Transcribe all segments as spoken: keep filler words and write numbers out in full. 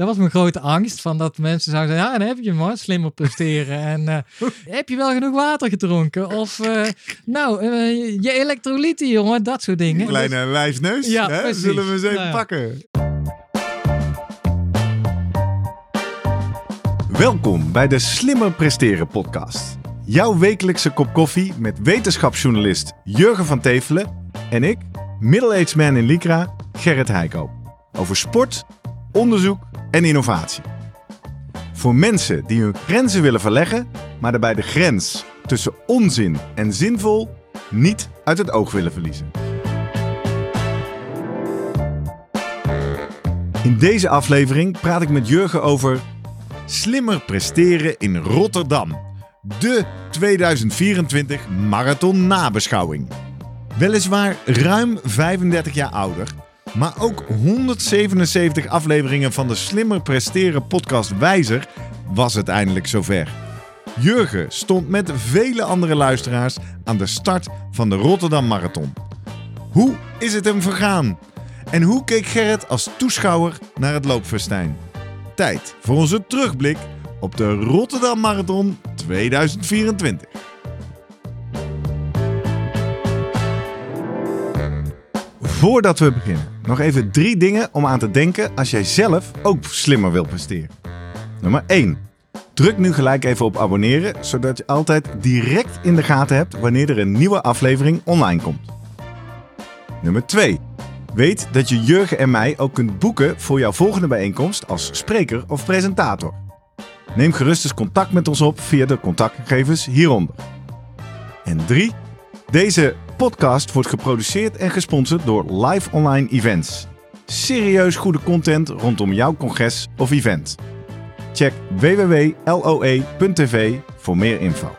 Dat was mijn grote angst. Van dat mensen zouden zeggen, ja, dan heb je hem hoor, slimmer presteren. En uh, heb je wel genoeg water gedronken? Of, uh, nou, uh, je elektrolyten, jongen, dat soort dingen. Kleine dus, wijsneus, ja, hè? Zullen we eens even nou, ja. pakken. Welkom bij de Slimmer Presteren podcast. Jouw wekelijkse kop koffie met wetenschapsjournalist Jurgen van Tevelen en ik, middle-aged man in Lycra, Gerrit Heikoop. Over sport, onderzoek en innovatie. Voor mensen die hun grenzen willen verleggen, maar daarbij de grens tussen onzin en zinvol niet uit het oog willen verliezen. In deze aflevering praat ik met Jurgen over Slimmer Presteren in Rotterdam. De tweeduizend vierentwintig Marathon Nabeschouwing. Weliswaar ruim vijfendertig jaar ouder, maar ook honderdzevenenzeventig afleveringen van de Slimmer Presteren podcast wijzer was het eindelijk zover. Jurgen stond met vele andere luisteraars aan de start van de Rotterdam Marathon. Hoe is het hem vergaan? En hoe keek Gerrit als toeschouwer naar het loopfestijn? Tijd voor onze terugblik op de Rotterdam Marathon tweeduizend vierentwintig. Voordat we beginnen, nog even drie dingen om aan te denken als jij zelf ook slimmer wilt presteren. Nummer één. Druk nu gelijk even op abonneren, zodat je altijd direct in de gaten hebt wanneer er een nieuwe aflevering online komt. Nummer twee. Weet dat je Jurgen en mij ook kunt boeken voor jouw volgende bijeenkomst als spreker of presentator. Neem gerust eens contact met ons op via de contactgegevens hieronder. En drie. Deze podcast wordt geproduceerd en gesponsord door Live Online Events. Serieus goede content rondom jouw congres of event. Check w w w punt l o e punt t v voor meer info.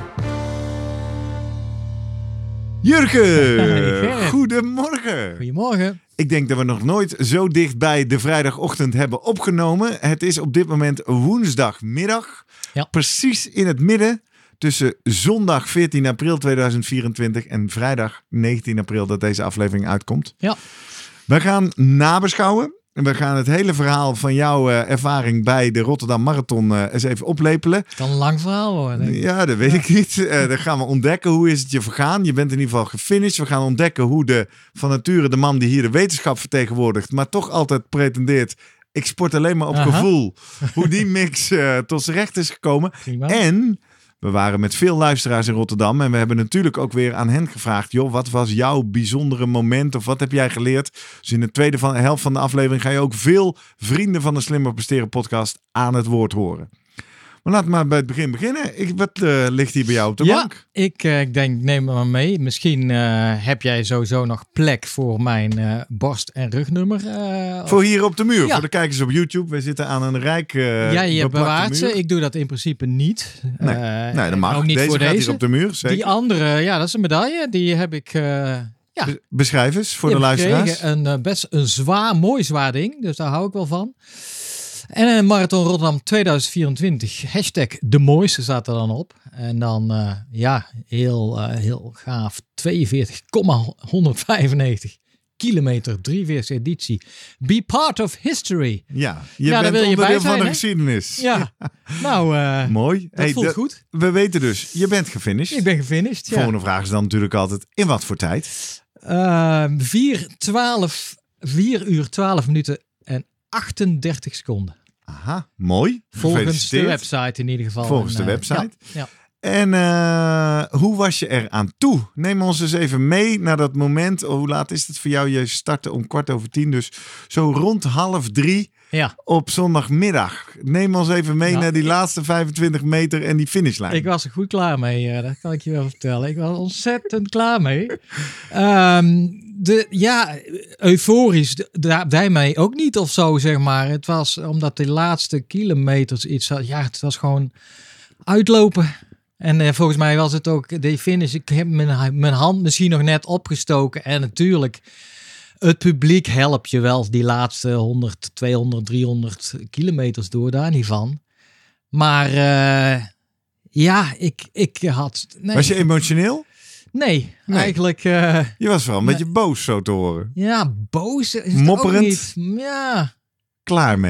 Jurgen, hey, goedemorgen. Goedemorgen. Ik denk dat we nog nooit zo dicht bij de vrijdagochtend hebben opgenomen. Het is op dit moment woensdagmiddag. Ja. Precies in het midden tussen zondag veertien april tweeduizend vierentwintig en vrijdag negentien april dat deze aflevering uitkomt. Ja. We gaan nabeschouwen. We gaan het hele verhaal van jouw uh, ervaring bij de Rotterdam Marathon uh, eens even oplepelen. Het kan een lang verhaal worden. Denk ik. Ja, dat weet ja. ik niet. Uh, dan gaan we ontdekken hoe is het je vergaan. Je bent in ieder geval gefinished. We gaan ontdekken hoe de van nature de man die hier de wetenschap vertegenwoordigt, maar toch altijd pretendeert, ik sport alleen maar op Aha. gevoel. Hoe die mix uh, tot z'n recht is gekomen. Prima. En we waren met veel luisteraars in Rotterdam en we hebben natuurlijk ook weer aan hen gevraagd, joh, wat was jouw bijzondere moment of wat heb jij geleerd? Dus in de tweede van, helft van de aflevering ga je ook veel vrienden van de Slimmer Presteren podcast aan het woord horen. Maar laten we maar bij het begin beginnen. Ik, wat uh, ligt hier bij jou op de ja, bank? Ik, uh, ik denk, neem me maar mee. Misschien uh, heb jij sowieso nog plek voor mijn uh, borst- en rugnummer. Uh, voor hier op de muur, ja. Voor de kijkers op YouTube. We zitten aan een rijk uh, Ja, je bewaart ze. Ik doe dat in principe niet. Nee, uh, nee dat mag. Ook niet deze voor gaat deze. Hier op de muur, zeker. Die andere, ja, dat is een medaille. Die heb ik... Uh, ja. Beschrijf eens voor de luisteraars. Een, uh, best een zwaar, mooi zwaar ding. Dus daar hou ik wel van. En een Marathon Rotterdam tweeduizend vierentwintig. Hashtag de mooiste staat er dan op. En dan, uh, ja, heel, uh, heel gaaf. tweeënveertig komma honderdvijfennegentig kilometer, drieënveertigste editie. Be part of history. Ja, je ja, bent onderdeel van zijn, de hè? geschiedenis. Ja, nou, uh, mooi. Dat hey, voelt de, goed. We weten dus, je bent gefinished. Ik ben gefinished, ja. Volgende vraag is dan natuurlijk altijd, in wat voor tijd? Uh, vier, twaalf, vier uur, twaalf minuten en achtendertig seconden. Aha, mooi. Volgens de website in ieder geval. Volgens en, de website. Ja, ja. En uh, hoe was je er aan toe? Neem ons eens even mee naar dat moment. Oh, hoe laat is het voor jou? Je startte om kwart over tien, dus zo rond half drie ja. op zondagmiddag. Neem ons even mee nou, naar die ik, laatste vijfentwintig meter en die finishlijn. Ik was er goed klaar mee, uh, dat kan ik je wel vertellen. Ik was ontzettend klaar mee. Um, de, ja, euforisch, daarmee ook niet of zo, zeg maar. Het was omdat de laatste kilometers iets had. Ja, het was gewoon uitlopen. En uh, volgens mij was het ook de finish. Ik heb mijn, mijn hand misschien nog net opgestoken. En natuurlijk, het publiek helpt je wel die laatste honderd, tweehonderd, driehonderd kilometers door. Daar niet van. Maar uh, ja, ik, ik had... Nee. Was je emotioneel? Nee, nee. eigenlijk... Uh, je was wel een nee. beetje boos zo te horen. Ja, boos is Mopperend? het ook niet. Ja. Klaar mee?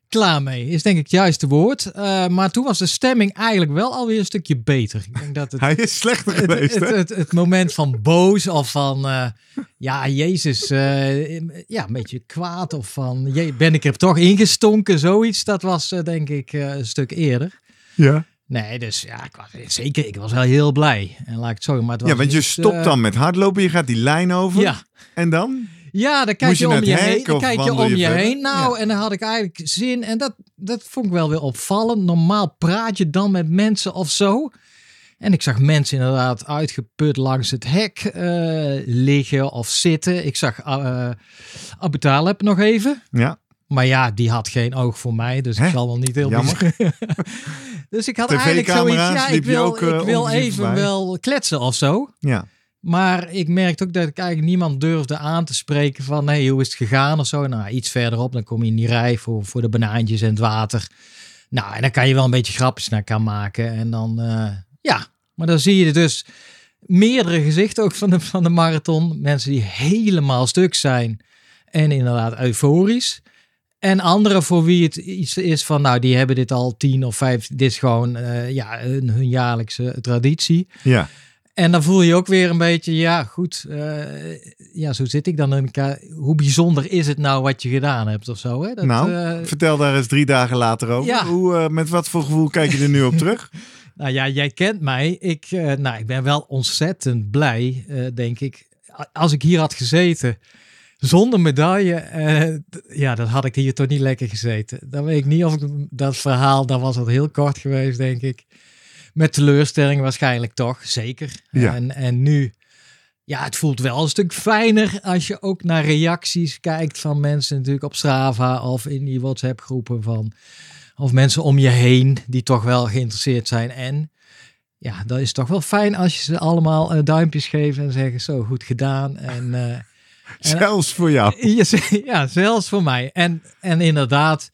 klaar mee, is denk ik het juiste woord. Uh, maar toen was de stemming eigenlijk wel alweer een stukje beter. Ik denk dat het, Hij is slechter geweest, het, hè? het, het, het moment van boos of van, uh, ja, Jezus, uh, ja, een beetje kwaad of van, je, ben ik er toch ingestonken, zoiets. Dat was uh, denk ik uh, een stuk eerder. Ja. Nee, dus ja, ik was, zeker, ik was wel heel blij. En laat ik het zo, maar het was Ja, want je niet, stopt uh, dan met hardlopen, je gaat die lijn over. Ja. En dan? Ja, dan kijk Moest je, je om naar je het heen. hek Dan of kijk je wandel om je je verder? heen. Nou, Ja. en dan had ik eigenlijk zin. En dat, dat vond ik wel weer opvallend. Normaal praat je dan met mensen of zo. En ik zag mensen inderdaad uitgeput langs het hek uh, liggen of zitten. Ik zag uh, Abu Talib nog even. Ja. Maar ja, die had geen oog voor mij. Dus Hè? ik zal wel niet heel Jammer. bijzonder- Dus ik had eigenlijk zoiets. Ja, ik liep je wil, ook, uh, ik wil ongezien even voorbij? wel kletsen of zo. Ja. Maar ik merkte ook dat ik eigenlijk niemand durfde aan te spreken van, nee, hoe is het gegaan of zo. Nou, iets verderop, dan kom je in die rij voor, voor de banaantjes en het water. Nou, en dan kan je wel een beetje grapjes naar elkaar maken. En dan, uh, ja, maar dan zie je dus meerdere gezichten ook van de, van de marathon. Mensen die helemaal stuk zijn en inderdaad euforisch. En anderen voor wie het iets is van, nou, die hebben dit al tien of vijf, dit is gewoon uh, ja, hun, hun jaarlijkse traditie. Ja. En dan voel je ook weer een beetje, ja goed, uh, ja zo zit ik dan in elkaar. Hoe bijzonder is het nou wat je gedaan hebt of zo? Hè? Dat, nou, uh, vertel daar eens drie dagen later over. Ja. Hoe, uh, met wat voor gevoel kijk je er nu op terug? Nou ja, jij kent mij. Ik, uh, nou, ik ben wel ontzettend blij, uh, denk ik. Als ik hier had gezeten zonder medaille, uh, ja, dan had ik hier toch niet lekker gezeten. Dan weet ik niet of ik dat verhaal, dan was het heel kort geweest, denk ik. Met teleurstelling waarschijnlijk toch, zeker. Ja. En, en nu, ja, het voelt wel een stuk fijner als je ook naar reacties kijkt van mensen natuurlijk op Strava of in die WhatsApp groepen van, of mensen om je heen die toch wel geïnteresseerd zijn. En ja, dat is toch wel fijn als je ze allemaal uh, duimpjes geeft en zeggen, zo, goed gedaan. En, uh, en Zelfs voor jou. ja, zelfs voor mij. En, en inderdaad,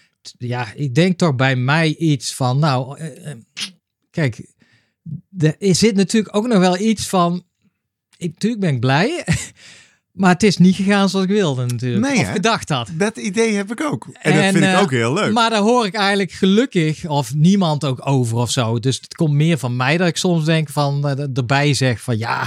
ja, ik denk toch bij mij iets van, nou, uh, kijk, er zit natuurlijk ook nog wel iets van, ik, natuurlijk ben ik blij, maar het is niet gegaan zoals ik wilde natuurlijk, Nee, of hè? gedacht had. Dat idee heb ik ook. En, En, dat vind ik uh, ook heel leuk. Maar daar hoor ik eigenlijk gelukkig, of niemand ook over of zo. Dus het komt meer van mij dat ik soms denk van, uh, erbij zeg van ja,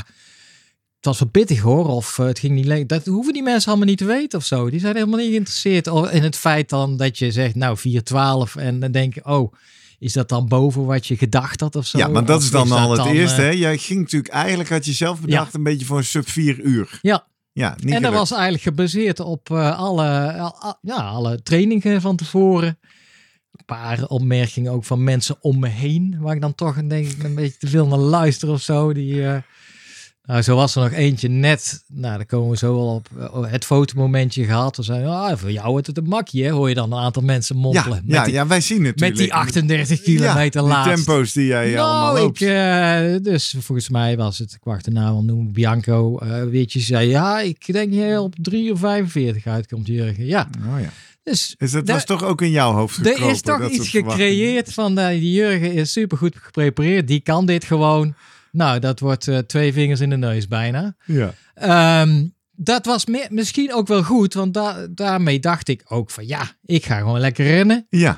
het was wel pittig hoor, of uh, het ging niet lekker. Dat hoeven die mensen allemaal niet te weten of zo. Die zijn helemaal niet geïnteresseerd in het feit dan dat je zegt, nou vier twaalf en dan denk je, oh, is dat dan boven wat je gedacht had of zo? Ja, maar dat Of is dan dat al het dan, eerste. uh, Hè? Jij ging natuurlijk, eigenlijk had je zelf bedacht Ja. een beetje voor een sub vier uur. Ja, Ja, niet en dat gelukt. was eigenlijk gebaseerd op uh, alle, al- ja, alle trainingen van tevoren. Een paar opmerkingen ook van mensen om me heen. Waar ik dan toch een, denk ik, een beetje te veel naar luister of zo. Die, uh, nou, zo was er nog eentje net. Nou, daar komen we zo wel op. Uh, het fotomomentje gehad. We zeiden, ah, voor jou wordt het een makje. Hè? Hoor je dan een aantal mensen mompelen. Ja, met, ja, die, ja, wij zien het met die achtendertig kilometer ja, laatst. die tempo's die jij allemaal Nou, loopt. ik, uh, dus volgens mij was het, ik wacht erna wel noemen, Bianco, uh, weet je, zei, ja, ik denk je op drie of vijfenveertig uitkomt, Jurgen. Ja, Oh, ja. dus Dus dat daar- was toch ook in jouw hoofd gekropen? er is toch dat iets soort verwachtingen? gecreëerd van, uh, die Jurgen is supergoed geprepareerd, die kan dit gewoon. Nou, dat wordt uh, twee vingers in de neus bijna. Ja. Um, dat was me- misschien ook wel goed, want da- daarmee dacht ik ook van, ja, ik ga gewoon lekker rennen. Ja.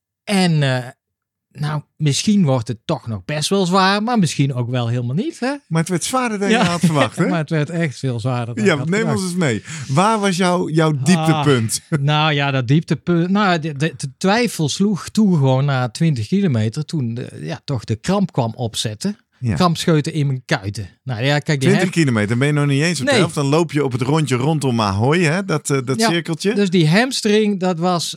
En uh, nou, misschien wordt het toch nog best wel zwaar, maar misschien ook wel helemaal niet, hè? Maar het werd zwaarder dan je Ja. had verwacht, hè? Maar het werd echt veel zwaarder dan Ja, ik had neem gedacht. ons eens mee. Waar was jouw, jouw dieptepunt? Nou ja, dat dieptepunt. Nou, de, de, de twijfel sloeg toe gewoon na twintig kilometer. Toen de, ja, toch de kramp kwam opzetten. Ja. Krampscheuten in mijn kuiten. Nou ja, kijk, die twintig ham- kilometer, ben je nog niet eens op de Nee. helft. Dan loop je op het rondje rondom Ahoy, hè? Dat, uh, dat Ja, cirkeltje. Dus die hamstring, dat was,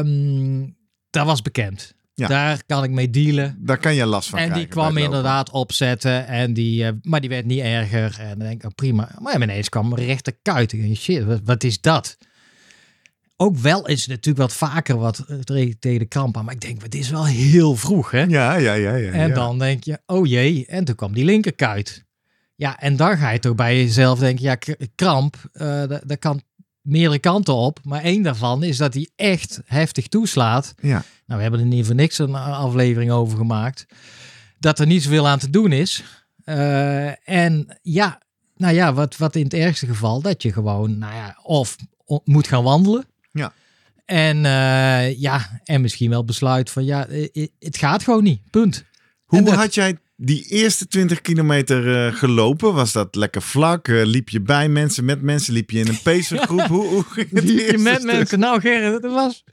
um, dat was bekend. Ja. Daar kan ik mee dealen. Daar kan je last van En krijgen. die kwam bij het lopen. inderdaad opzetten. En die, uh, maar die werd niet erger. En dan denk ik, oh, prima. Maar ineens kwam een rechte kuit. Ik denk, shit, wat, wat is dat? Ook wel is het natuurlijk wat vaker wat uh, tegen de kramp aan. Maar ik denk, het is wel heel vroeg, hè? Ja, ja, ja. ja En ja. dan denk je, oh jee. En toen kwam die linkerkuit. Ja, en dan ga je toch bij jezelf denken, ja, k- kramp, uh, dat, dat kan meerdere kanten op. Maar één daarvan is dat hij echt heftig toeslaat. Ja. Nou, we hebben er niet voor niks een aflevering over gemaakt. Dat er niet zoveel aan te doen is. Uh, en ja, nou ja, wat, wat in het ergste geval, dat je gewoon, nou ja, of o- moet gaan wandelen. Ja. En uh, ja, en misschien wel besluit van ja, het gaat gewoon niet. Punt. Hoe dat... had jij die eerste twintig kilometer uh, gelopen? Was dat lekker vlak? Uh, liep je bij mensen, met mensen? Liep je in een pacergroep? Ja. hoe, hoe ging het liep je met stuk? mensen? Nou Gerrit, het was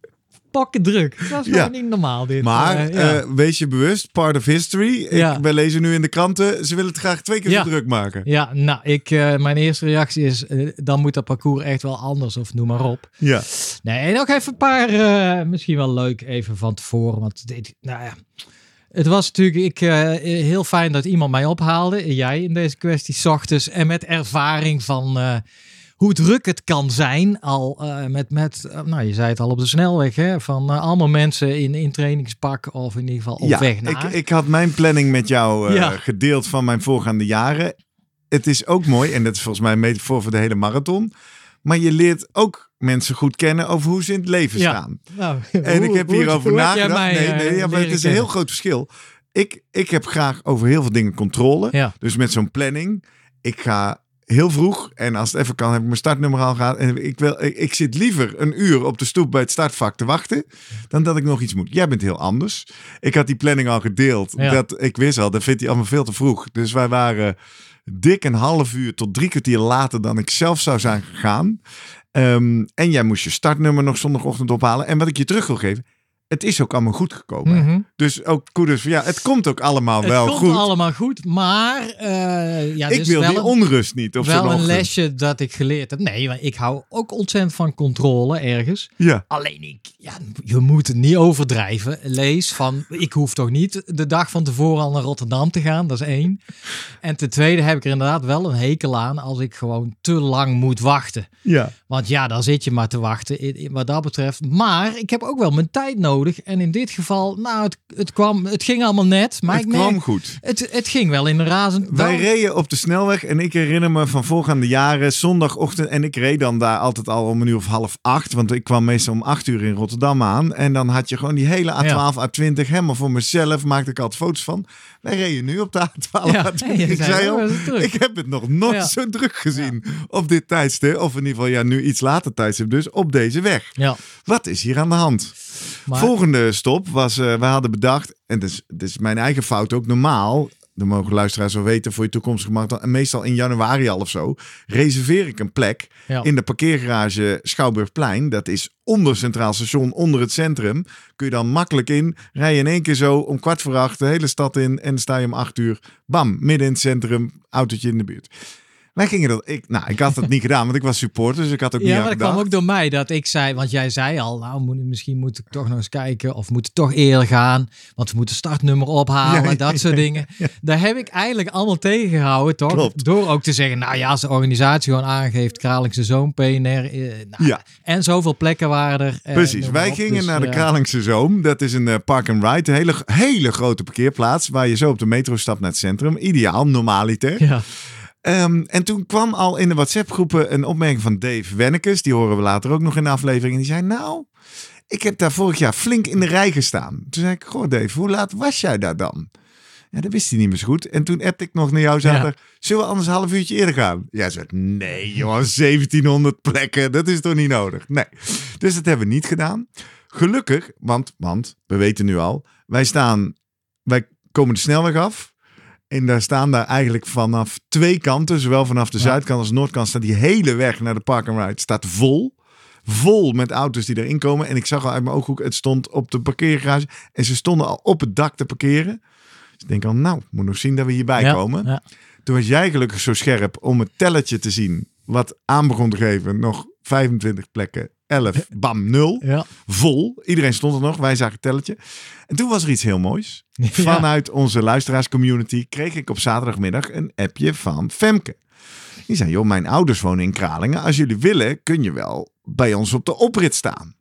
pakken druk. Het was gewoon ja. niet normaal dit. Maar uh, ja. uh, wees je bewust, part of history. Ja. Ik, wij lezen nu in de kranten, ze willen het graag twee keer ja. zo druk maken. Ja, nou, ik, uh, mijn eerste reactie is, uh, dan moet dat parcours echt wel anders of noem maar op. Ja. Nee, en ook even een paar, uh, misschien wel leuk even van tevoren. Want dit, nou ja, het was natuurlijk ik, uh, heel fijn dat iemand mij ophaalde. Jij in deze kwestie, 's ochtends. En met ervaring van... Uh, hoe druk het kan zijn, al uh, met, met uh, nou je zei het al op de snelweg, hè, van uh, allemaal mensen in, in trainingspak of in ieder geval op ja, weg naar. Ik, ik had mijn planning met jou uh, ja. gedeeld van mijn voorgaande jaren. Het is ook mooi, en dat is volgens mij een metafoor voor de hele marathon. Maar je leert ook mensen goed kennen over hoe ze in het leven ja. staan. Nou, en hoe, ik heb hoe, hierover hoe nagedacht. Mij, nee, nee, ja, maar het is een heel groot verschil. Ik, ik heb graag over heel veel dingen controle. Ja. Dus met zo'n planning, ik ga... heel vroeg. En als het even kan, heb ik mijn startnummer al gehad. En ik, wil, ik, ik zit liever een uur op de stoep bij het startvak te wachten. Dan dat ik nog iets moet. Jij bent heel anders. Ik had die planning al gedeeld. Ja. Dat, ik wist al, dat vindt hij allemaal veel te vroeg. Dus wij waren dik een half uur tot drie kwartier later dan ik zelf zou zijn gegaan. Um, en jij moest je startnummer nog zondagochtend ophalen. En wat ik je terug wil geven. Het is ook allemaal goed gekomen. Mm-hmm. Dus ook kudos. Ja, het komt ook allemaal het wel komt goed. Het komt allemaal goed, maar... Uh, ja, ik dus wil wel die een, onrust niet. Op wel zo'n een ochtend. lesje dat ik geleerd heb. Nee, maar ik hou ook ontzettend van controle ergens. Ja. Alleen, ik, ja, je moet het niet overdrijven. Lees van, ik hoef toch niet de dag van tevoren al naar Rotterdam te gaan. Dat is één. En ten tweede heb ik er inderdaad wel een hekel aan als ik gewoon te lang moet wachten. Ja. Want ja, dan zit je maar te wachten wat dat betreft. Maar ik heb ook wel mijn tijd nodig. En in dit geval, nou, het, het, kwam, het ging allemaal net. Maar het ik merk, kwam goed. Het, het ging wel in een razend... Wij reden op de snelweg en ik herinner me van voorgaande jaren zondagochtend. En ik reed dan daar altijd al om een uur of half acht. Want ik kwam meestal om acht uur in Rotterdam aan. En dan had je gewoon die hele A twaalf, ja. A twintig. Helemaal voor mezelf maakte ik altijd foto's van. Wij reden nu op de A twaalf, ja, A twintig. Ik zei al, ik heb het nog nooit ja. zo druk gezien ja. op dit tijdstip. Of in ieder geval, ja, nu iets later tijdstip dus, op deze weg. Ja. Wat is hier aan de hand? Maar... Volgende stop was, uh, we hadden bedacht, en dit is, dit is mijn eigen fout ook normaal, dan mogen luisteraars wel weten voor je toekomstige marathon, en meestal in januari al of zo, reserveer ik een plek ja. in de parkeergarage Schouwburgplein. Dat is onder Centraal Station, onder het centrum. Kun je dan makkelijk in, rij je in één keer zo om kwart voor acht de hele stad in en dan sta je om acht uur, bam, midden in het centrum, autootje in de buurt. Wij gingen dat. Ik, nou, ik had dat niet gedaan, want ik was supporter, dus ik had ook ja, niet aan maar gedacht. Dat kwam ook door mij dat ik zei, want jij zei al, nou, moet, misschien moet ik toch nog eens kijken of moet toch eerder gaan, want we moeten startnummer ophalen, ja, dat soort dingen. Ja. Daar heb ik eigenlijk allemaal tegengehouden, toch? Klopt. Door ook te zeggen, nou ja, als de organisatie gewoon aangeeft, Kralingse Zoom, P N R, eh, nou, ja. en zoveel plekken waren er. Eh, Precies, wij op, gingen dus, naar de Kralingse Zoom. Dat is een uh, park and ride, een hele, hele grote parkeerplaats waar je zo op de metro stapt naar het centrum. Ideaal, normaliter. Ja. Um, en toen kwam al in de WhatsApp-groepen een opmerking van Dave Wennekes. Die horen we later ook nog in de aflevering. En die zei, nou, ik heb daar vorig jaar flink in de rij gestaan. Toen zei ik, goh Dave, hoe laat was jij daar dan? Ja, dat wist hij niet meer zo goed. En toen appte ik nog naar jou, zaterdag, ja. Zullen we anders een half uurtje eerder gaan? Jij zei, nee joh, zeventienhonderd plekken, dat is toch niet nodig? Nee, dus dat hebben we niet gedaan. Gelukkig, want, want we weten nu al, wij staan, wij komen de snelweg af. En daar staan daar eigenlijk vanaf twee kanten, zowel vanaf de ja. zuidkant als de noordkant, staat die hele weg naar de Park and Ride staat vol. Vol met auto's die erin komen. En ik zag al uit mijn ooghoek, het stond op de parkeergarage. En ze stonden al op het dak te parkeren. Dus ik denk al, nou, moet nog zien dat we hierbij ja. komen. Ja. Toen was jij gelukkig zo scherp om het telletje te zien. Wat aan begon te geven. Nog vijfentwintig plekken. elf, bam, nul. Ja. Vol. Iedereen stond er nog. Wij zagen het telletje. En toen was er iets heel moois. Ja. Vanuit onze luisteraarscommunity kreeg ik op zaterdagmiddag een appje van Femke. Die zei, joh, mijn ouders wonen in Kralingen. Als jullie willen, kun je wel bij ons op de oprit staan.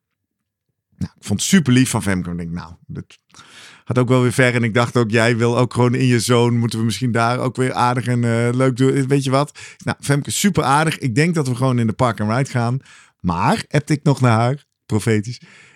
Nou, ik vond het super lief van Femke. Ik denk, nou, dat gaat ook wel weer ver. En ik dacht ook, jij wil ook gewoon in je zoon. Moeten we misschien daar ook weer aardig en uh, leuk doen. Weet je wat? Nou, Femke, super aardig. Ik denk dat we gewoon in de Park and Ride gaan. Maar, appte ik nog naar haar, profetisch. Ik zeg,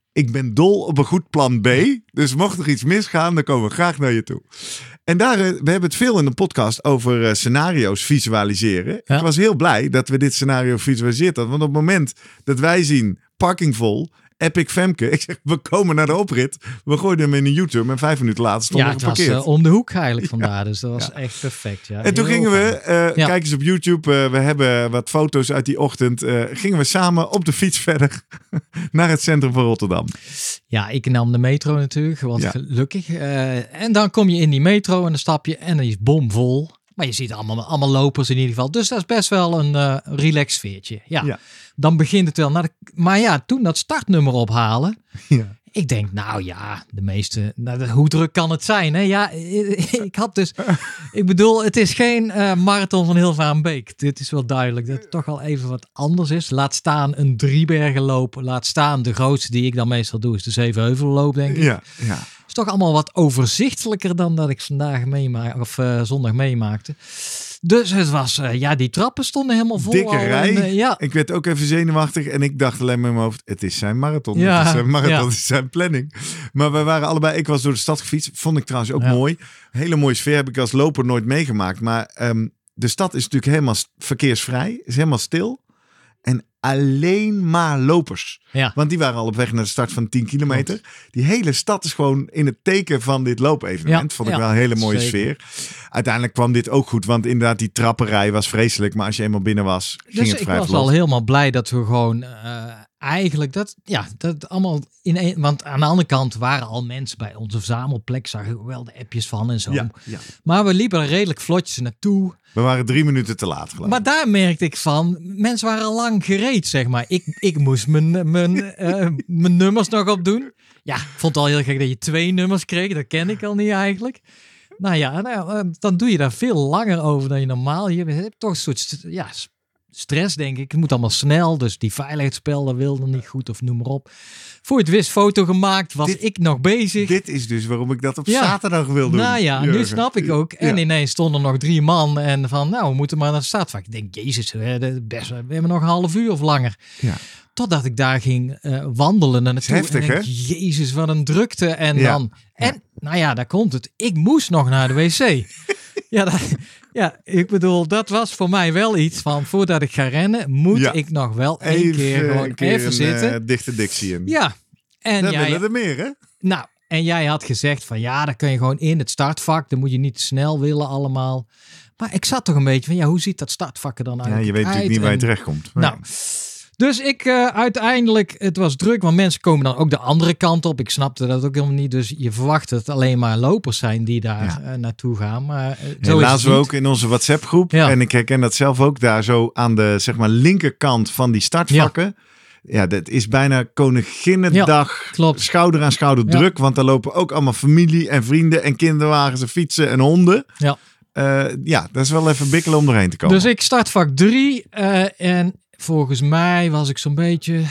ik ben dol op een goed plan B. Dus mocht er iets misgaan, dan komen we graag naar je toe. En daar, we hebben het veel in de podcast over uh, scenario's visualiseren. Ja. Ik was heel blij dat we dit scenario visualiseerd hadden. Want op het moment dat wij zien parking vol, Epic Femke. Ik zeg, we komen naar de oprit. We gooiden hem in een U-turn en vijf minuten later stond ja, er geparkeerd. Ja, het was uh, om de hoek eigenlijk vandaar. Ja. Dus dat was ja. echt perfect. Ja. En toen heel gingen we, uh, ja. kijk eens op YouTube. Uh, we hebben wat foto's uit die ochtend. Uh, gingen we samen op de fiets verder naar het centrum van Rotterdam. Ja, ik nam de metro natuurlijk. Want ja. gelukkig. Uh, en dan kom je in die metro en dan stap je en dan is bomvol. Maar je ziet allemaal, allemaal lopers in ieder geval. Dus dat is best wel een uh, relaxed sfeertje. Ja. ja. Dan begint het wel. Naar de, maar ja, toen dat startnummer ophalen. Ja. Ik denk, nou ja, de meeste... Nou, hoe druk kan het zijn? Hè? Ja, ik had dus... ik bedoel, het is geen uh, marathon van Hilvarenbeek. Dit is wel duidelijk dat het toch al even wat anders is. Laat staan een driebergenloop. Laat staan de grootste die ik dan meestal doe. Is de Zevenheuvelloop, denk ik. Ja, ja. Is toch allemaal wat overzichtelijker dan dat ik vandaag meemaakte. Of uh, zondag meemaakte. Dus het was, uh, ja, die trappen stonden helemaal vol. Dikke rij. En, uh, ja. Ik werd ook even zenuwachtig en ik dacht alleen maar in mijn hoofd, het is zijn marathon. Ja, het is zijn marathon, ja. Het is zijn planning. Maar we waren allebei, ik was door de stad gefietst. Vond ik trouwens ook ja. mooi. Een hele mooie sfeer, heb ik als loper nooit meegemaakt. Maar um, de stad is natuurlijk helemaal verkeersvrij. Is helemaal stil. En alleen maar lopers. Ja. Want die waren al op weg naar de start van tien kilometer. Die hele stad is gewoon in het teken van dit loopevenement. Ja. Vond ik ja. wel een hele mooie Zeker. sfeer. Uiteindelijk kwam dit ook goed. Want inderdaad, die trapperij was vreselijk. Maar als je eenmaal binnen was, ging dus het vrij ik was vlot. al helemaal blij dat we gewoon... Uh, eigenlijk dat... Ja, dat allemaal in een... Want aan de andere kant waren al mensen bij onze verzamelplek. Zagen we wel de appjes van en zo. Ja, ja. Maar we liepen er redelijk vlotjes naartoe. We waren drie minuten te laat, geloof ik. Maar daar merkte ik van, mensen waren al lang gereed, zeg maar. Ik, ik moest mijn, mijn, uh, mijn nummers nog opdoen. Ja, ik vond het al heel gek dat je twee nummers kreeg. Dat ken ik al niet eigenlijk. Nou ja, nou, dan doe je daar veel langer over dan je normaal. Je hebt toch een soort ja, stress, denk ik. Het moet allemaal snel, dus die veiligheidsspel, dat wilde niet goed of noem maar op. Voor het wist, foto gemaakt, was dit, ik nog bezig. Dit is dus waarom ik dat op ja. zaterdag wil doen. Nou ja, Jurgen. Nu snap ik ook. En ja. ineens stonden er nog drie man en van, nou, we moeten maar naar de startvak. Ik denk, jezus, best, we hebben nog een half uur of langer. Ja. Totdat ik daar ging uh, wandelen en naartoe. Heftig, en denk, hè? Jezus, wat een drukte. En ja. dan, en ja. nou ja, daar komt het. Ik moest nog naar de wc. ja, dat, ja, ik bedoel, dat was voor mij wel iets van, voordat ik ga rennen, moet ja. ik nog wel één even, keer gewoon een keer even een, zitten. Uh, dichte dictie in. Ja. En dan jij, willen er meer, hè? Nou, en jij had gezegd van, ja, dan kun je gewoon in het startvak, dan moet je niet te snel willen allemaal. Maar ik zat toch een beetje van, ja, hoe ziet dat startvak er dan uit? Ja, je weet natuurlijk niet en, waar je terechtkomt. Nou, ja. Dus ik uh, uiteindelijk, het was druk, want mensen komen dan ook de andere kant op. Ik snapte dat ook helemaal niet, dus je verwacht dat het alleen maar lopers zijn die daar ja. uh, naartoe gaan. Maar uh, zo ja, is het we ook in onze WhatsApp groep, ja. en ik herken dat zelf ook, daar zo aan de zeg maar linkerkant van die startvakken. Ja. Ja, dat is bijna Koninginnedag, ja, schouder aan schouder ja. druk. Want daar lopen ook allemaal familie en vrienden en kinderwagens en fietsen en honden. Ja, uh, ja dat is wel even bikkelen om doorheen te komen. Dus ik start vak drie uh, en volgens mij was ik zo'n beetje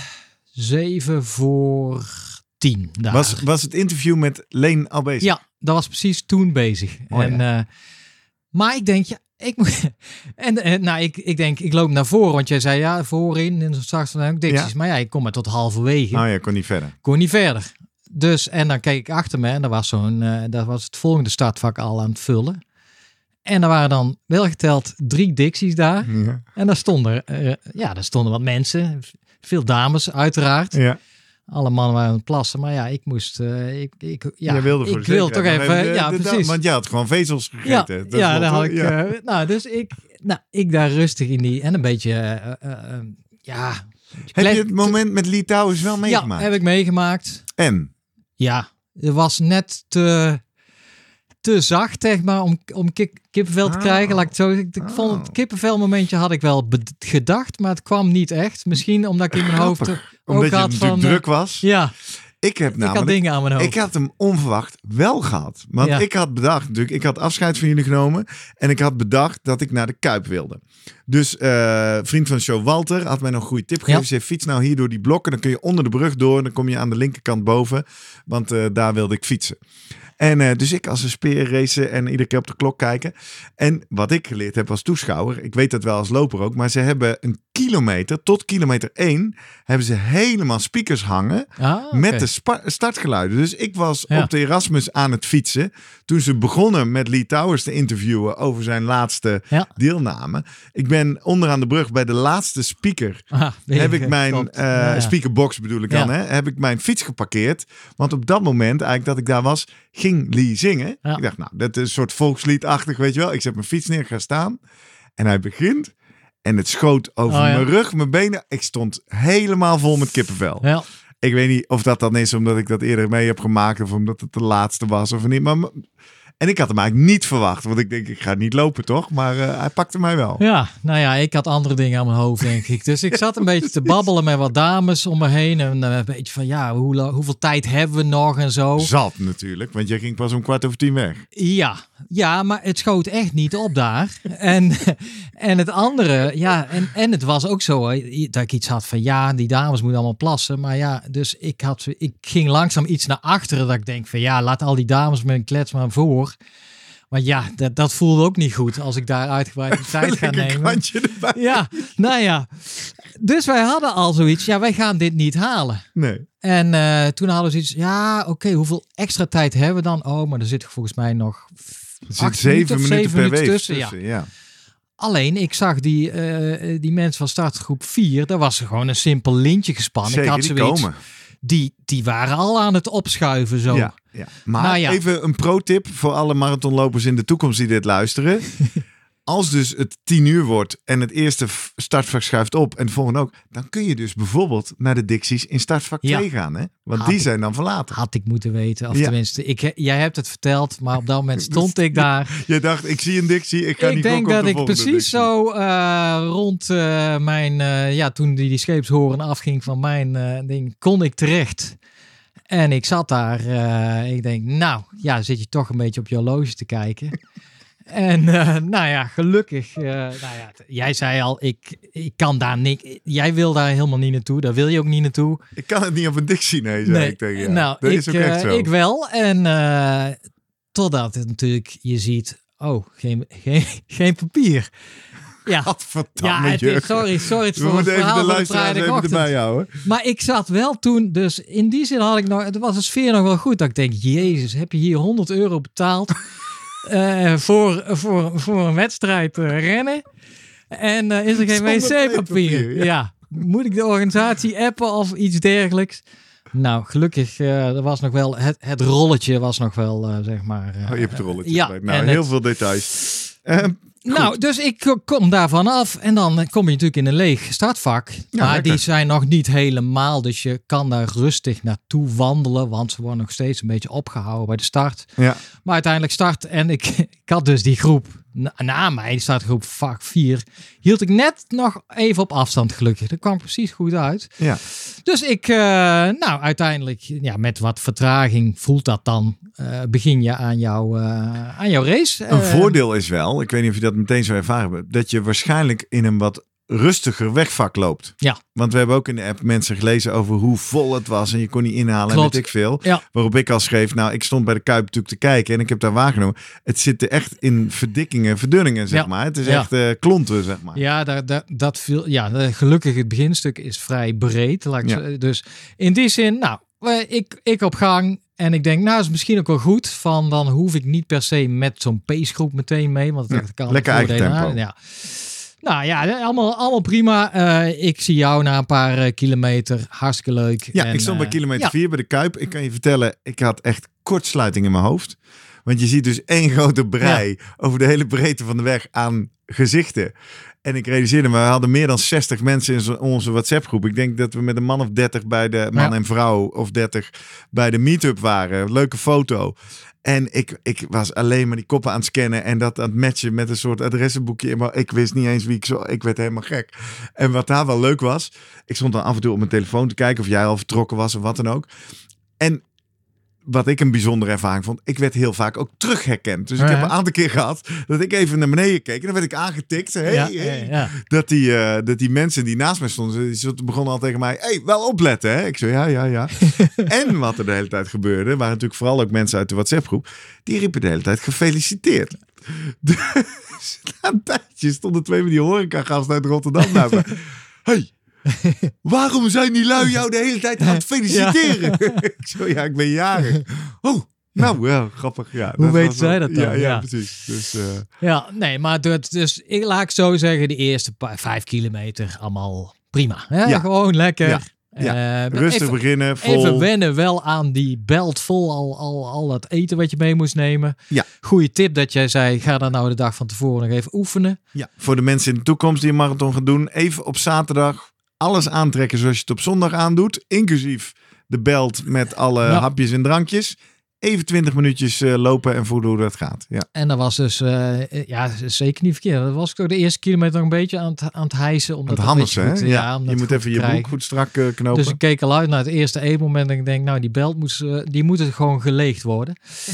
zeven voor tien. Daar. Was, was het interview met Leen al bezig? Ja, dat was precies toen bezig. Oh, en, ja. uh, maar ik denk, ja, ik moet. En, en nou, ik, ik denk, ik loop naar voren, want jij zei ja, voorin en straks dan ook dicties. Ja. Maar ja, ik kom maar tot halverwege. Oh ja, kon niet verder. Kon niet verder. Dus en dan keek ik achter me en daar was zo'n, uh, dat was het volgende startvak al aan het vullen. En er waren dan wel geteld drie dicties daar. Ja. En daar stonden, uh, ja, daar stonden wat mensen, veel dames uiteraard. Ja. Alle mannen waren aan het plassen, maar ja, ik moest, uh, ik, ik, ja, je wilde voor ik wil toch even, even de, ja, de, precies. Want je had gewoon vezels gegeten. Ja, dat ja daar had ik, ja. uh, nou, dus ik, nou, ik daar rustig in die, en een beetje, uh, uh, uh, ja. Heb klein, je het moment met Litouwers wel meegemaakt? Ja, heb ik meegemaakt. En? Ja, het was net te, te zacht, zeg maar, om, om kip, kippenvel te oh. krijgen. Laat ik, zo, ik, ik oh. vond het kippenvelmomentje had ik wel be- gedacht, maar het kwam niet echt. Misschien omdat ik in mijn Grappig. hoofd Omdat ook je had van... druk was? Ja. Ik heb namelijk, ik had dingen aan mijn hoofd. Ik had hem onverwacht wel gehad. Want ja. ik had bedacht, natuurlijk, ik had afscheid van jullie genomen. En ik had bedacht dat ik naar de Kuip wilde. Dus uh, vriend van de show Walter had mij nog een goede tip gegeven. Ja. Ze zei, fiets nou hier door die blokken. Dan kun je onder de brug door. Dan kom je aan de linkerkant boven. Want uh, daar wilde ik fietsen. En uh, dus ik als een speer racen en iedere keer op de klok kijken. En wat ik geleerd heb als toeschouwer, ik weet dat wel als loper ook, maar ze hebben een kilometer, tot kilometer één, hebben ze helemaal speakers hangen Ah, okay. met de spa- startgeluiden. Dus ik was Ja. op de Erasmus aan het fietsen toen ze begonnen met Lee Towers te interviewen over zijn laatste Ja. deelname. Ik ben onderaan de brug bij de laatste speaker. Ah, Heb ik mijn uh, ja, ja. speakerbox bedoel ik dan, Ja. hè? Heb ik mijn fiets geparkeerd. Want op dat moment, eigenlijk dat ik daar was, ging Lee zingen. Ja. Ik dacht, nou, dat is een soort volksliedachtig, weet je wel. Ik zet mijn fiets neer, ga staan. En hij begint. En het schoot over Oh, ja. mijn rug, mijn benen. Ik stond helemaal vol met kippenvel. Ja. Ik weet niet of dat dan is omdat ik dat eerder mee heb gemaakt. Of omdat het de laatste was of niet. Maar... En ik had hem eigenlijk niet verwacht. Want ik denk, ik ga niet lopen toch? Maar uh, hij pakte mij wel. Ja, nou ja, ik had andere dingen aan mijn hoofd, denk ik. Dus ik zat een beetje te babbelen met wat dames om me heen. En uh, een beetje van, ja, hoe, hoeveel tijd hebben we nog en zo. Zat natuurlijk, want jij ging pas om kwart over tien weg. Ja, ja, maar het schoot echt niet op daar. En, en het andere, ja, en, en het was ook zo hè, dat ik iets had van, ja, die dames moeten allemaal plassen. Maar ja, dus ik, had, ik ging langzaam iets naar achteren dat ik denk van, ja, laat al die dames met een klets maar voor. Maar ja, dat, dat voelde ook niet goed als ik daar uitgebreid de tijd ga Lekker nemen. kantje erbij. Ja, nou ja. Dus wij hadden al zoiets, ja, wij gaan dit niet halen. Nee. En uh, toen hadden we zoiets, ja, oké, okay, hoeveel extra tijd hebben we dan? Oh, maar er zit volgens mij nog Er zit zeven minuten, minuten per week tussen. tussen, Ja. ja. Alleen, ik zag die, uh, die mensen van startgroep vier, daar was er gewoon een simpel lintje gespannen. Zeker, ik had die zoiets, komen. Die, die waren al aan het opschuiven zo. Ja, ja. Maar Nou ja. even een pro-tip voor alle marathonlopers in de toekomst die dit luisteren. Als dus het tien uur wordt en het eerste startvak schuift op en de volgende ook, dan kun je dus bijvoorbeeld naar de Dixies in startvak Ja. twee gaan. Hè? Want Had die ik- zijn dan verlaten. Had ik moeten weten. Of Ja. tenminste, ik, jij hebt het verteld, maar op dat moment stond ik daar. Je dacht, ik zie een Dixie, ik ga Ik niet denk gokken op dat de ik volgende precies Dixie. zo uh, rond uh, mijn, uh, ja, toen die, die scheepshoren afging van mijn uh, ding, kon ik terecht. En ik zat daar, uh, ik denk, nou, ja, zit je toch een beetje op je horloge te kijken. En uh, nou ja, gelukkig, uh, nou ja, t- jij zei al, ik, ik kan daar niet, jij wil daar helemaal niet naartoe, daar wil je ook niet naartoe. Ik kan het niet op een Dixie, nee, zei ik tegen je. nou, dat ik, is ook echt uh, zo. ik wel. En uh, totdat het natuurlijk, je ziet, oh, geen, geen, geen papier. Ja, Gadverdamme, ja het is, Jurgen. sorry, sorry het We voor het moeten even verhaal de van de luisteraars even vrijdagochtend. erbij houden. Maar ik zat wel toen, dus in die zin had ik nog, het was de sfeer nog wel goed. Dat ik denk, jezus, heb je hier honderd euro betaald uh, voor, voor, voor een wedstrijd uh, rennen? En uh, is er geen Zonder wc-papier? wc-papier, ja. Ja. Moet ik de organisatie appen of iets dergelijks? Nou, gelukkig, uh, er was nog wel, het, het rolletje was nog wel, uh, zeg maar. Uh, Oh, je hebt het rolletje. Ja, gelijk. Nou, en heel het- veel details. Uh, Nou, dus ik kom daarvan af en dan kom je natuurlijk in een leeg startvak. maar lekker. die zijn nog niet helemaal, dus je kan daar rustig naartoe wandelen, want ze worden nog steeds een beetje opgehouden bij de start. ja. Maar uiteindelijk start en ik, ik had dus die groep na, na mij, die startgroep vak vier, hield ik net nog even op afstand gelukkig. Dat kwam precies goed uit. ja. Dus ik, uh, nou uiteindelijk, ja, met wat vertraging voelt dat dan, uh, begin je aan, jou, uh, aan jouw race. Een Uh, voordeel is wel, ik weet niet of je dat meteen zo ervaren hebt, dat je waarschijnlijk in een wat rustiger wegvak loopt. Ja. Want we hebben ook in de app mensen gelezen over hoe vol het was en je kon niet inhalen Klopt. en weet ik veel. Ja. Waarop ik al schreef, nou ik stond bij de Kuip natuurlijk te kijken en ik heb daar waargenomen. Het zit er echt in verdikkingen, verdunningen zeg Ja. maar. Het is Ja. echt uh, klonten zeg maar. Ja, daar, daar, dat viel, ja, de- gelukkig het beginstuk is vrij breed. Laat ik Ja. zo- Dus in die zin, nou, we- ik, ik op gang. En ik denk, nou, is misschien ook wel goed. Van dan hoef ik niet per se met zo'n pacegroep meteen mee. Want dat Ja, kan lekker eigen voordelen tempo. aan. Ja. Nou ja, allemaal, allemaal prima. Uh, ik zie jou na een paar uh, kilometer. Hartstikke leuk. Ja, En, ik stond bij uh, kilometer ja. vier bij de Kuip. Ik kan je vertellen, ik had echt kortsluiting in mijn hoofd. Want je ziet dus één grote brei over de hele breedte van de weg aan gezichten. En ik realiseerde me, we hadden meer dan zestig mensen in zo- onze WhatsApp-groep. Ik denk dat we met een man of dertig bij de man Ja. en vrouw of dertig bij de meetup waren. Leuke foto. En ik, ik was alleen maar die koppen aan het scannen en dat aan het matchen met een soort adressenboekje. Maar ik wist niet eens wie ik zo. Ik werd helemaal gek. En wat daar wel leuk was, ik stond dan af en toe op mijn telefoon te kijken of jij al vertrokken was of wat dan ook. En wat ik een bijzondere ervaring vond, ik werd heel vaak ook terugherkend. Dus ik Ja. heb een aantal keer gehad dat ik even naar beneden keek en dan werd ik aangetikt. Hey, ja, hey. ja, ja. Dat, die, uh, dat die mensen die naast mij stonden, die begonnen al tegen mij, hey, wel opletten. Hè? Ik zei, ja, ja, ja. En wat er de hele tijd gebeurde, waren natuurlijk vooral ook mensen uit de WhatsApp-groep, die riepen de hele tijd gefeliciteerd. Dus na een tijdje stonden twee van die horecagasten uit Rotterdam naast mij. Hey, waarom zijn die lui jou de hele tijd aan het feliciteren? Ja. Ik zo, ja, ik ben jarig. Oh, nou, ja, grappig. Ja, Hoe weten wel, zij dat dan? Ja, ja, ja. precies. Dus, uh... ja, nee, maar dat, dus ik laat ik zo zeggen, de eerste paar, vijf kilometer allemaal prima. Hè? Ja. Gewoon lekker. Ja. Ja. Uh, Rustig even, beginnen, vol. Even wennen wel aan die belt vol, al, al, al dat eten wat je mee moest nemen. Ja. Goeie tip dat jij zei, ga dan nou de dag van tevoren nog even oefenen. Ja. Voor de mensen in de toekomst die een marathon gaan doen, even op zaterdag alles aantrekken zoals je het op zondag aandoet. Inclusief de belt met alle nou. hapjes en drankjes. Even twintig minuutjes uh, lopen en voelen hoe dat gaat. Ja. En dat was dus, uh, ja, zeker niet verkeerd. Dat was ik ook de eerste kilometer nog een beetje aan het, aan het hijsen. Omdat het hammersen, hè? Goed, ja, ja je moet even je broek goed strak uh, knopen. Dus ik keek al uit naar het eerste eetmoment en ik denk, nou, die belt moet, uh, die moet het gewoon geleegd worden.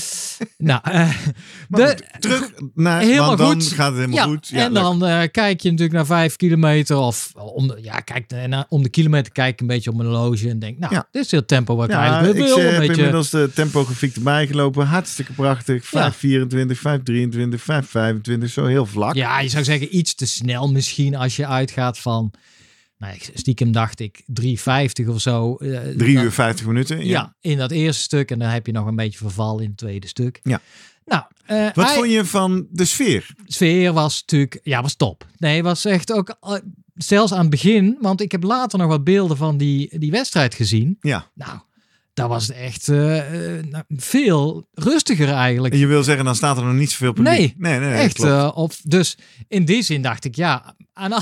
nou, uh, de, goed, terug naar, helemaal want dan goed. gaat het helemaal ja, goed. Ja, en leuk. dan uh, kijk je natuurlijk naar vijf kilometer of om de, ja, kijk, naar, om de kilometer kijk ik een beetje op mijn horloge en denk, nou, ja. dit is het tempo wat ik ja, eigenlijk wil. Ik een heb beetje... inmiddels de tempo gefikt erbij gelopen. Hartstikke prachtig. vijf vierentwintig, vijf drieëntwintig, vijf vijfentwintig. Zo heel vlak. Ja, je zou zeggen iets te snel misschien als je uitgaat van... Nou, stiekem dacht ik drie vijftig of zo. Uh, drie uur vijftig minuten. Ja. ja, in dat eerste stuk. En dan heb je nog een beetje verval in het tweede stuk. Ja. Nou, uh, Wat hij, vond je van de sfeer? De sfeer was natuurlijk... Ja, was top. Nee, was echt ook... Uh, zelfs aan het begin. Want ik heb later nog wat beelden van die, die wedstrijd gezien. Ja. Nou... Daar was het echt uh, uh, veel rustiger eigenlijk. En je wil zeggen, dan staat er nog niet zoveel publiek. Nee, nee, nee, nee echt. Uh, of, dus in die zin dacht ik, ja, aan,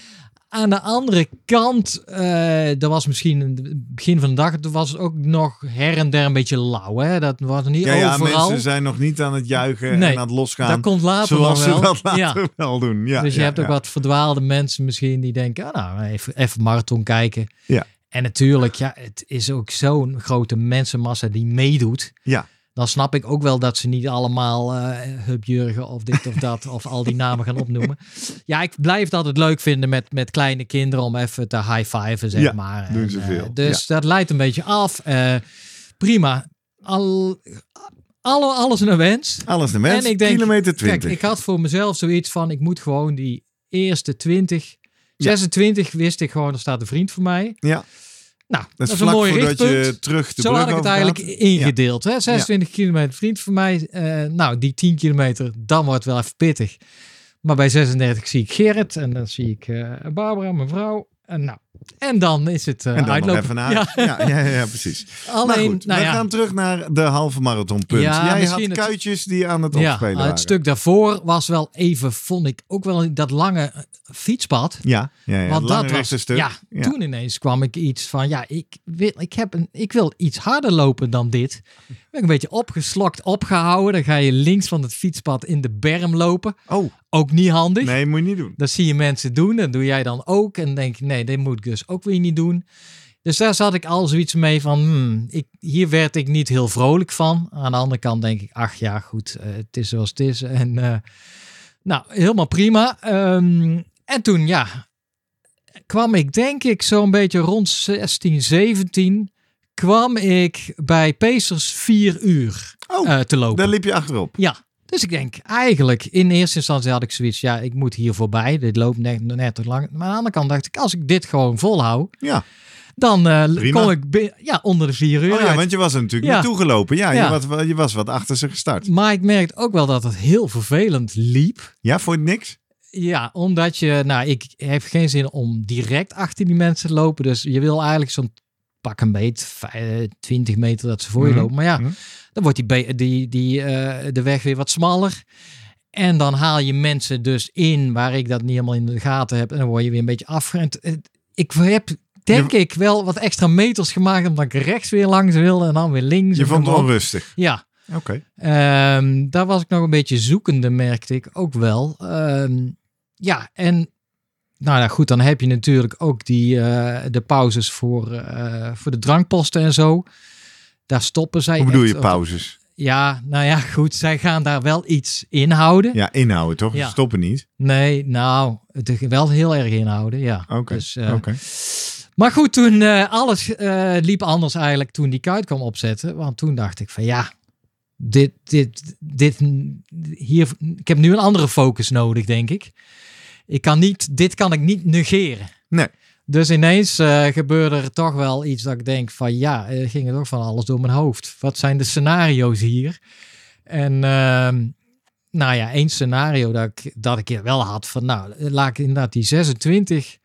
aan de andere kant, uh, dat was misschien in het begin van de dag, toen was het ook nog her en der een beetje lauw. Hè? Dat was niet ja, overal. Ja, mensen zijn nog niet aan het juichen nee, en aan het losgaan. Dat komt later zoals nog wel. ze dat later ja. wel doen. Ja, dus je ja, hebt ook ja. wat verdwaalde mensen misschien die denken, ah, nou, even, even marathon kijken. Ja. En natuurlijk, ja, het is ook zo'n grote mensenmassa die meedoet. Ja. Dan snap ik ook wel dat ze niet allemaal uh, Huub Jurgen of dit of dat of al die namen gaan opnoemen. Ja, ik blijf het altijd leuk vinden met, met kleine kinderen om even te high-fiven, zeg ja, maar. doen en, ze veel. Uh, dus ja. dat leidt een beetje af. Uh, prima. Al, alle, alles een wens. Alles een wens. En ik denk, kilometer twintig. Kijk, ik had voor mezelf zoiets van, ik moet gewoon die eerste twintig, zesentwintig ja. wist ik gewoon, er staat een vriend voor mij. Ja. Nou, dat is, dat is vlak een mooi voordat richtpunt. je terug de Zo brug had ik het eigenlijk gaat. ingedeeld. Ja. Hè? zesentwintig ja. kilometer vriend voor mij. Uh, nou, die tien kilometer, dan wordt het wel even pittig. Maar bij zesendertig zie ik Gerrit. En dan zie ik uh, Barbara, mijn vrouw. En, nou, en dan is het uh, en dan uitlopen. Nog even naar, ja. Ja, ja, ja, precies. Alleen, maar goed, nou we ja. gaan terug naar de halve marathonpunt. Ja, Jij had het... kuitjes die aan het ja, opspelen waren. Het stuk daarvoor was wel even, vond ik, ook wel dat lange fietspad. Ja, ja, ja. Want dat was, stuk. ja, ja, toen ineens kwam ik iets van, ja, ik wil, ik heb een, ik wil iets harder lopen dan dit. Ben ik een beetje opgeslokt, opgehouden. Dan ga je links van het fietspad in de berm lopen. Oh. Ook niet handig. Nee, moet je niet doen. Dat zie je mensen doen. Dat doe jij dan ook. En dan denk je, nee, dit moet ik dus ook weer niet doen. Dus daar zat ik al zoiets mee van, hmm, ik, hier werd ik niet heel vrolijk van. Aan de andere kant denk ik, ach ja, goed, uh, het is zoals het is. En uh, nou, helemaal prima. Um, en toen, ja, kwam ik denk ik zo'n beetje rond zestien, zeventien... kwam ik bij Pacers vier uur oh, uh, te lopen. Daar liep je achterop. Ja. Dus ik denk eigenlijk, in eerste instantie had ik zoiets, ja, ik moet hier voorbij. Dit loopt net, net te lang. Maar aan de andere kant dacht ik, als ik dit gewoon volhoud, ja. dan uh, kom ik bi- ja, onder de vier uur Oh ja, uit. want je was er natuurlijk ja. naartoe gelopen. Ja, ja. Je, was, je was wat achter ze gestart. Maar ik merkte ook wel dat het heel vervelend liep. Ja, vond je niks? Ja, omdat je, nou, ik heb geen zin om direct achter die mensen te lopen. Dus je wil eigenlijk zo'n pak een beet, twintig meter dat ze voor je mm-hmm. lopen. Maar ja, mm-hmm. dan wordt die, be- die, die, uh, de weg weer wat smaller. En dan haal je mensen dus in waar ik dat niet helemaal in de gaten heb. En dan word je weer een beetje afgerend. Ik heb, denk je... ik, wel wat extra meters gemaakt omdat ik rechts weer langs wilde en dan weer links. Je vond het onrustig? Ja. Oké. Okay. Um, daar was ik nog een beetje zoekende, merkte ik ook wel. Um, ja, en nou ja, goed, dan heb je natuurlijk ook die, uh, de pauzes voor, uh, voor de drankposten en zo. daar stoppen zij. Hoe bedoel echt je op- pauzes? Ja, nou ja, goed. Zij gaan daar wel iets inhouden. Ja, inhouden toch? Ja. Stoppen niet. Nee, nou, het wel heel erg inhouden, ja. Oké, Dus, eh, oké. Maar goed, toen eh, alles eh, liep anders eigenlijk toen die kuit kwam opzetten. Want toen dacht ik van ja, dit, dit, dit, hier, ik heb nu een andere focus nodig, denk ik. Ik kan niet, dit kan ik niet negeren. Nee. Dus ineens uh, gebeurde er toch wel iets dat ik denk van ja, er ging er toch van alles door mijn hoofd. Wat zijn de scenario's hier? En uh, nou ja, één scenario dat ik, dat ik wel had van nou, laat ik inderdaad die zesentwintig,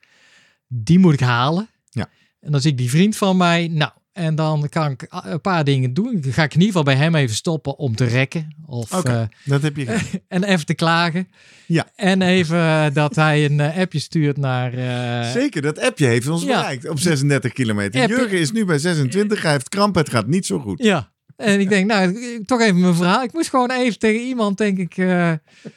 die moet ik halen. Ja. En dan zie ik die vriend van mij, nou, en dan kan ik een paar dingen doen. Dan ga ik in ieder geval bij hem even stoppen om te rekken. Of, okay, uh, dat heb je gedaan. En even te klagen. Ja. En even uh, dat hij een uh, appje stuurt naar... Uh, Zeker, dat appje heeft ons ja. bereikt op zesendertig kilometer. Appje. Jurgen is nu bij zesentwintig, hij heeft kramp, het gaat niet zo goed. Ja, en ik denk, nou, toch even mijn verhaal. Ik moest gewoon even tegen iemand, denk ik, uh,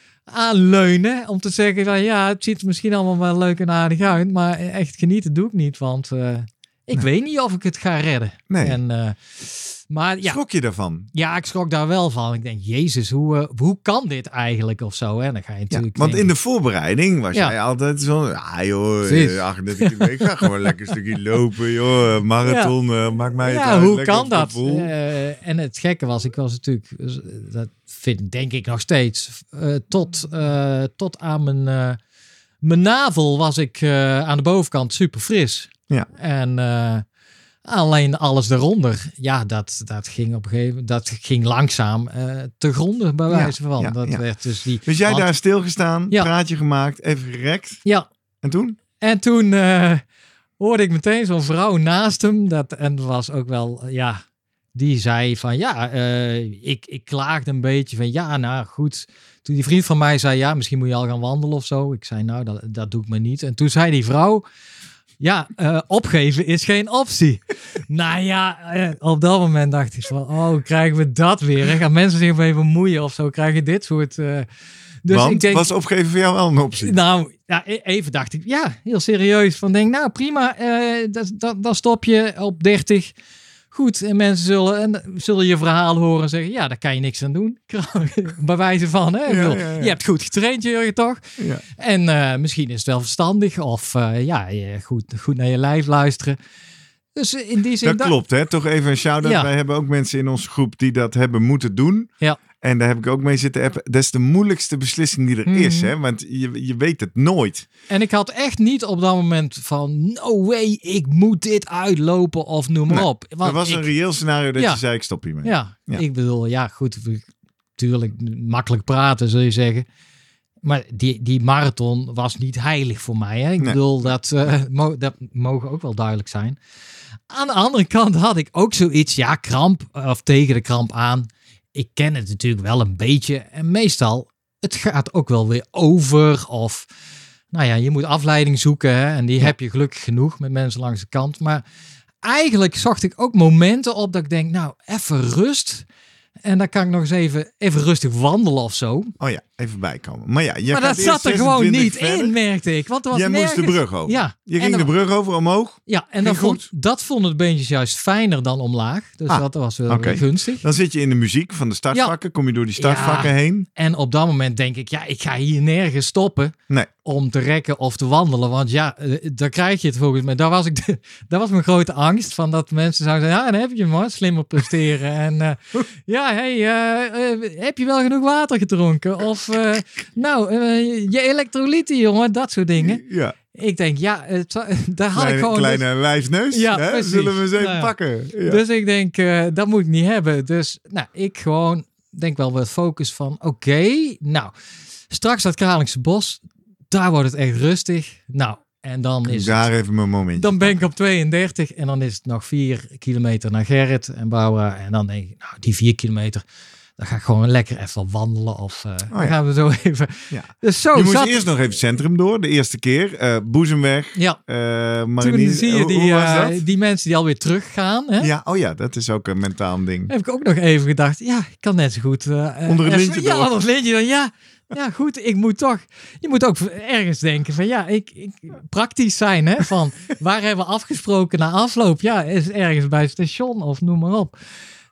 aanleunen. Om te zeggen, van, ja, het ziet er misschien allemaal wel leuk en aardig uit. Maar echt genieten doe ik niet, want... Uh, Ik nee. weet niet of ik het ga redden. Nee. En, uh, maar, ja, schrok je daarvan? Ja, ik schrok daar wel van. Ik denk, jezus, hoe, uh, hoe kan dit eigenlijk of zo? Hè? Dan ga je natuurlijk ja, want denken, in de voorbereiding was ja. jij altijd zo... Ja joh, achtendertig kilometer, ik ga gewoon lekker een stukje lopen. Joh, marathon, ja. uh, maak mij het ja, uit. Hoe kan dat? Uh, en het gekke was, ik was natuurlijk... Dat vind denk ik nog steeds. Uh, tot, uh, tot aan mijn, uh, mijn navel was ik uh, aan de bovenkant super fris. Ja. En uh, alleen alles eronder, ja, dat, dat ging op een gegeven moment, dat ging langzaam uh, te gronden bij wijze van. Ja, ja, dat ja. werd dus die. Dus jij want, daar stilgestaan, ja. praatje gemaakt, even gerekt. Ja. En toen? En toen uh, hoorde ik meteen zo'n vrouw naast hem, dat en dat was ook wel, ja, die zei van ja, uh, ik, ik klaagde een beetje van ja, nou goed. Toen die vriend van mij zei ja, misschien moet je al gaan wandelen of zo. Ik zei nou, dat, dat doe ik maar niet. En toen zei die vrouw. Ja, uh, opgeven is geen optie. Nou ja, uh, op dat moment dacht ik van, oh, krijgen we dat weer? Hè? Gaan mensen zich even bemoeien of zo? Krijg je dit soort... Uh, dus Want, ik denk, was opgeven voor jou wel een optie? Nou, ja, even dacht ik, ja, heel serieus. Van denk, nou prima, uh, dat, dat, dan stop je op dertig. Goed, en mensen zullen, en zullen je verhaal horen en zeggen, ja, daar kan je niks aan doen. Bij wijze van, hè? Ja, ja, ja. Je hebt goed getraind, Jurgen, toch? Ja. En uh, misschien is het wel verstandig of uh, ja, je goed, goed naar je lijf luisteren. Dus in die zin... Dat da- klopt, hè? Toch even een shout-out. Ja. Wij hebben ook mensen in onze groep die dat hebben moeten doen. Ja. En daar heb ik ook mee zitten appen. Dat is de moeilijkste beslissing die er mm-hmm. is, hè? Want je, je weet het nooit. En ik had echt niet op dat moment van... No way, ik moet dit uitlopen of noem maar nee, op. Want er was ik, een reëel scenario dat ja, je zei, ik stop hiermee. Ja, ja, ik bedoel, ja goed, natuurlijk makkelijk praten, zul je zeggen. Maar die, die marathon was niet heilig voor mij. Hè? Ik nee. bedoel, dat, uh, mo- dat mogen ook wel duidelijk zijn. Aan de andere kant had ik ook zoiets, ja, kramp of tegen de kramp aan. Ik ken het natuurlijk wel een beetje. En meestal, het gaat ook wel weer over. Of, nou ja, je moet afleiding zoeken. Hè? En die ja. heb je gelukkig genoeg met mensen langs de kant. Maar eigenlijk zocht ik ook momenten op dat ik denk, nou, even rust. En dan kan ik nog eens even, even rustig wandelen of zo. Oh ja, even bijkomen. Maar ja, je maar dat zat er gewoon niet verder. in, merkte ik. Want er was Jij nergens... moest de brug over. Ja. Je ging de brug over omhoog. Ja, en dat vond, dat vonden de beentjes juist fijner dan omlaag. Dus ah, dat was wel okay. gunstig. Dan zit je in de muziek van de startvakken. Ja. Kom je door die startvakken ja. heen. En op dat moment denk ik, ja, ik ga hier nergens stoppen. Nee. Om te rekken of te wandelen. Want ja, daar krijg je het volgens mij. Daar was, ik de, daar was mijn grote angst. Van dat mensen zouden zeggen, ja, dan heb je hem hoor. Slimmer presteren. en uh, ja, hey, uh, uh, heb je wel genoeg water gedronken? Of, uh, nou, uh, je elektrolyten, jongen. Dat soort dingen. Ja. Ik denk, ja, het, daar had kleine, ik gewoon... Kleine dus, wijfneus, ja, hè? Zullen we eens even nou, pakken. Ja. Dus ik denk, uh, dat moet ik niet hebben. Dus nou, ik gewoon denk wel wat focus van, oké, okay, nou, straks dat Kralingse Bos, daar wordt het echt rustig. Nou, en dan is daar het, even mijn momentje. Dan ben ik op tweeëndertig en dan is het nog vier kilometer naar Gerrit en Barbara. En dan denk ik, nou, die vier kilometer... Dan ga ik gewoon lekker even wandelen of uh, oh, dan ja. gaan we zo even... Ja. Dus zo je moest zat... eerst nog even het centrum door, de eerste keer. Uh, Boezemweg. Ja. Uh, Toen zie je die, uh, die mensen die alweer teruggaan. Hè? Ja, oh ja, dat is ook een mentaal ding. Heb ik ook nog even gedacht, ja, ik kan net zo goed... Uh, onder het lintje Ja, onder het lintje dan, ja. Ja, goed, ik moet toch... Je moet ook ergens denken van, ja, ik, ik praktisch zijn, hè. Van, waar hebben we afgesproken na afloop? Ja, is ergens bij het station of noem maar op.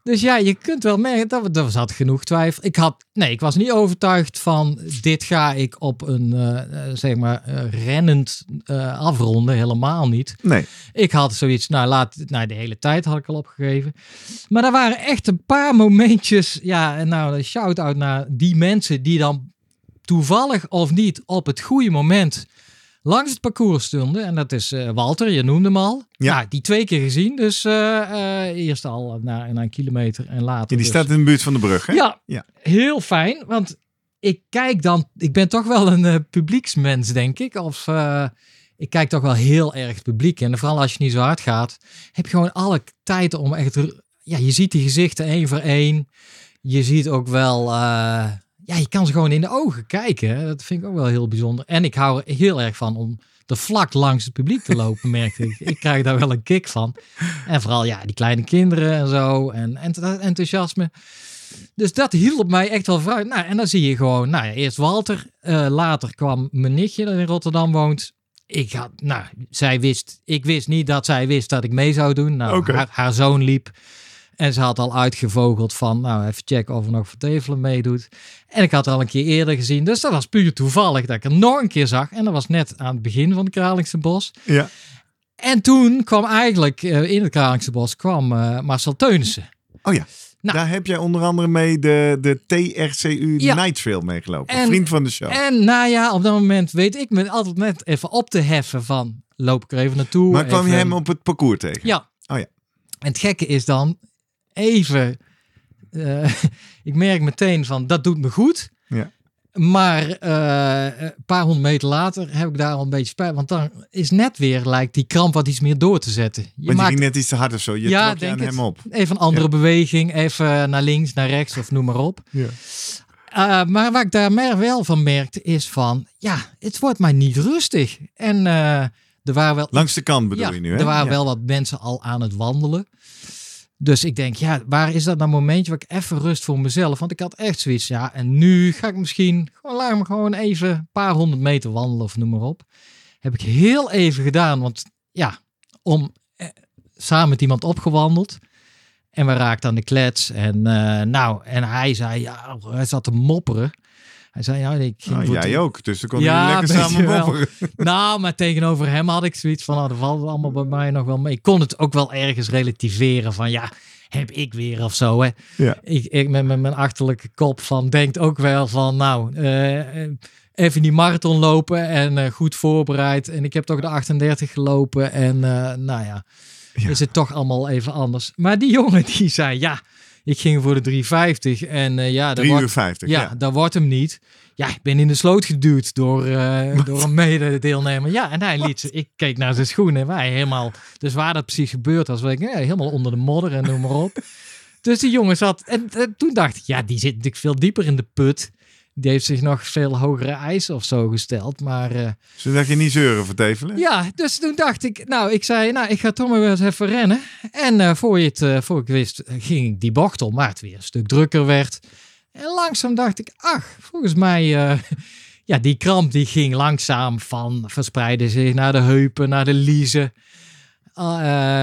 Dus ja, je kunt wel merken, dat er zat genoeg twijfel. Ik had, nee, ik was niet overtuigd van dit ga ik op een, uh, zeg maar, uh, rennend uh, afronden. Helemaal niet. Nee. Ik had zoiets, nou, laat, nou, de hele tijd had ik al opgegeven. Maar er waren echt een paar momentjes, ja, en nou, een shout-out naar die mensen die dan toevallig of niet op het goede moment langs het parcours stonden. En dat is uh, Walter, je noemde hem al. Ja. Nou, die twee keer gezien. Dus uh, uh, eerst al na, na een kilometer en later. En die dus. staat in de buurt van de brug, hè? Ja, ja, heel fijn. Want ik kijk dan... Ik ben toch wel een uh, publieksmens, denk ik. Of uh, ik kijk toch wel heel erg publiek. En vooral als je niet zo hard gaat, heb je gewoon alle tijd om echt... Ja, je ziet die gezichten één voor één. Je ziet ook wel... Uh, Ja, je kan ze gewoon in de ogen kijken. Dat vind ik ook wel heel bijzonder. En ik hou er heel erg van om er vlak langs het publiek te lopen, merkte ik. Ik krijg daar wel een kick van. En vooral, ja, die kleine kinderen en zo. En, en dat enthousiasme. Dus dat hielp mij echt wel vooruit. Nou, en dan zie je gewoon, nou ja, eerst Walter. Uh, later kwam mijn nichtje dat in Rotterdam woont. Ik had, nou, zij wist, ik wist niet dat zij wist dat ik mee zou doen. Nou, okay. haar, haar zoon liep. En ze had al uitgevogeld van, nou, even checken of er nog Vertevelen meedoet. En ik had het al een keer eerder gezien. Dus dat was puur toevallig dat ik er nog een keer zag. En dat was net aan het begin van het Kralingse Bos. Ja. En toen kwam eigenlijk uh, in het Kralingse Bos kwam uh, Marcel Teunissen. Oh ja. Nou, daar heb jij onder andere mee de, de T R C U ja. Night Trail meegelopen. En, vriend van de show. En nou ja, op dat moment weet ik me altijd net even op te heffen van, loop ik er even naartoe. Maar kwam even, je hem op het parcours tegen? Ja. Oh ja. En het gekke is dan, even, uh, ik merk meteen van, dat doet me goed. Ja. Maar uh, een paar honderd meter later heb ik daar al een beetje spijt. Want dan is net weer, lijkt die kramp wat iets meer door te zetten. Je want maakt, je ging net iets te hard of zo. Je ja, trok je aan hem op. Even een andere ja. beweging. Even naar links, naar rechts of noem maar op. Ja. Uh, maar wat ik daar wel van merkte is van, ja, het wordt maar niet rustig. En uh, er waren wel... Langs de kant bedoel ja, je nu, hè? Er waren ja. wel wat mensen al aan het wandelen. Dus ik denk, ja, waar is dat nou momentje waar ik even rust voor mezelf? Want ik had echt zoiets, ja, en nu ga ik misschien, gewoon, laat me gewoon even een paar honderd meter wandelen of noem maar op. Heb ik heel even gedaan, want ja, om eh, samen met iemand opgewandeld. En we raakten aan de klets. En uh, nou, en hij zei, ja, hij zat te mopperen. Hij zei, ja, ik ging oh, voor jij te... ook, dus dan kon ja, je lekker samen mopperen. Nou, maar tegenover hem had ik zoiets van, nou, dat valt allemaal bij mij nog wel mee. Ik kon het ook wel ergens relativeren van, ja, heb ik weer of zo, hè. Ja. Ik, ik met, met mijn achterlijke kop van, denkt ook wel van, nou, uh, even die marathon lopen en uh, goed voorbereid. En ik heb toch de achtendertig gelopen en uh, nou ja, ja, is het toch allemaal even anders. Maar die jongen die zei, ja, ik ging voor de drie vijftig en uh, ja, drie uur vijftig, ja, ja, dat wordt hem niet. Ja, ik ben in de sloot geduwd door, uh, door een mededeelnemer. Ja, en hij liet ze, ik keek naar zijn schoenen. Wij helemaal, dus waar dat precies gebeurd was, was ik ja, helemaal onder de modder en noem maar op. Dus die jongen zat, en, en toen dacht ik, ja, die zit natuurlijk veel dieper in de put. Die heeft zich nog veel hogere eisen of zo gesteld, maar... Uh, Zodat je niet zeuren Vertevelen? Ja, dus toen dacht ik, nou, ik zei, nou, ik ga toch maar weer eens even rennen. En uh, voor, je het, uh, voor ik wist, ging ik die bocht om, maar het weer een stuk drukker werd. En langzaam dacht ik, ach, volgens mij, uh, ja, die kramp die ging langzaam van, verspreidde zich naar de heupen, naar de liezen. Uh,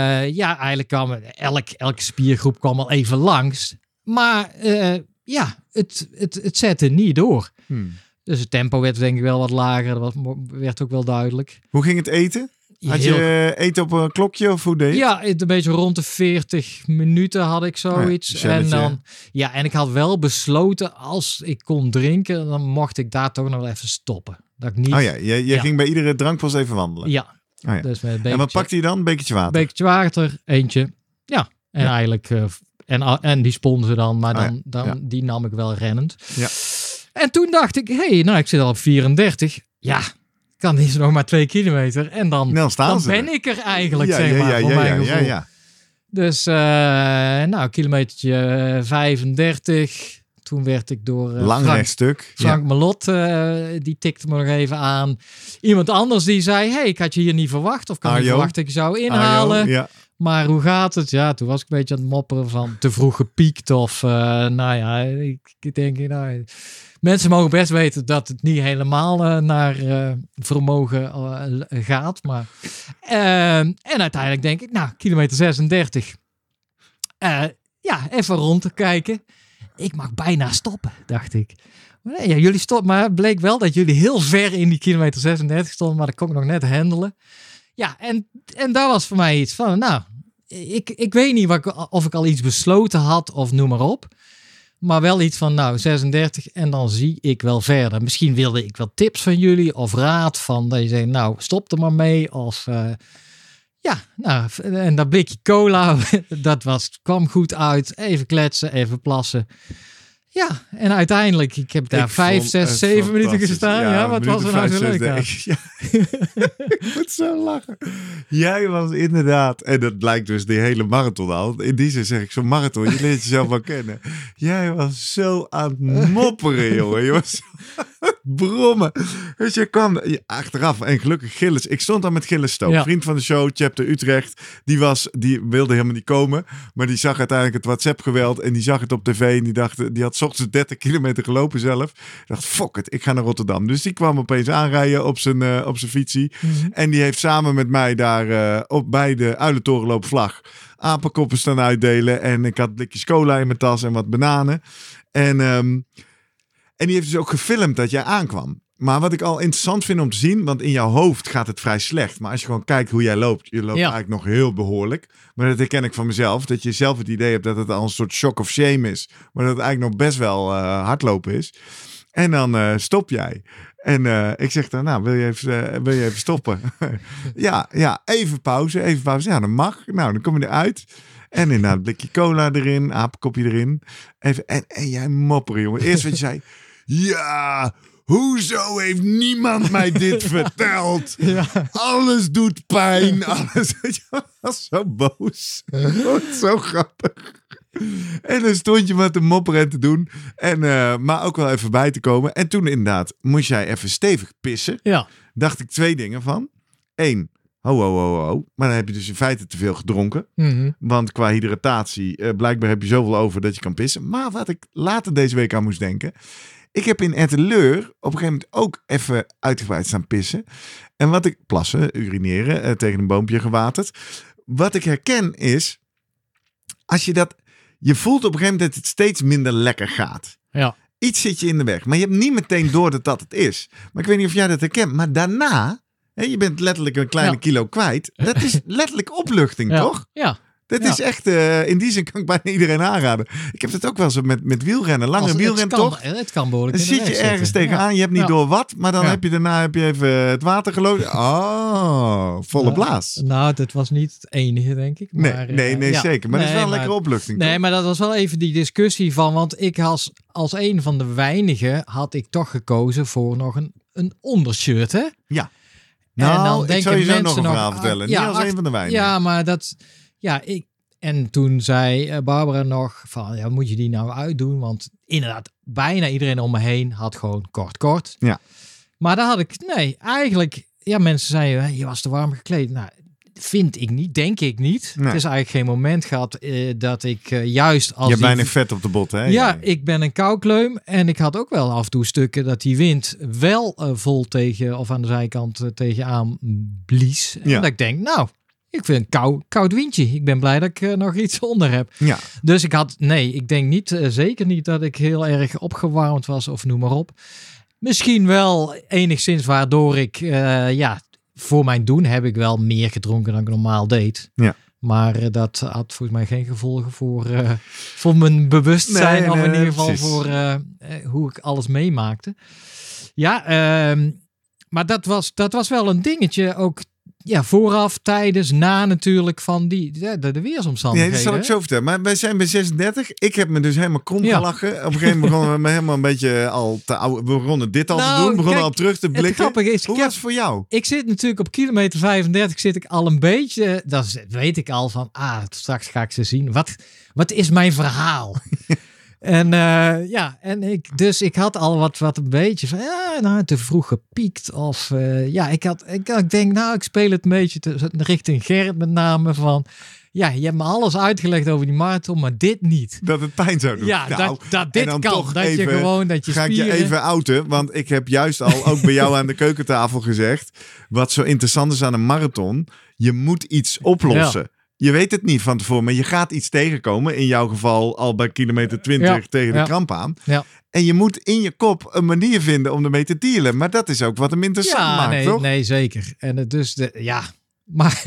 ja, eigenlijk kwam elk, elke spiergroep kwam al even langs. Maar uh, ja, het, het, het zette niet door. Hmm. Dus het tempo werd denk ik wel wat lager, dat was, werd ook wel duidelijk. Hoe ging het eten? Had je Heel... eten op een klokje of hoe deed je? Ja, een beetje rond de veertig minuten had ik zoiets. Ja, en dan, ja, en ik had wel besloten, als ik kon drinken, dan mocht ik daar toch nog wel even stoppen. Dat ik niet... Oh ja, je, je ja. ging bij iedere drankpas even wandelen? Ja. Oh ja. Dus met een bekertje, en wat pakte je dan? Een bekertje water? Een bekertje water, eentje. Ja, en ja. eigenlijk... Uh, en, en die sponsen dan, maar dan, oh ja. dan ja. die nam ik wel rennend. Ja. En toen dacht ik, hé, hey, nou, ik zit al op vierendertig. Ja, kan is nog maar twee kilometer. En dan, dan, dan ben ik er eigenlijk, ja, zeg ja, maar, ja, voor ja, mijn ja, gevoel. ja, ja. Dus, uh, nou, kilometertje vijfendertig. Toen werd ik door uh, Lang Frank, stuk. Frank ja. Melot, uh, die tikte me nog even aan. Iemand anders die zei, hey, ik had je hier niet verwacht. Of kan je verwachten dat ik je zou inhalen. Arjo, ja. Maar hoe gaat het? Ja, toen was ik een beetje aan het mopperen van te vroeg gepiekt. Of, uh, nou ja, ik, ik denk, nou, mensen mogen best weten dat het niet helemaal uh, naar uh, vermogen uh, gaat. Maar, uh, en uiteindelijk denk ik, nou, kilometer zesendertig. Uh, ja, even rond te kijken. Ik mag bijna stoppen, dacht ik. Maar nee, ja, jullie stoppen, maar het bleek wel dat jullie heel ver in die kilometer zesendertig stonden, maar dat kon ik nog net handelen. Ja, en, en daar was voor mij iets van, nou, ik, ik weet niet wat ik, of ik al iets besloten had of noem maar op. Maar wel iets van, nou, zesendertig en dan zie ik wel verder. Misschien wilde ik wel tips van jullie of raad van, dat je zegt, nou, stop er maar mee. Of, uh, ja, nou, en dat blikje cola, dat was, kwam goed uit. Even kletsen, even plassen. Ja, en uiteindelijk, ik heb daar ik vijf, zes, zeven minuten gestaan. Ja, ja wat was er nou zo leuk aan? Ja. Ik moet zo lachen. Jij was inderdaad, en dat lijkt dus die hele marathon al. In die zin zeg ik, zo'n marathon, je leert jezelf wel kennen. Jij was zo aan het mopperen, jongen. Je was zo aan het brommen. Dus je kwam achteraf, en gelukkig Gilles. Ik stond dan met Gilles Stoop, ja. Vriend van de show, Chapter Utrecht. Die, was, die wilde helemaal niet komen, maar die zag uiteindelijk het WhatsApp-geweld en die zag het op tv en die dacht, die had 's ochtends dertig kilometer gelopen zelf. Ik dacht, fuck it, ik ga naar Rotterdam. Dus die kwam opeens aanrijden op zijn, uh, op zijn fietsie. Mm-hmm. En die heeft samen met mij daar uh, op, bij de Uilentoren lopen vlag apenkoppen staan uitdelen. En ik had blikjes cola in mijn tas en wat bananen. En, um, en die heeft dus ook gefilmd dat jij aankwam. Maar wat ik al interessant vind om te zien, want in jouw hoofd gaat het vrij slecht. Maar als je gewoon kijkt hoe jij loopt, je loopt ja. eigenlijk nog heel behoorlijk. Maar dat herken ik van mezelf, dat je zelf het idee hebt dat het al een soort shock of shame is. Maar dat het eigenlijk nog best wel uh, hardlopen is. En dan uh, stop jij. En uh, ik zeg dan, nou, wil je even, uh, wil je even stoppen? ja, ja, even pauze, even pauze. Ja, dat mag. Nou, dan kom je eruit. En inderdaad, een blikje cola erin, apenkopje erin. Even, en, en jij mopperen, jongen. Eerst wat je zei, ja... Hoezo heeft niemand mij dit verteld? Ja. Alles doet pijn. Alles. Je was zo boos. Zo grappig. En dan stond je wat te mopperen en te doen. En, uh, maar ook wel even bij te komen. En toen inderdaad moest jij even stevig pissen. Ja. Dacht ik twee dingen van. Eén. Ho, ho, ho, ho. Maar dan heb je dus in feite te veel gedronken. Mm-hmm. Want qua hydratatie, uh, blijkbaar heb je zoveel over dat je kan pissen. Maar wat ik later deze week aan moest denken. Ik heb in Etteleur op een gegeven moment ook even uitgebreid staan pissen. En wat ik, plassen, urineren, uh, tegen een boompje gewaterd. Wat ik herken is, als je dat, je voelt op een gegeven moment dat het steeds minder lekker gaat. Ja. Iets zit je in de weg, maar je hebt niet meteen door dat dat het is. Maar ik weet niet of jij dat herkent, maar daarna, hè, je bent letterlijk een kleine ja. kilo kwijt. Dat is letterlijk opluchting, ja. toch? Ja. Dat ja. is echt, uh, in die zin kan ik bijna iedereen aanraden. Ik heb het ook wel zo met, met wielrennen. Lange wielrennen toch? Het kan behoorlijk. Dan zit je ergens tegenaan, ja. je hebt niet ja. door wat. Maar dan ja. heb je daarna heb je even het water gelopen. Oh, volle ja. blaas. Nou, dat was niet het enige, denk ik. Maar, nee, nee, nee uh, zeker. Maar ja. dat is wel een lekkere opluchting. Nee, toch? maar dat was wel even die discussie van. Want ik als, als een van de weinigen had ik toch gekozen voor nog een, een ondershirt, hè? Ja. Nou, en dan ik zal je zo nog een verhaal nog, vertellen. Ja, niet als ach, een van de weinigen. Ja, maar dat... Ja, ik... En toen zei Barbara nog van, ja, moet je die nou uitdoen? Want inderdaad, bijna iedereen om me heen had gewoon kort, kort. Ja. Maar daar had ik, nee, eigenlijk, ja, mensen zeiden, je was te warm gekleed. Nou, vind ik niet, denk ik niet. Nee. Het is eigenlijk geen moment gehad uh, dat ik uh, juist als... Je hebt bijna vet op de bot, hè? Ja, ja, ik ben een koukleum en ik had ook wel af en toe stukken dat die wind wel uh, vol tegen, of aan de zijkant uh, tegenaan blies. En ja. dat ik denk, nou... Ik vind een kou, koud windje. Ik ben blij dat ik uh, nog iets onder heb. Ja. Dus ik had, nee, ik denk niet, uh, zeker niet dat ik heel erg opgewarmd was of noem maar op. Misschien wel enigszins waardoor ik, uh, ja, voor mijn doen heb ik wel meer gedronken dan ik normaal deed. Ja. Maar uh, dat had volgens mij geen gevolgen voor, uh, voor mijn bewustzijn. Nee, of nee, in ieder geval precies. voor uh, hoe ik alles meemaakte. Ja, uh, maar dat was, dat was wel een dingetje ook. Ja, vooraf, tijdens, na natuurlijk van die, de, de weersomstandigheden. Nee, dat zal ik zo vertellen. Maar wij zijn bij zesendertig. Ik heb me dus helemaal krom gelachen. Ja. Op een gegeven moment begonnen we me helemaal een beetje al te oud. We begonnen dit al nou, te doen. We begonnen kijk, al terug te blikken. Is, Hoe was het voor jou? Ik zit natuurlijk op kilometer vijfendertig zit ik al een beetje, dat weet ik al van, ah, straks ga ik ze zien. Wat, wat is mijn verhaal? En uh, ja, en ik, dus ik had al wat, wat een beetje van, ja, nou, te vroeg gepiekt. Of uh, ja, ik had, ik, ik denk, nou, ik speel het een beetje te, richting Gerrit met name van, ja, je hebt me alles uitgelegd over die marathon, maar dit niet. Dat het pijn zou doen. Ja, nou, dat, dat dit kan. Dat even, je gewoon, dat je ga spieren... ik je even outen, want ik heb juist al ook bij jou aan de keukentafel gezegd, wat zo interessant is aan een marathon, je moet iets oplossen. Ja. je weet het niet van tevoren, maar je gaat iets tegenkomen. In jouw geval al bij kilometer twintig Ja, tegen de ja. kramp aan. Ja. En je moet in je kop een manier vinden om ermee te dealen. Maar dat is ook wat hem interessant Ja, maakt, nee, toch? nee, zeker. En het dus, de, ja, maar,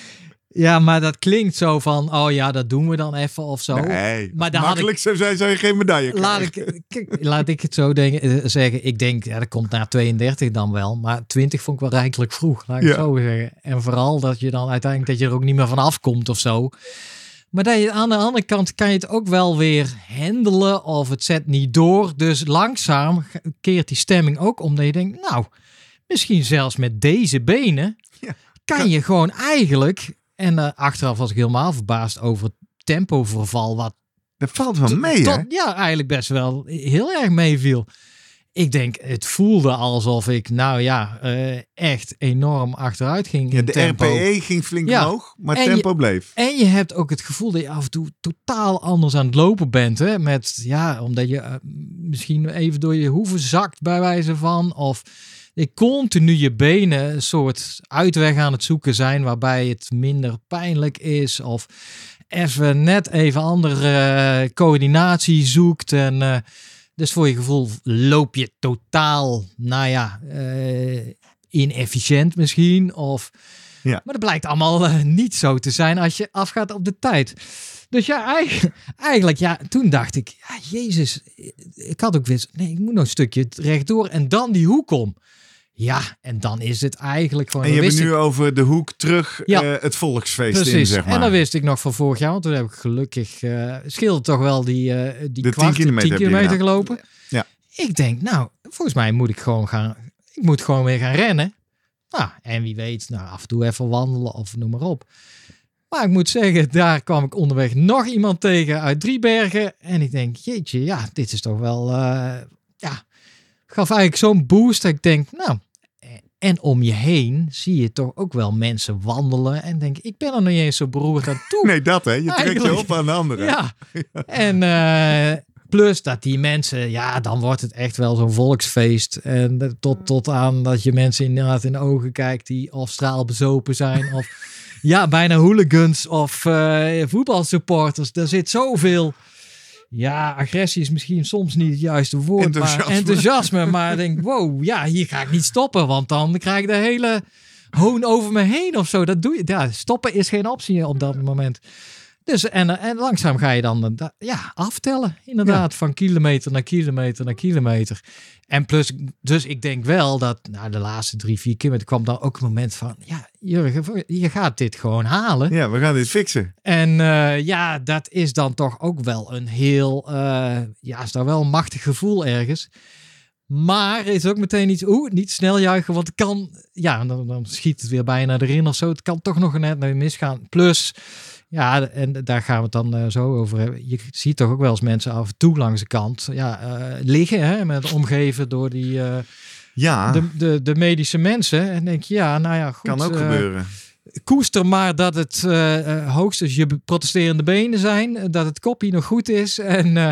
ja, maar dat klinkt zo van, oh ja, dat doen we dan even of zo. Nee, maar dan had makkelijk zou zijn, zou je geen medaille Laat krijgen. ik, kijk, laat ik het zo denken, eh, zeggen. Ik denk, ja, dat komt na tweeëndertig dan wel. Maar twintig vond ik wel rijkelijk vroeg, laat ik het Ja. zo zeggen. En vooral dat je dan uiteindelijk dat je er ook niet meer van afkomt of zo. Maar dat je, aan de andere kant kan je het ook wel weer handelen of het zet niet door. Dus langzaam keert die stemming ook omdat je denkt, nou, misschien zelfs met deze benen Ja. kan je gewoon eigenlijk... En uh, achteraf was ik helemaal verbaasd over het tempoverval wat Dat valt wel mee, hè? tot, ja, eigenlijk best wel heel erg meeviel. Ik denk, het voelde alsof ik, nou ja, uh, echt enorm achteruit ging Ja, in de tempo. R P E ging flink Ja. omhoog, maar En tempo je- bleef. En je hebt ook het gevoel dat je af en toe totaal anders aan het lopen bent. Hè? Met, ja, omdat je uh, misschien even door je hoeven zakt bij wijze van. Of je continu je benen een soort uitweg aan het zoeken zijn waarbij het minder pijnlijk is. Of even net even andere uh, coördinatie zoekt. En uh, dus voor je gevoel loop je totaal, nou ja, uh, inefficiënt misschien. Of... Ja. Maar dat blijkt allemaal uh, niet zo te zijn als je afgaat op de tijd. Dus ja, eigenlijk, eigenlijk ja, toen dacht ik, ja, Jezus, ik had ook weer, nee, ik moet nog een stukje rechtdoor en dan die hoek om. Ja, en dan is het eigenlijk gewoon... En je dan hebt wist nu ik- over de hoek terug Ja. eh, het volksfeest Precies, in, zeg maar. en dat wist ik nog van vorig jaar, want toen heb ik gelukkig, uh, scheelde toch wel die, uh, die De kwart, tien kilometer tien heb je kilometer gedaan. gelopen. Ja. Ik denk, nou, volgens mij moet ik gewoon gaan, ik moet gewoon weer gaan rennen. Nou, en wie weet, nou, af en toe even wandelen of noem maar op. Maar ik moet zeggen, daar kwam ik onderweg nog iemand tegen uit Driebergen. En ik denk, jeetje, ja, dit is toch wel, uh, ja, gaf eigenlijk zo'n boost dat ik denk, nou, en om je heen zie je toch ook wel mensen wandelen. En denk, ik ben er niet eens zo beroerd aan toe. Nee, dat hè. Je trekt je Eigenlijk- op aan de anderen. Ja, en uh, plus dat die mensen, ja, dan wordt het echt wel zo'n volksfeest. En dat- tot, tot aan dat je mensen inderdaad in de ogen kijkt die of straalbezopen zijn. Of ja, bijna hooligans of uh, voetbalsupporters. Er zit zoveel... Ja, agressie is misschien soms niet het juiste woord, Enthousiasme. maar enthousiasme. Maar ik denk, wow, ja, hier ga ik niet stoppen, want dan krijg ik de hele hoon over me heen of zo. Dat doe je. Ja, stoppen is geen optie op dat moment. Dus en, en langzaam ga je dan uh, da- ja, aftellen, inderdaad, van kilometer naar kilometer naar kilometer. En plus, dus ik denk wel dat nou, de laatste drie, vier kilometer kwam dan ook een moment van, ja, Jurgen, je gaat dit gewoon halen. Ja, we gaan dit fixen. En uh, ja, dat is dan toch ook wel een heel, uh, ja, is daar wel een machtig gevoel ergens. Maar er is ook meteen iets, oeh, niet snel juichen, want het kan, ja, dan, dan schiet het weer bijna erin of zo. Het kan toch nog net naar misgaan. Plus, ja, en daar gaan we het dan uh, zo over hebben. Je ziet toch ook wel eens mensen af en toe langs de kant, ja, uh, liggen, hè, met omgeven door die, uh, Ja, de, de, de medische mensen. En denk je, ja, nou ja, goed. kan ook uh, gebeuren. Koester maar dat het uh, uh, hoogstens je protesterende benen zijn. Dat het kopje nog goed is. En uh,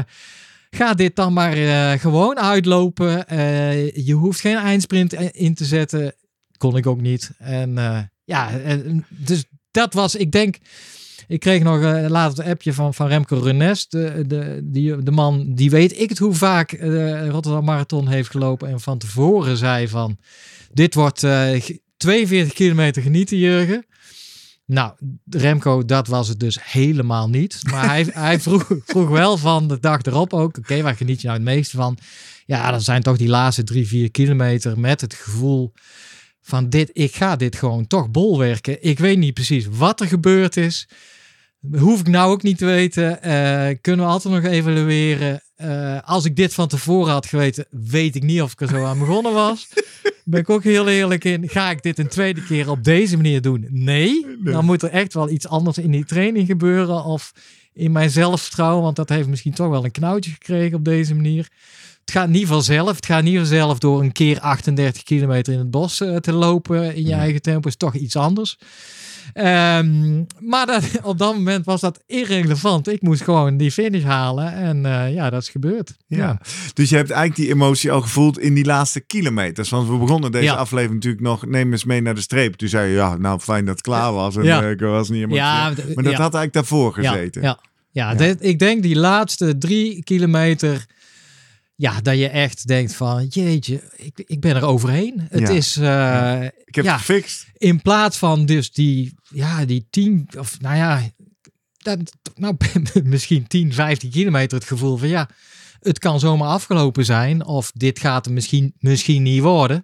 ga dit dan maar uh, gewoon uitlopen. Uh, je hoeft geen eindsprint in te zetten. Kon ik ook niet. En uh, ja, en, dus dat was, ik denk... Ik kreeg nog uh, later een appje van, van Remco Rennes. De, de, die, de man die weet ik het hoe vaak de Rotterdam Marathon heeft gelopen. En van tevoren zei van... Dit wordt uh, tweeënveertig kilometer genieten, Jurgen. Nou, Remco, dat was het dus helemaal niet. Maar hij, hij vroeg, vroeg wel van de dag erop ook. Oké, okay, waar geniet je nou het meeste van? Ja, dat zijn toch die laatste drie, vier kilometer met het gevoel... van dit, ik ga dit gewoon toch bolwerken. Ik weet niet precies wat er gebeurd is. Hoef ik nou ook niet te weten. Uh, kunnen we altijd nog evalueren. Uh, als ik dit van tevoren had geweten, weet ik niet of ik er zo aan begonnen was. Ben ik ook heel eerlijk in. Ga ik dit een tweede keer op deze manier doen? Nee. nee. Dan moet er echt wel iets anders in die training gebeuren. Of in mijn zelfvertrouwen. Want dat heeft misschien toch wel een knoutje gekregen op deze manier. Het gaat niet vanzelf. Het gaat niet vanzelf door een keer achtendertig kilometer in het bos uh, te lopen in je eigen tempo. Is toch iets anders. Um, maar dat, op dat moment was dat irrelevant. Ik moest gewoon die finish halen. En uh, ja, dat is gebeurd. Ja. Ja. Dus je hebt eigenlijk die emotie al gevoeld in die laatste kilometers. Want we begonnen deze ja. aflevering natuurlijk nog, neem eens mee naar de streep. Toen zei je, ja, nou fijn dat het klaar was. En ja. uh, ik was niet helemaal ja, maar dat ja. had eigenlijk daarvoor gezeten. Ja, ja. ja, ja. Dit, ik denk die laatste drie kilometer... Ja, dat je echt denkt van, jeetje, ik, ik ben er overheen. Het ja. is... Uh, ja. Ik heb ja, het gefixt. In plaats van dus die, ja, die tien, of nou ja, dat, nou, misschien tien, vijftien kilometer het gevoel van, ja, het kan zomaar afgelopen zijn. Of dit gaat er misschien, misschien niet worden.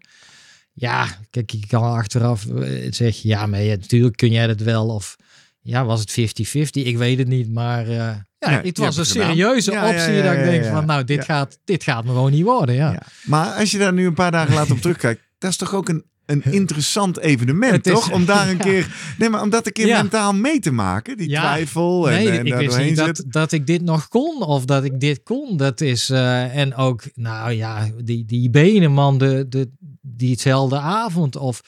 Ja, kijk, je kan achteraf zeggen, ja, maar ja, natuurlijk kun jij dat wel. Of ja, was het vijftig vijftig? Ik weet het niet, maar... Uh, Ja, ja, het was een serieuze gedaan. optie ja, ja, ja, dat ik denk ja, ja. van nou, dit, ja. gaat, dit gaat me gewoon niet worden. Ja. Ja. Maar als je daar nu een paar dagen later op terugkijkt, dat is toch ook een, een interessant evenement, is, toch? Om daar een ja. keer, nee, maar om dat een keer ja. mentaal mee te maken, die ja. twijfel. En, nee, en ik wist niet dat, zit. dat ik dit nog kon of dat ik dit kon. Dat is, uh, en ook, nou ja, die, die benen, man, de, de, die hetzelfde avond of...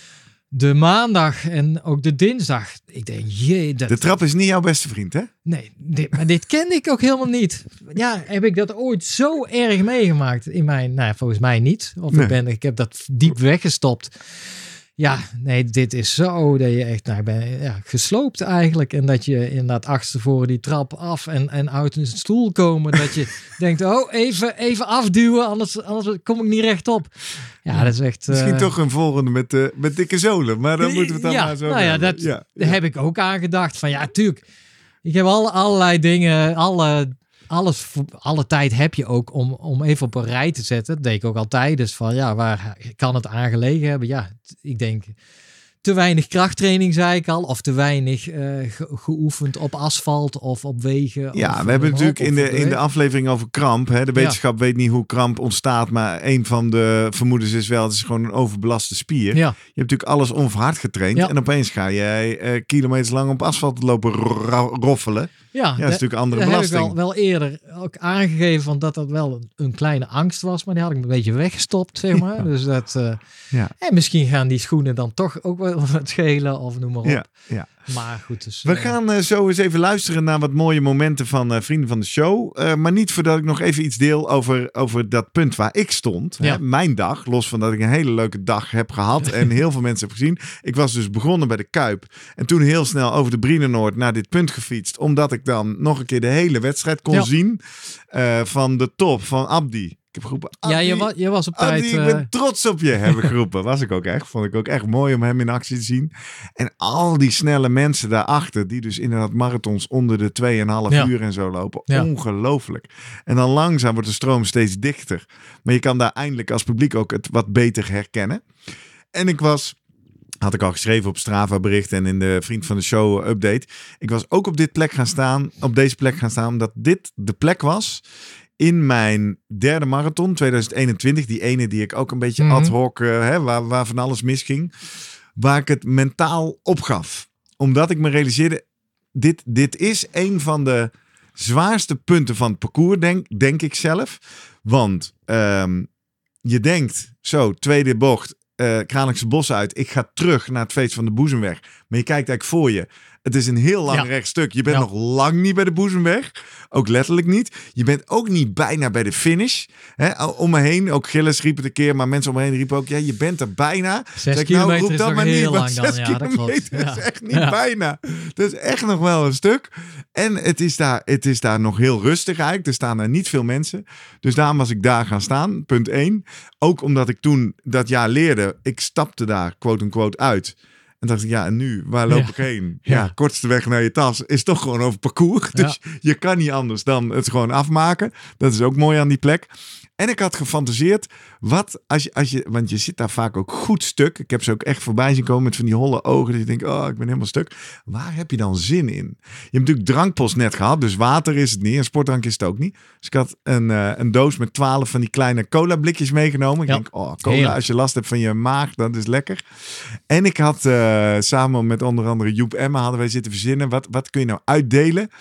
De maandag en ook de dinsdag. Ik denk, jee. Dat... De trap is niet jouw beste vriend, hè? Nee, dit, maar dit kende ik ook helemaal niet. Ja, heb ik dat ooit zo erg meegemaakt in mijn... Nou, volgens mij niet. Of nee. ik, ben, ik heb dat diep weggestopt. Ja, nee, dit is zo dat je echt nou, ben, ja, gesloopt eigenlijk. En dat je inderdaad achterstevoren die trap af en, en uit een stoel komen. Dat je denkt, oh, even, even afduwen, anders, anders kom ik niet rechtop. Ja, dat is echt... Misschien uh... toch een volgende met, uh, met dikke zolen. Maar dan moeten we het dan ja, maar zo nou ja, dat ja, ja. heb ik ook aan gedacht. Van ja, tuurlijk. Ik heb alle, allerlei dingen, alle... Alles, alle tijd heb je ook om, om even op een rij te zetten. Dat deed ik ook altijd. Dus van ja, waar kan het aan gelegen hebben? Ja, ik denk te weinig krachttraining, zei ik al. Of te weinig uh, ge- geoefend op asfalt of op wegen. Ja, of, we hebben natuurlijk in de, in de aflevering over kramp. Hè, de wetenschap ja. weet niet hoe kramp ontstaat. Maar een van de vermoedens is wel, het is gewoon een overbelaste spier. Ja. Je hebt natuurlijk alles onverhard getraind. Ja. En opeens ga jij uh, kilometers lang op asfalt lopen ro- roffelen. Ja, ja, dat is natuurlijk andere dat belasting. Heb ik wel, wel eerder ook aangegeven van dat dat wel een, een kleine angst was, maar die had ik een beetje weggestopt, zeg maar. Ja. Dus dat, uh, ja. En misschien gaan die schoenen dan toch ook wel wat schelen of noem maar op. Ja, ja. Maar goed, dus, we uh, gaan uh, zo eens even luisteren naar wat mooie momenten van uh, vrienden van de show. Uh, maar niet voordat ik nog even iets deel over, over dat punt waar ik stond. Ja. Hè, mijn dag, los van dat ik een hele leuke dag heb gehad en heel veel mensen heb gezien. Ik was dus begonnen bij de Kuip en toen heel snel over de Brienenoord naar dit punt gefietst. Omdat ik dan nog een keer de hele wedstrijd kon ja. zien uh, van de top van Abdi. Ik heb geroepen, Abdi, ja, je, wa- je was op Abdi, tijd... ik ben uh... trots op je, heb ik geroepen. Was ik ook echt. Vond ik ook echt mooi om hem in actie te zien. En al die snelle mensen daarachter, die dus inderdaad marathons onder de twee en een half ja. uur en zo lopen. Ja. Ongelooflijk. En dan langzaam wordt de stroom steeds dichter. Maar je kan daar eindelijk als publiek ook het wat beter herkennen. En ik was... Had ik al geschreven op Strava bericht en in de Vriend van de Show update. Ik was ook op dit plek gaan staan, op deze plek gaan staan, omdat dit de plek was in mijn derde marathon tweeduizend eenentwintig. Die ene die ik ook een beetje mm-hmm. ad hoc, uh, hè, waar, waar van alles misging. Waar ik het mentaal opgaf. Omdat ik me realiseerde, dit, dit is een van de zwaarste punten van het parcours, denk, denk ik zelf. Want um, je denkt, zo, tweede bocht, Uh, Kralingse Bos uit. Ik ga terug naar het feest van de Boezemweg. Maar je kijkt eigenlijk voor je. Het is een heel lang ja. rechtstuk. Je bent ja. nog lang niet bij de Boezemweg. Ook letterlijk niet. Je bent ook niet bijna bij de finish. Hè? Om me heen, ook Gilles riep het een keer. Maar mensen om me heen riepen ook, ja, je bent er bijna. Zes ik, kilometer nou, roep dat is maar heel niet, lang dan. Zes ja, kilometer dat is echt niet ja. bijna. Dat is echt nog wel een stuk. En het is, daar, het is daar nog heel rustig eigenlijk. Er staan er niet veel mensen. Dus daarom was ik daar gaan staan. Punt één. Ook omdat ik toen dat jaar leerde. Ik stapte daar, quote-unquote, uit. En dacht ik, ja, en nu? Waar loop ja. ik heen? Ja, ja, kortste weg naar je tas is toch gewoon over parcours. Dus ja. je kan niet anders dan het gewoon afmaken. Dat is ook mooi aan die plek. En ik had gefantaseerd, wat als je, als je, want je zit daar vaak ook goed stuk. Ik heb ze ook echt voorbij zien komen met van die holle ogen. Dat je denkt, oh, ik ben helemaal stuk. Waar heb je dan zin in? Je hebt natuurlijk drankpost net gehad, dus water is het niet. En sportdrank is het ook niet. Dus ik had een, uh, een doos met twaalf van die kleine cola blikjes meegenomen. Ik ja. denk, oh, cola, Heel. als je last hebt van je maag, dat is lekker. En ik had uh, samen met onder andere Joep Emma hadden wij zitten verzinnen. Wat, wat kun je nou uitdelen?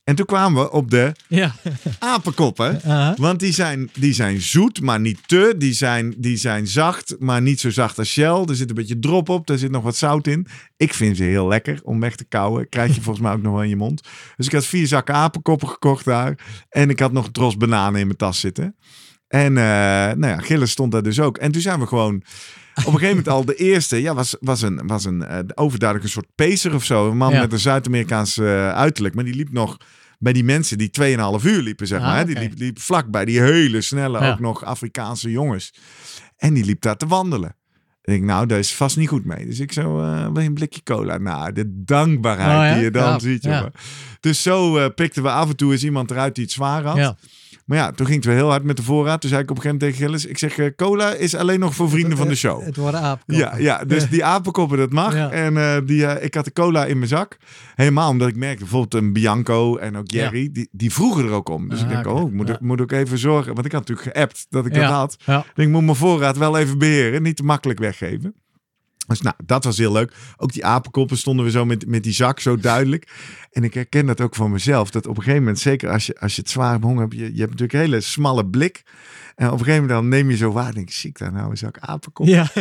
En toen kwamen we op de Ja. apenkoppen. Uh-huh. Want die zijn, die zijn zoet, maar niet te. Die zijn, die zijn zacht, maar niet zo zacht als Shell. Er zit een beetje drop op. Er zit nog wat zout in. Ik vind ze heel lekker om weg te kauwen. Krijg je volgens mij ook nog wel in je mond. Dus ik had vier zakken apenkoppen gekocht daar. En ik had nog een tros bananen in mijn tas zitten. En uh, nou ja, Gilles stond daar dus ook. En toen zijn we gewoon... Op een gegeven moment al de eerste, ja, was, was een, was een uh, overduidelijk een soort pacer of zo. Een man Ja. met een Zuid-Amerikaans uh, uiterlijk. Maar die liep nog bij die mensen die tweeënhalf uur liepen, zeg Ah, maar. okay. Die liep, liep vlak bij die hele snelle, Ja. ook nog Afrikaanse jongens. En die liep daar te wandelen. Ik denk, nou, daar is vast niet goed mee. Dus ik zo, uh, wil je een blikje cola? Nou, de dankbaarheid Oh, ja? die je dan Ja, ziet, ja. jongen. Dus zo uh, pikten we af en toe eens iemand eruit die het zwaar had. Ja. Maar ja, toen ging het weer heel hard met de voorraad. Toen zei ik op een gegeven moment tegen Gilles, ik zeg, uh, cola is alleen nog voor vrienden van de show. Het worden apenkoppen. Ja, ja, dus die apenkoppen, dat mag. Ja. En uh, die, uh, ik had de cola in mijn zak. Helemaal omdat ik merkte, bijvoorbeeld een Bianco en ook Jerry, Ja. die, die vroegen er ook om. Dus Ah, ik denk, oké. oh, ik moet, Ja. ik moet ook even zorgen. Want ik had natuurlijk geappt dat ik Ja. dat had. Ja. Ik denk, ik moet mijn voorraad wel even beheren. Niet te makkelijk weggeven. Dus nou, dat was heel leuk. Ook die apenkoppen stonden we zo met, met die zak zo duidelijk. En ik herken dat ook van mezelf. Dat op een gegeven moment, zeker als je, als je het zwaar op honger hebt, je, je hebt natuurlijk een hele smalle blik. En op een gegeven moment dan neem je zo waar. En denk ik, zie ik daar nou een zak apenkoppen? Ja.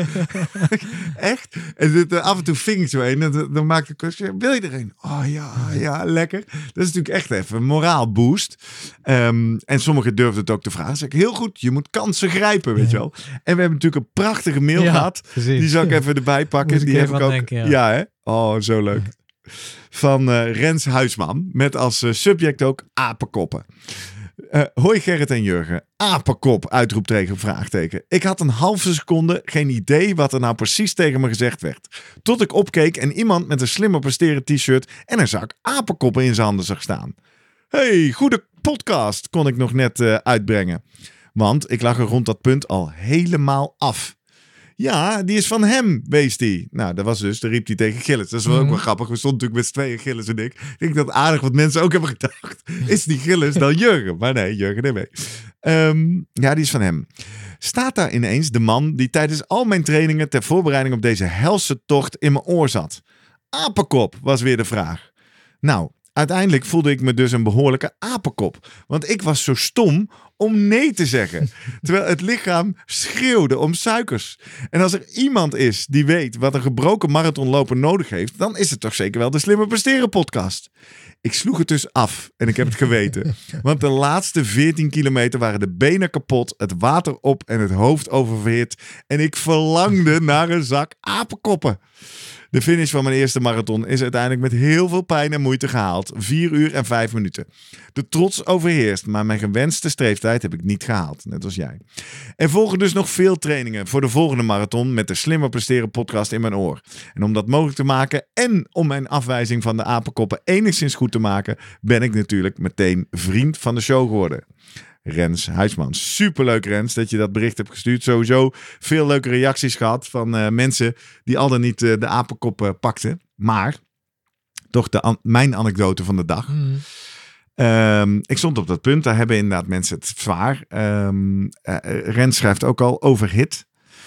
Echt? En dit, uh, af en toe ving ik zo een. En dan, dan maakte ik een wil je er een? Oh ja, ja, lekker. Dat is natuurlijk echt even een moraalboost. Um, en sommigen durfden het ook te vragen. Dan zeg ik, heel goed, je moet kansen grijpen, weet je wel. En we hebben natuurlijk een prachtige mail Ja, gehad. precies. Die zal ik even erbij pakken. Moest ik Die heb even ik ook. aan denken, ja. ja, hè? Oh, zo leuk. Van uh, Rens Huisman. Met als uh, subject ook apenkoppen. Uh, hoi Gerrit en Jurgen. Apenkop, uitroepteken, vraagteken. Ik had een halve seconde geen idee wat er nou precies tegen me gezegd werd. Tot ik opkeek en iemand met een slimmer presteren t-shirt en een zak apenkoppen in zijn handen zag staan. Hey, goede podcast, kon ik nog net uh, uitbrengen. Want ik lag er rond dat punt al helemaal af. Ja, die is van hem, wees die. Nou, dat was dus, daar riep hij tegen Gilles. Dat is wel mm. ook wel grappig. We stonden natuurlijk met z'n tweeën, Gilles en ik. Ik denk dat aardig wat mensen ook hebben gedacht. Is die Gilles dan Jurgen? Maar nee, Jurgen, nee mee. Um, ja, die is van hem. Staat daar ineens de man die tijdens al mijn trainingen ter voorbereiding op deze helse tocht in mijn oor zat. Apenkop was weer de vraag. Nou, uiteindelijk voelde ik me dus een behoorlijke apenkop. Want ik was zo stom om nee te zeggen. Terwijl het lichaam schreeuwde om suikers. En als er iemand is die weet wat een gebroken marathonloper nodig heeft, dan is het toch zeker wel de Slimmer Presteren podcast. Ik sloeg het dus af en ik heb het geweten. Want de laatste veertien kilometer waren de benen kapot, het water op en het hoofd oververhit. En ik verlangde naar een zak apenkoppen. De finish van mijn eerste marathon is uiteindelijk met heel veel pijn en moeite gehaald. vier uur en vijf minuten. De trots overheerst, maar mijn gewenste streeftijd heb ik niet gehaald. Net als jij. Er volgen dus nog veel trainingen voor de volgende marathon met de Slimmer Presteren podcast in mijn oor. En om dat mogelijk te maken en om mijn afwijzing van de apenkoppen enigszins goed te maken, ben ik natuurlijk meteen vriend van de show geworden. Rens Huisman. Superleuk Rens dat je dat bericht hebt gestuurd. Sowieso veel leuke reacties gehad van uh, mensen die al dan niet uh, de apenkop uh, pakten. Maar toch de an- mijn anekdote van de dag. Mm. Um, ik stond op dat punt. Daar hebben inderdaad mensen het zwaar. Um, uh, Rens schrijft ook al over hit.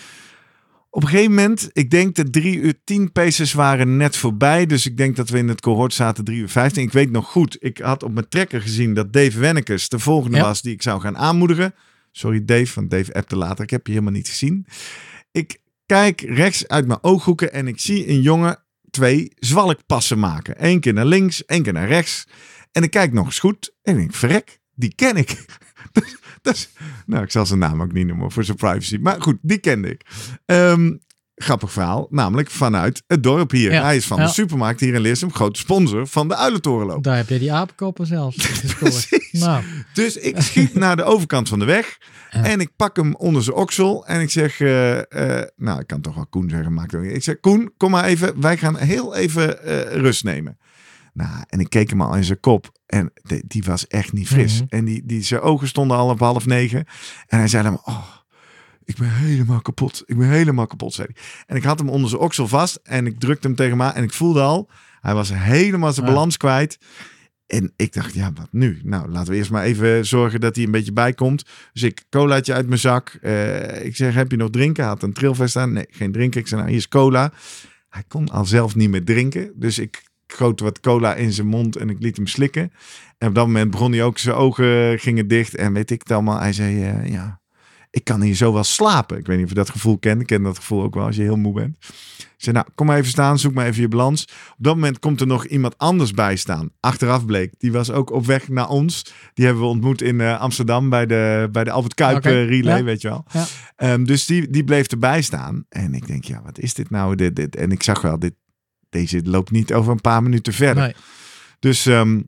Op een gegeven moment, ik denk de drie uur tien paces waren net voorbij. Dus ik denk dat we in het cohort zaten drie uur vijftien. Ik weet nog goed, ik had op mijn trekker gezien dat Dave Wennekes de volgende ja. was die ik zou gaan aanmoedigen. Sorry Dave, want Dave appte later. Ik heb je helemaal niet gezien. Ik kijk rechts uit mijn ooghoeken en ik zie een jongen twee zwalkpassen maken. Eén keer naar links, één keer naar rechts. En ik kijk nog eens goed en ik denk, verrek, die ken ik. dat, dat is, nou, ik zal zijn naam ook niet noemen voor zijn privacy. Maar goed, die kende ik. Um, grappig verhaal, namelijk vanuit het dorp hier. Ja, Hij is van ja. de supermarkt hier in Leersum, grote sponsor van de Uilentorenloop. Daar heb je die apenkoppen zelfs gescoord. Nou. Dus ik schiet naar de overkant van de weg ja. en ik pak hem onder zijn oksel en ik zeg, uh, uh, nou ik kan toch wel Koen zeggen, maakt ook niet. Ik zeg, Koen, kom maar even, wij gaan heel even uh, rust nemen. Nou, en ik keek hem al in zijn kop en de, die was echt niet fris. Mm-hmm. En die, die, zijn ogen stonden al op half negen. En hij zei dan, oh, ik ben helemaal kapot. Ik ben helemaal kapot, zei hij. En ik had hem onder zijn oksel vast en ik drukte hem tegen me aan. En ik voelde al, hij was helemaal zijn ja. balans kwijt. En ik dacht, ja, wat nu? Nou, laten we eerst maar even zorgen dat hij een beetje bijkomt. Dus ik colaatje uit mijn zak. Uh, ik zeg, heb je nog drinken? Hij had een trailvest aan. Nee, geen drinken. Ik zei, nou, hier is cola. Hij kon al zelf niet meer drinken. Dus ik goot wat cola in zijn mond en ik liet hem slikken. En op dat moment begon hij ook, zijn ogen gingen dicht en weet ik het allemaal. Hij zei, uh, ja, ik kan hier zo wel slapen. Ik weet niet of je dat gevoel kent. Ik ken dat gevoel ook wel als je heel moe bent. Ik zei, nou, kom maar even staan, zoek maar even je balans. Op dat moment komt er nog iemand anders bij staan. Achteraf bleek, die was ook op weg naar ons. Die hebben we ontmoet in uh, Amsterdam bij de, bij de Albert Kuip okay. uh, relay, ja. weet je wel. Ja. Um, dus die, die bleef erbij staan. En ik denk, ja, wat is dit nou? Dit, dit. En ik zag wel, dit, deze loopt niet over een paar minuten verder. Nee. Dus um,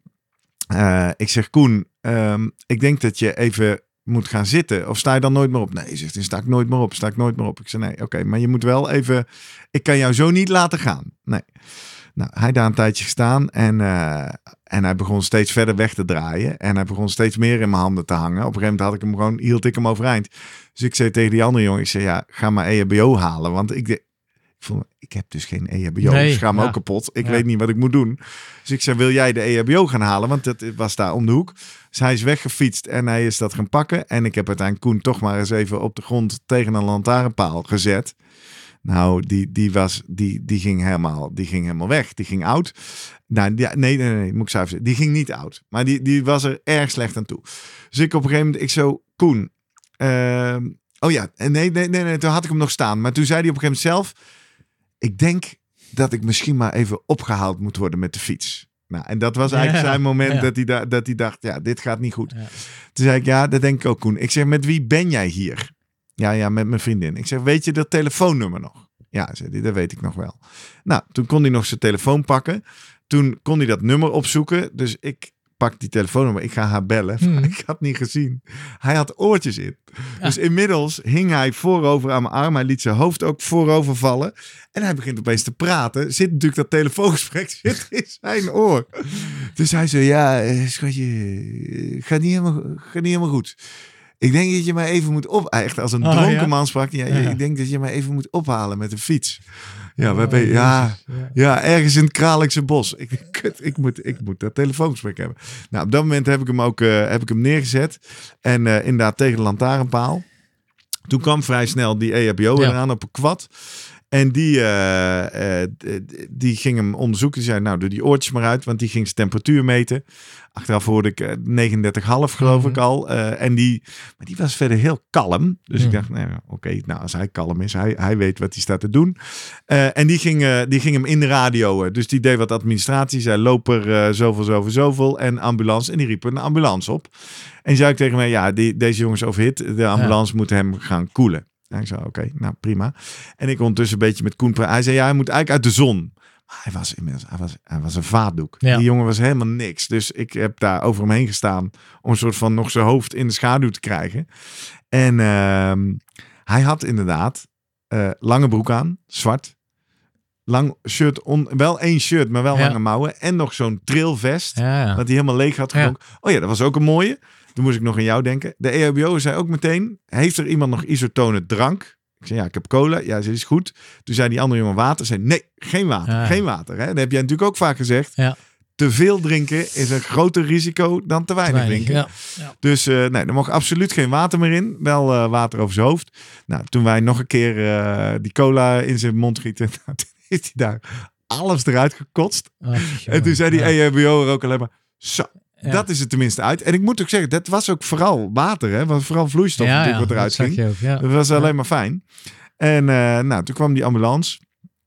uh, ik zeg, Koen, um, ik denk dat je even moet gaan zitten. Of sta je dan nooit meer op? Nee, je zegt, dan sta ik nooit meer op. Sta ik nooit meer op. Ik zei, nee, oké, okay, maar je moet wel even... Ik kan jou zo niet laten gaan. Nee. Nou, hij daar een tijdje gestaan en, uh, en hij begon steeds verder weg te draaien. En hij begon steeds meer in mijn handen te hangen. Op een gegeven moment had ik hem gewoon, hield ik hem overeind. Dus ik zei tegen die andere jongen, ik zei, ja, ga maar E H B O halen. Want ik, de, ik, voel, ik heb dus geen E H B O. Nee, dus ga me ja. ook kapot. Ik ja. weet niet wat ik moet doen. Dus ik zei, wil jij de E H B O gaan halen? Want het was daar om de hoek. Dus hij is weggefietst en hij is dat gaan pakken. En ik heb uiteindelijk Koen toch maar eens even op de grond tegen een lantaarnpaal gezet. Nou, die, die, was, die, die, ging helemaal, die ging helemaal weg. Die ging oud. Nou, die, nee, nee, nee, moet ik zo even zeggen. Die ging niet oud. Maar die, die was er erg slecht aan toe. Dus ik op een gegeven moment, ik zo, Koen. Uh, oh ja, nee, nee, nee, nee, toen had ik hem nog staan. Maar toen zei hij op een gegeven moment zelf, ik denk dat ik misschien maar even opgehaald moet worden met de fiets. Nou, en dat was eigenlijk ja, zijn moment ja. dat, hij da- dat hij dacht, ja, dit gaat niet goed. Ja. Toen zei ik, ja, dat denk ik ook, Koen. Ik zeg, met wie ben jij hier? Ja, ja, met mijn vriendin. Ik zeg, weet je dat telefoonnummer nog? Ja, zei hij, dat weet ik nog wel. Nou, toen kon hij nog zijn telefoon pakken. Toen kon hij dat nummer opzoeken. Dus ik pak die telefoonnummer. Ik ga haar bellen. Hmm. Ik had niet gezien. Hij had oortjes in. Ja. Dus inmiddels hing hij voorover aan mijn arm. Hij liet zijn hoofd ook voorover vallen. En hij begint opeens te praten. Zit natuurlijk dat telefoongesprek zit in zijn oor. Dus hij zei, ja, schatje, gaat niet helemaal, gaat niet helemaal goed. Ik denk dat je maar even moet op... Echt als een oh, dronken ja? man sprak. Ja, ja. Ik denk dat je maar even moet ophalen met een fiets. Ja, oh, waarbij, ja, ja. ja, ergens in het Kralingse bos. Ik, kut, ik, moet, ik moet dat telefoongesprek hebben. Nou, op dat moment heb ik hem ook uh, heb ik hem neergezet. En uh, inderdaad tegen de lantaarnpaal. Toen kwam vrij snel die E H B O ja. eraan op een kwad. En die, uh, uh, die ging hem onderzoeken. Die zei, nou, doe die oortjes maar uit. Want die ging zijn temperatuur meten. Achteraf hoorde ik uh, negenendertig komma vijf geloof mm-hmm. ik al. Uh, en die, maar die was verder heel kalm. Dus mm. ik dacht, nou, oké, okay, nou, als hij kalm is, hij, hij weet wat hij staat te doen. Uh, en die ging, uh, die ging hem in de radio. Uh, dus die deed wat administratie. Zei, loop er uh, zoveel, zoveel, zoveel. En ambulance. En die riep een ambulance op. En die zei ik tegen mij, ja, die, deze jongens overhit. De ambulance ja. moet hem gaan koelen. En ik zei, oké, okay, nou prima. En ik ondertussen een beetje met Koen praten. Hij zei, ja, hij moet eigenlijk uit de zon. Maar hij was inmiddels, hij was, hij was een vaatdoek. Ja. Die jongen was helemaal niks. Dus ik heb daar over hem heen gestaan om een soort van nog zijn hoofd in de schaduw te krijgen. En uh, hij had inderdaad uh, lange broek aan, zwart. Lang shirt, on, wel één shirt, maar wel ja. lange mouwen. En nog zo'n trilvest, ja, ja. dat hij helemaal leeg had gedronken. Ja. Oh ja, dat was ook een mooie. Toen moest ik nog aan jou denken. De E H B O zei ook meteen, heeft er iemand nog isotone drank? Ik zei, ja, ik heb cola. Ja, ze is goed. Toen zei die andere jongen water. Zei, nee, geen water. Ja. Geen water. Hè? Dat heb jij natuurlijk ook vaak gezegd. Ja. Te veel drinken is een groter risico dan te weinig, te weinig drinken. Ja. Ja. Dus uh, nee, er mocht absoluut geen water meer in. Wel uh, water over zijn hoofd. Nou, toen wij nog een keer uh, die cola in zijn mond gieten, nou, toen is hij daar alles eruit gekotst. Oh, en toen zei die ja. E H B O er ook alleen maar, zo. Ja. Dat is het tenminste uit. En ik moet ook zeggen, dat was ook vooral water. Hè? Was vooral vloeistof ja, natuurlijk ja, wat eruit ging. Ook, ja. Dat was alleen ja. maar fijn. En uh, nou, toen kwam die ambulance.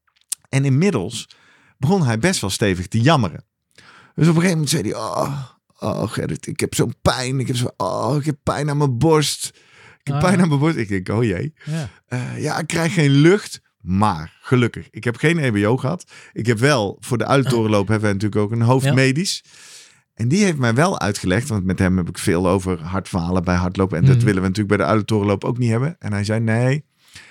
En inmiddels begon hij best wel stevig te jammeren. Dus op een gegeven moment zei hij, oh, oh Gerrit, ik heb zo'n pijn. Ik heb, zo, oh, ik heb pijn aan mijn borst. Ik heb ah, pijn ja. aan mijn borst. Ik denk, oh jee. Ja. Uh, ja, ik krijg geen lucht. Maar gelukkig, ik heb geen E H B O gehad. Ik heb wel, voor de Uilentorenloop hebben we natuurlijk ook een hoofdmedisch. Ja. En die heeft mij wel uitgelegd, want met hem heb ik veel over hartfalen bij hardlopen. En mm. dat willen we natuurlijk bij de Uilentorenloop ook niet hebben. En hij zei, nee,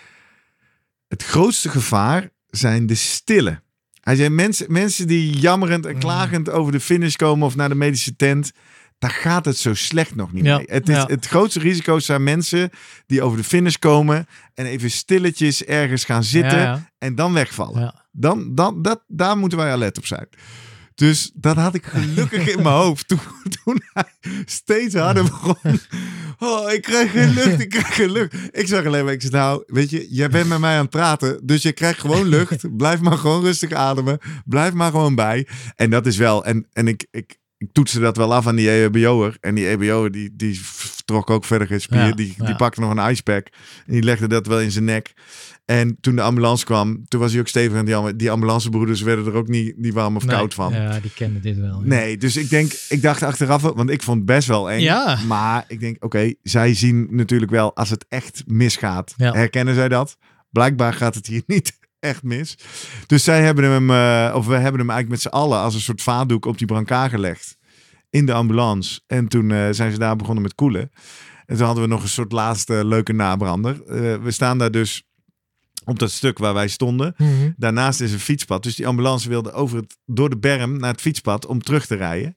het grootste gevaar zijn de stille. Hij zei, mensen, mensen die jammerend en klagend over de finish komen of naar de medische tent, daar gaat het zo slecht nog niet ja. mee. Het, is, ja. het grootste risico zijn mensen die over de finish komen en even stilletjes ergens gaan zitten ja, ja. en dan wegvallen. Ja. Dan, dan, dat, daar moeten wij alert op zijn. Dus dat had ik gelukkig in mijn hoofd. Toen, toen hij steeds harder begon, Oh, ik krijg geen lucht, ik krijg geen lucht. Ik zag alleen maar, ik zei, nou, weet je, jij bent met mij aan het praten, dus je krijgt gewoon lucht. Blijf maar gewoon rustig ademen. Blijf maar gewoon bij. En dat is wel, en, en ik, ik, ik toetste dat wel af aan die E H B O'er. En die E H B O'er, die, die trok ook verder geen spier. Ja, die, ja. die pakte nog een icepack. En die legde dat wel in zijn nek. En toen de ambulance kwam, toen was hij ook stevig. En die, die ambulancebroeders werden er ook niet, niet warm of nee, koud van. Ja, die kenden dit wel. Ja. Nee, dus ik denk, ik dacht achteraf, want ik vond het best wel eng. Ja. Maar ik denk, oké, okay, zij zien natuurlijk wel als het echt misgaat. Ja. Herkennen zij dat? Blijkbaar gaat het hier niet echt mis. Dus zij hebben hem, uh, of we hebben hem eigenlijk met z'n allen als een soort vaatdoek op die brancard gelegd. In de ambulance. En toen uh, zijn ze daar begonnen met koelen. En toen hadden we nog een soort laatste leuke nabrander. Uh, we staan daar dus op dat stuk waar wij stonden. Mm-hmm. Daarnaast is een fietspad. Dus die ambulance wilde over het, door de berm naar het fietspad om terug te rijden.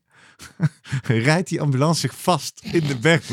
Rijdt die ambulance zich vast in de berm.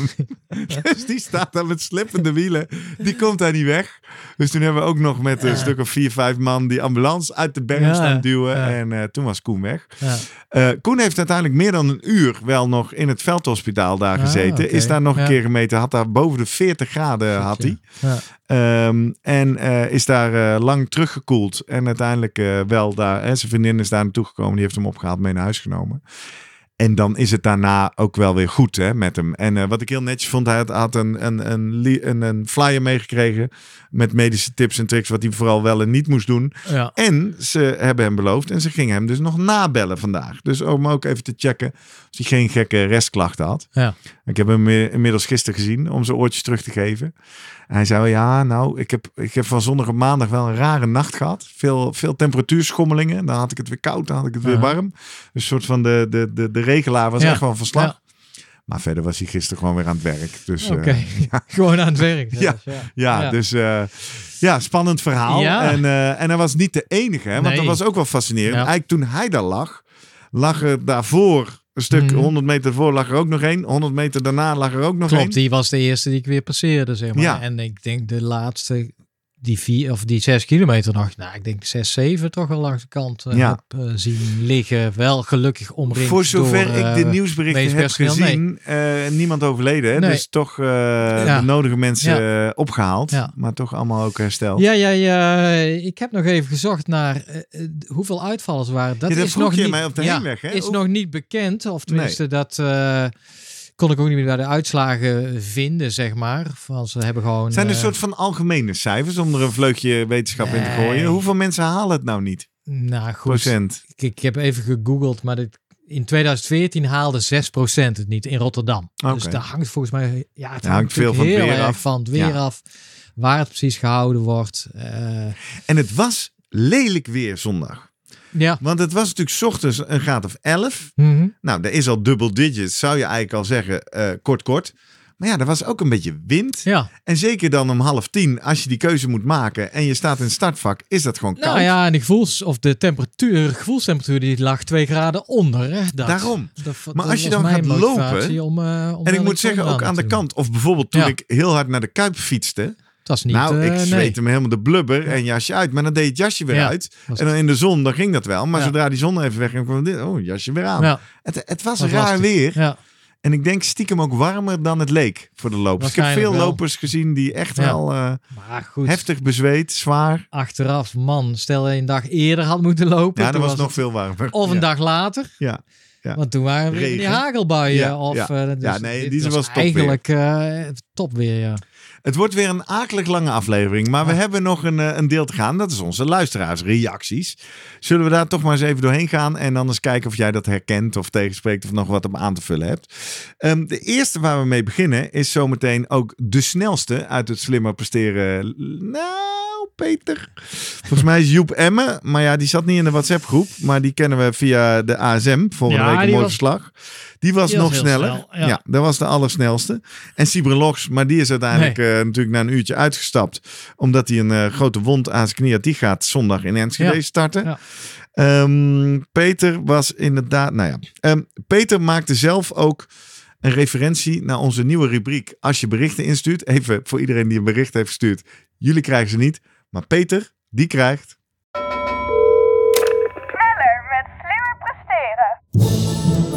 Dus die staat daar met slippende wielen. Die komt daar niet weg. Dus toen hebben we ook nog met een ja. stuk of vier, vijf man die ambulance uit de berm ja, staan duwen. Ja. En uh, toen was Koen weg. Ja. Uh, Koen heeft uiteindelijk meer dan een uur wel nog in het veldhospitaal daar gezeten. Ah, okay. Is daar nog ja. een keer gemeten. Had daar boven de veertig graden had hij. Ja. Um, en uh, is daar uh, lang teruggekoeld. En uiteindelijk uh, wel daar. Hè, zijn vriendin is daar naartoe gekomen. Die heeft hem opgehaald, mee naar huis genomen. En dan is het daarna ook wel weer goed hè, met hem. En uh, wat ik heel netjes vond, hij had, had een, een, een, een, een flyer meegekregen met medische tips en tricks wat hij vooral wel en niet moest doen. Ja. En ze hebben hem beloofd en ze gingen hem dus nog nabellen vandaag. Dus om ook even te checken of hij geen gekke restklachten had. Ja. Ik heb hem inmiddels gisteren gezien om zijn oortjes terug te geven. En hij zei, ja, nou, ik heb, ik heb van zondag op maandag wel een rare nacht gehad. Veel, veel temperatuurschommelingen. Dan had ik het weer koud, dan had ik het weer warm. Dus een soort van de, de, de, de regelaar was ja. echt wel van slag. Ja. Maar verder was hij gisteren gewoon weer aan het werk. Dus, Oké, okay. uh, ja. gewoon aan het werk. Ja, ja. ja, ja. dus uh, ja, spannend verhaal. Ja. En, uh, en hij was niet de enige, hè, want nee. dat was ook wel fascinerend. Ja. Eigenlijk toen hij daar lag, lag er daarvoor... Een stuk, hmm. honderd meter voor lag er ook nog één. honderd meter daarna lag er ook nog één. Klopt, die was de eerste die ik weer passeerde, zeg maar. Ja. En ik denk de laatste, die vier of die zes kilometer nog. Nou, ik denk zes, zeven toch wel langs de kant uh, ja. heb uh, zien liggen. Wel gelukkig omringd Voor zover door, ik de nieuwsberichten heb gezien, nee. uh, niemand overleden. Hè? Nee. Dus toch uh, ja. de nodige mensen ja. uh, opgehaald. Ja. Maar toch allemaal ook hersteld. Ja, ja, ja. Ik heb nog even gezocht naar uh, hoeveel uitvallers waren. Dat, ja, dat is nog niet, mij op de ja, heenweg. Hè? Is Ook... nog niet bekend. Of tenminste, nee. dat... Uh, kon ik ook niet meer bij de uitslagen vinden, zeg maar. Van ze hebben gewoon. Zijn er uh, een soort van algemene cijfers om er een vleugje wetenschap nee. in te gooien? Hoeveel mensen halen het nou niet? Nou goed. Procent. Ik, ik heb even gegoogeld, maar dit, in twintig veertien haalde zes procent het niet in Rotterdam. Okay. Dus daar hangt volgens mij. Ja, het ja, hangt veel van het heel weer erg af. van het weer ja. af. Waar het precies gehouden wordt. Uh, en het was lelijk weer zondag. Ja. Want het was natuurlijk 's ochtends een graad of elf. Mm-hmm. Nou, dat is al dubbel digits, zou je eigenlijk al zeggen, uh, kort kort. Maar ja, er was ook een beetje wind. Ja. En zeker dan om half tien, als je die keuze moet maken en je staat in het startvak, is dat gewoon koud. Nou ja, en de gevoels, of de temperatuur, gevoelstemperatuur, die lag twee graden onder. Hè? Dat, Daarom. Dat, maar dat als je dan gaat lopen, om, uh, om en ik moet zeggen ook aan de kant, of bijvoorbeeld toen ja. ik heel hard naar de Kuip fietste. Dat niet, nou, ik uh, zweette nee. me helemaal de blubber en jasje uit. Maar dan deed het jasje weer ja, uit. En dan in de zon, dan ging dat wel. Maar ja. zodra die zon even weg, kwam dit, oh, jasje weer aan. Ja. Het, het was raar lastig. weer. Ja. En ik denk stiekem ook warmer dan het leek voor de lopers. Ik heb veel wel. lopers gezien die echt ja. wel uh, goed, heftig bezweet, zwaar. Achteraf, man, stel je een dag eerder had moeten lopen. Ja, dat was, was nog veel warmer. Of een ja. dag later. Ja. Ja. Want toen waren we die hagelbuien. Ja, of, ja. Uh, dus ja, nee, die was, was top eigenlijk weer. Uh, top weer, ja. Het wordt weer een akelig lange aflevering. Maar ja. we hebben nog een, een deel te gaan. Dat is onze luisteraarsreacties. Zullen we daar toch maar eens even doorheen gaan. En dan eens kijken of jij dat herkent of tegenspreekt. Of nog wat om aan te vullen hebt. Um, de eerste waar we mee beginnen is zometeen ook de snelste uit het slimmer presteren. Nou, Peter. Volgens mij is Joep Emme. Maar ja, die zat niet in de WhatsApp groep. Maar die kennen we via de A S M. Volgende ja, week een mooi was... verslag. Die was die nog was sneller. Snel, ja. ja, dat was de allersnelste. En Sibre Loks, maar die is uiteindelijk nee. uh, natuurlijk na een uurtje uitgestapt. Omdat hij een uh, grote wond aan zijn knie had. Die gaat zondag in Enschede ja. starten. Ja. Um, Peter was inderdaad... Nou ja, um, Peter maakte zelf ook een referentie naar onze nieuwe rubriek. Als je berichten instuurt. Even voor iedereen die een bericht heeft gestuurd. Jullie krijgen ze niet. Maar Peter, die krijgt... Sneller met slimmer presteren.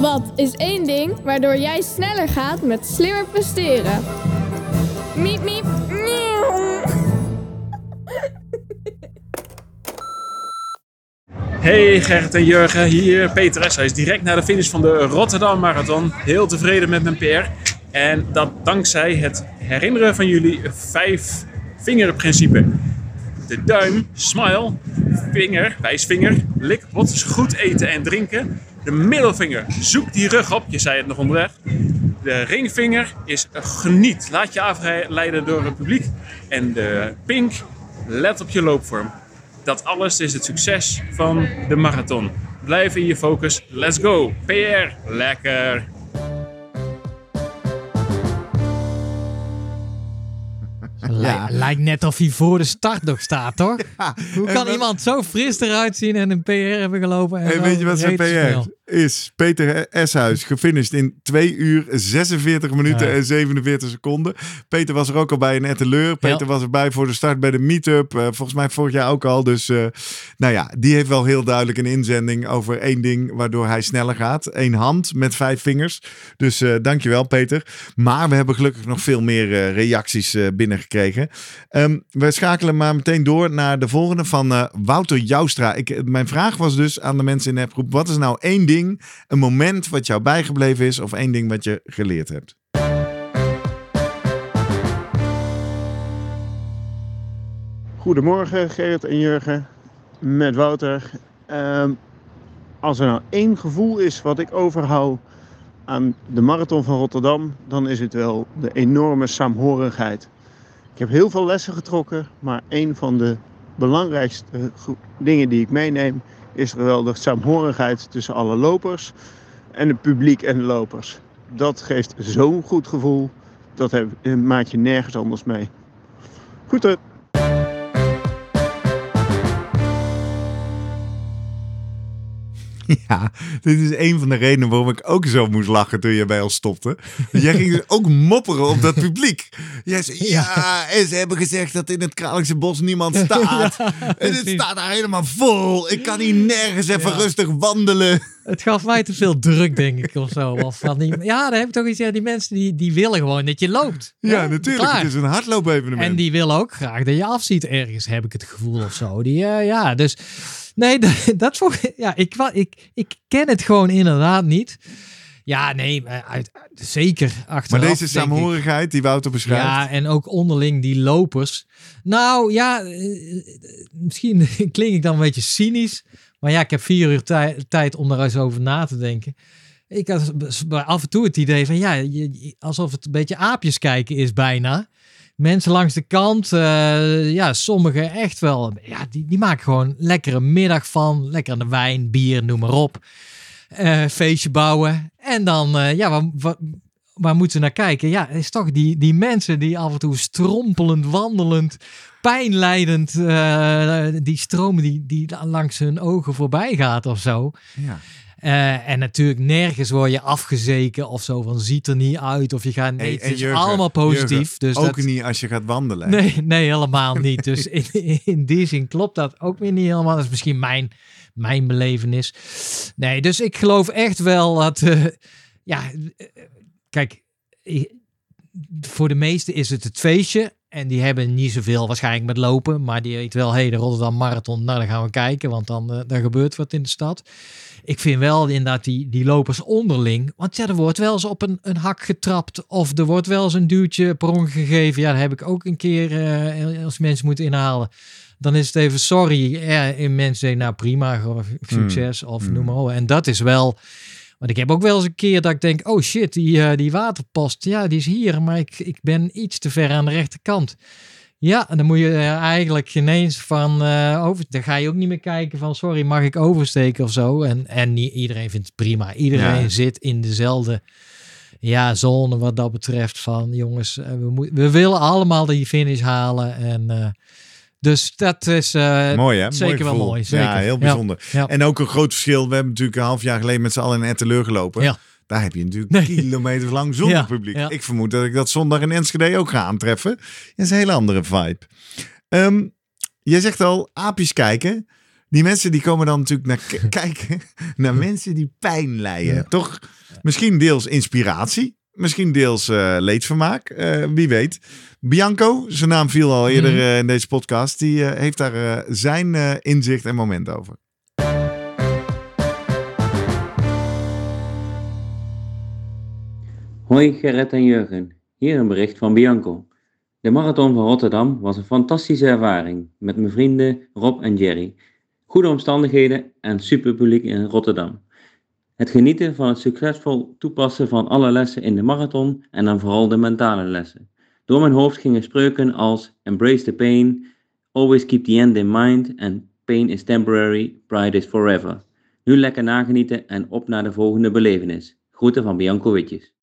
Wat is één ding waardoor jij sneller gaat met slimmer presteren? Miep, miep, miauw. Hey Gerrit en Jurgen, hier Peter S. Hij is direct na de finish van de Rotterdam Marathon. Heel tevreden met mijn P R. En dat dankzij het herinneren van jullie vijf vingerprincipe. De duim, smile, vinger, wijsvinger, lik, wat is goed eten en drinken. De middelvinger, zoek die rug op, je zei het nog onderweg. De ringvinger is geniet, laat je afleiden door het publiek. En de pink, let op je loopvorm. Dat alles is het succes van de marathon. Blijf in je focus, let's go. P R, lekker. Ja. Lijkt net of hij voor de start nog staat, toch? Ja. Hoe kan wat... iemand zo fris eruit zien en een P R hebben gelopen? En, en weet je wat zijn P R is? Peter Eshuis, gefinished in twee uur, zesenveertig minuten ja. en zevenenveertig seconden. Peter was er ook al bij in Etteleur. Peter ja. was erbij voor de start bij de meetup. Uh, volgens mij vorig jaar ook al. Dus uh, nou ja, die heeft wel heel duidelijk een inzending over één ding waardoor hij sneller gaat. Eén hand met vijf vingers. Dus uh, dankjewel Peter. Maar we hebben gelukkig nog veel meer uh, reacties uh, binnengekregen. Um, we schakelen maar meteen door naar de volgende van uh, Wouter Joustra. Ik, mijn vraag was dus aan de mensen in de appgroep. Wat is nou één ding, een moment wat jou bijgebleven is of één ding wat je geleerd hebt? Goedemorgen Gerrit en Jurgen, met Wouter. Um, als er nou één gevoel is wat ik overhoud aan de Marathon van Rotterdam, dan is het wel de enorme saamhorigheid. Ik heb heel veel lessen getrokken, maar een van de belangrijkste dingen die ik meeneem is er wel de saamhorigheid tussen alle lopers en het publiek en de lopers. Dat geeft zo'n goed gevoel, dat heb, maak je nergens anders mee. Goed hè? Ja, dit is een van de redenen waarom ik ook zo moest lachen toen je bij ons stopte. Jij ging dus ook mopperen op dat publiek. Jij zei, ja, en ze hebben gezegd dat in het Kralingse Bos niemand staat. Ja, en het staat daar helemaal vol. Ik kan hier nergens even ja. rustig wandelen. Het gaf mij te veel druk, denk ik, of zo. Of van die, ja, dan heb ik toch iets. Ja, die mensen die, die willen gewoon dat je loopt. Ja, ja natuurlijk. Klaar. Het is een hardloopevenement. En die willen ook graag dat je afziet ergens, heb ik het gevoel of zo. Die, uh, ja, dus... Nee, dat, dat voor, ja, ik, ik, ik ken het gewoon inderdaad niet. Ja, nee, uit, zeker achteraf. Maar deze saamhorigheid die Wouter beschrijft. Ja, en ook onderling die lopers. Nou ja, misschien klink ik dan een beetje cynisch. Maar ja, ik heb vier uur tij, tijd om daar eens over na te denken. Ik had af en toe het idee van ja, alsof het een beetje aapjes kijken is bijna. Mensen langs de kant, uh, ja, sommigen echt wel, ja, die, die maken gewoon lekkere middag van, lekker aan de wijn, bier, noem maar op. Uh, feestje bouwen. En dan, uh, ja, waar, waar, waar moeten we naar kijken? Ja, het is toch die, die mensen die af en toe strompelend, wandelend, pijnlijdend, uh, die stromen die, die langs hun ogen voorbij gaat of zo. Ja. Uh, en natuurlijk nergens word je afgezeken of zo van ziet er niet uit of je gaat nee, hey, het is Jurgen, allemaal positief. Jurgen, dus ook dat, niet als je gaat wandelen. Nee, nee helemaal niet. Dus in, in die zin klopt dat ook weer niet helemaal. Dat is misschien mijn, mijn belevenis. Nee, dus ik geloof echt wel dat uh, ja, uh, kijk, voor de meesten is het het feestje. En die hebben niet zoveel waarschijnlijk met lopen. Maar die weet wel, hé, hey, de Rotterdam Marathon, nou dan gaan we kijken. Want dan, uh, dan gebeurt wat in de stad. Ik vind wel inderdaad die, die lopers onderling. Want ja, er wordt wel eens op een, een hak getrapt. Of er wordt wel eens een duwtje per ongeluk gegeven. Ja, dat heb ik ook een keer uh, als mensen moeten inhalen. Dan is het even sorry. Ja, en mensen zeggen, nou prima, of succes. Mm. Of mm. noem maar op. En dat is wel... Want ik heb ook wel eens een keer dat ik denk, oh shit, die, uh, die waterpost, ja, die is hier. Maar ik, ik ben iets te ver aan de rechterkant. Ja, en dan moet je uh, eigenlijk ineens van uh, over. Dan ga je ook niet meer kijken van sorry, mag ik oversteken of zo. En, en niet, iedereen vindt het prima. Iedereen ja. zit in dezelfde ja, zone wat dat betreft van jongens, uh, we, moet, we willen allemaal die finish halen. En uh, dus dat is uh, mooi, hè? zeker mooi wel mooi. Zeker. Ja, heel bijzonder. Ja, ja. En ook een groot verschil. We hebben natuurlijk een half jaar geleden met z'n allen in Etteleur gelopen. Ja. Daar heb je natuurlijk nee. kilometers lang zonder ja, publiek. Ja. Ik vermoed dat ik dat zondag in Enschede ook ga aantreffen. Dat is een hele andere vibe. Um, jij zegt al, aapjes kijken. die mensen die komen dan natuurlijk naar k- kijken naar mensen die pijn lijden. Ja. Toch misschien deels inspiratie, misschien deels uh, leedvermaak, uh, wie weet. Bianco, zijn naam viel al eerder uh, in deze podcast, die uh, heeft daar uh, zijn uh, inzicht en moment over. Hoi Gerrit en Jurgen, hier een bericht van Bianco. De marathon van Rotterdam was een fantastische ervaring met mijn vrienden Rob en Jerry. Goede omstandigheden en super publiek in Rotterdam. Het genieten van het succesvol toepassen van alle lessen in de marathon en dan vooral de mentale lessen. Door mijn hoofd gingen spreuken als embrace the pain, always keep the end in mind en pain is temporary, pride is forever. Nu lekker nagenieten en op naar de volgende belevenis. Groeten van Bianco Witjes.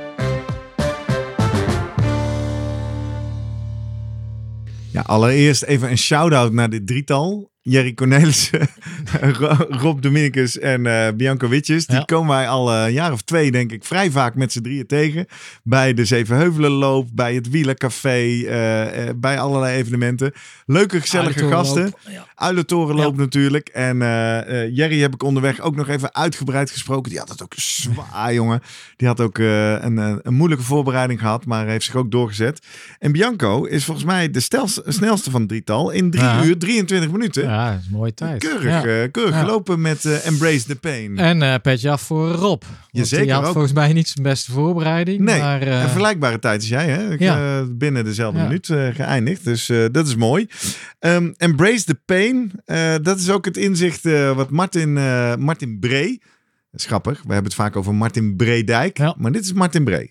Ja, allereerst even een shout-out naar dit drietal. Jerry Cornelissen, Rob Dominicus en uh, Bianco Witjes. Die ja. komen wij al een jaar of twee, denk ik, vrij vaak met z'n drieën tegen. Bij de Zevenheuvelenloop, bij het Wielercafé, uh, uh, bij allerlei evenementen. Leuke, gezellige gasten. Ja. Uilentorenloop ja. natuurlijk. En uh, uh, Jerry heb ik onderweg ook nog even uitgebreid gesproken. Die had het ook zwaar, jongen. Die had ook uh, een, een moeilijke voorbereiding gehad, maar heeft zich ook doorgezet. En Bianco is volgens mij de stelste, snelste van het drietal in drie ja. uur drieëntwintig minuten. Ja. Ja, dat is een mooie tijd. Keurig, ja. uh, keurig ja. gelopen met uh, Embrace the Pain. En uh, petje af voor Rob. Jazeker die had ook. volgens mij niet zijn beste voorbereiding. Nee, maar, uh... een vergelijkbare tijd als jij. Hè? Ik, ja. uh, binnen dezelfde ja. minuut uh, geëindigd. Dus uh, dat is mooi. Um, Embrace the Pain. Uh, dat is ook het inzicht uh, wat Martin, uh, Martin Bree. Dat is grappig. We hebben het vaak over Martin Breedijk. Ja. Maar dit is Martin Bree.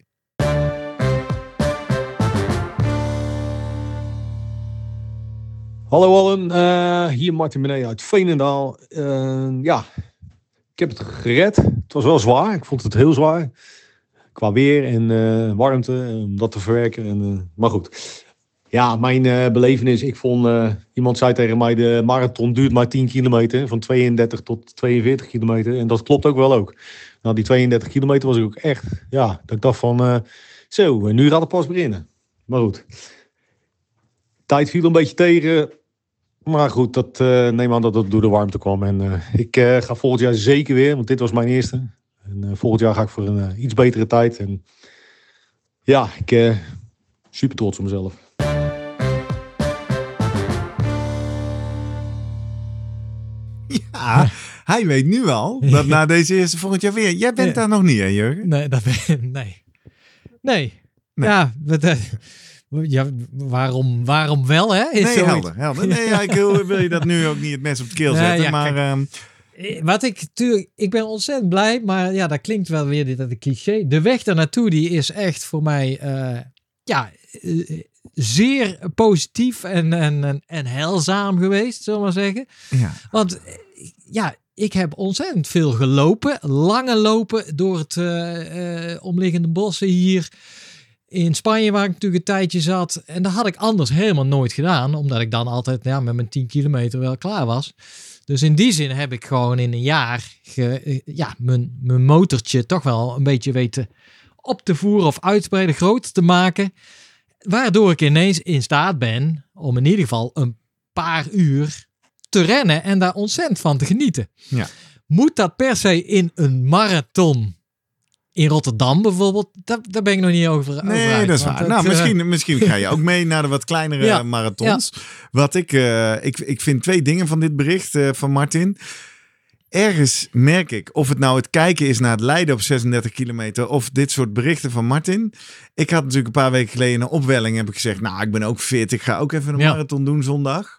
Hallo allen, uh, hier Martin Benee uit Veenendaal. Uh, ja, ik heb het gered. Het was wel zwaar, ik vond het heel zwaar. Qua weer en uh, warmte, om dat te verwerken. En, uh, maar goed, ja, mijn uh, belevenis. Ik vond, uh, iemand zei tegen mij, de marathon duurt maar tien kilometer. Van tweeëndertig tot tweeënveertig kilometer. En dat klopt ook wel ook. Nou, die tweeëndertig kilometer was ik ook echt, ja, dat ik dacht van, uh, zo, nu gaat het pas beginnen. Maar goed. Tijd viel een beetje tegen. Maar goed, dat uh, neem aan dat het door de warmte kwam. En uh, ik uh, ga volgend jaar zeker weer, want dit was mijn eerste. En uh, volgend jaar ga ik voor een uh, iets betere tijd. En ja, ik ben uh, super trots op mezelf. Ja, hij weet nu al dat na deze eerste volgend jaar weer. Jij bent ja. daar nog niet, hè, Jurgen? Nee, dat ben, nee. Nee. Nee. Ja, dat... Uh, Ja, waarom, waarom wel, hè? Is nee, helder, helder. Nee, ja, ik wil, wil je dat nu ook niet het mes op de keel zetten, ja, maar... Kijk, um... Wat ik, tuurlijk, ik ben ontzettend blij, maar ja, dat klinkt wel weer dit, dat cliché. De weg daar naartoe, die is echt voor mij, uh, ja, uh, zeer positief en, en, en, en heilzaam geweest, zullen we maar zeggen. Ja. Want, ja... Ik heb ontzettend veel gelopen, lange lopen door het uh, uh, omliggende bossen hier in Spanje, waar ik natuurlijk een tijdje zat. En dat had ik anders helemaal nooit gedaan, omdat ik dan altijd ja, met mijn tien kilometer wel klaar was. Dus in die zin heb ik gewoon in een jaar ge, ja, mijn, mijn motortje toch wel een beetje weten op te voeren of uitbreiden, groter te maken. Waardoor ik ineens in staat ben om in ieder geval een paar uur te rennen en daar ontzettend van te genieten. Ja. Moet dat per se in een marathon in Rotterdam bijvoorbeeld? Daar, daar ben ik nog niet over, nee, over uit. Dat is waar. Het, nou, uh, misschien, misschien ga je ook mee naar de wat kleinere ja, marathons. Ja. Wat ik, uh, ik, ik vind twee dingen van dit bericht uh, van Martin. Ergens merk ik, of het nou het kijken is naar het Leiden op zesendertig kilometer of dit soort berichten van Martin. Ik had natuurlijk een paar weken geleden een opwelling, heb ik gezegd, nou, ik ben ook fit, ik ga ook even een ja. marathon doen zondag.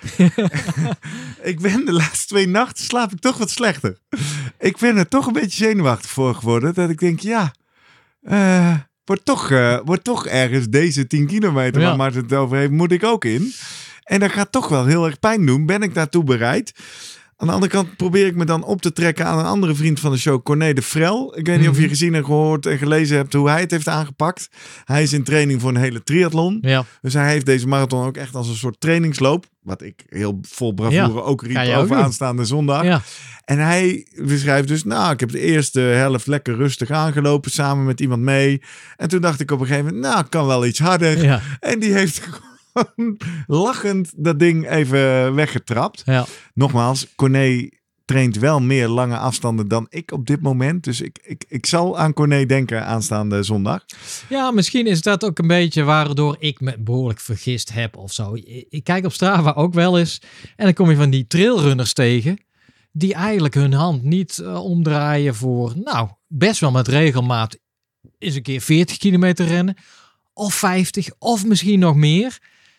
Ik ben de laatste twee nachten slaap ik toch wat slechter. Ik ben er toch een beetje zenuwachtig voor geworden. Dat ik denk, ja, uh, wordt, toch, uh, wordt toch ergens deze tien kilometer ja. waar Martin het over heeft, moet ik ook in. En dat gaat toch wel heel erg pijn doen. Ben ik daartoe bereid? Aan de andere kant probeer ik me dan op te trekken aan een andere vriend van de show, Corné de Vrel. Ik weet niet of je gezien en gehoord en gelezen hebt hoe hij het heeft aangepakt. Hij is in training voor een hele triathlon. Ja. Dus hij heeft deze marathon ook echt als een soort trainingsloop. Wat ik heel vol bravoure ja. ook riep over ook aanstaande zondag. Ja. En hij beschrijft dus, nou, ik heb de eerste helft lekker rustig aangelopen samen met iemand mee. En toen dacht ik op een gegeven moment, nou, ik kan wel iets harder. Ja. En die heeft gewoon lachend dat ding even weggetrapt. Ja. Nogmaals, Corné traint wel meer lange afstanden dan ik op dit moment. Dus ik, ik, ik zal aan Corné denken aanstaande zondag. Ja, misschien is dat ook een beetje waardoor ik me behoorlijk vergist heb of zo. Ik kijk op Strava ook wel eens en dan kom je van die trailrunners tegen die eigenlijk hun hand niet uh, omdraaien voor, nou, best wel met regelmaat eens een keer veertig kilometer rennen of vijftig of misschien nog meer.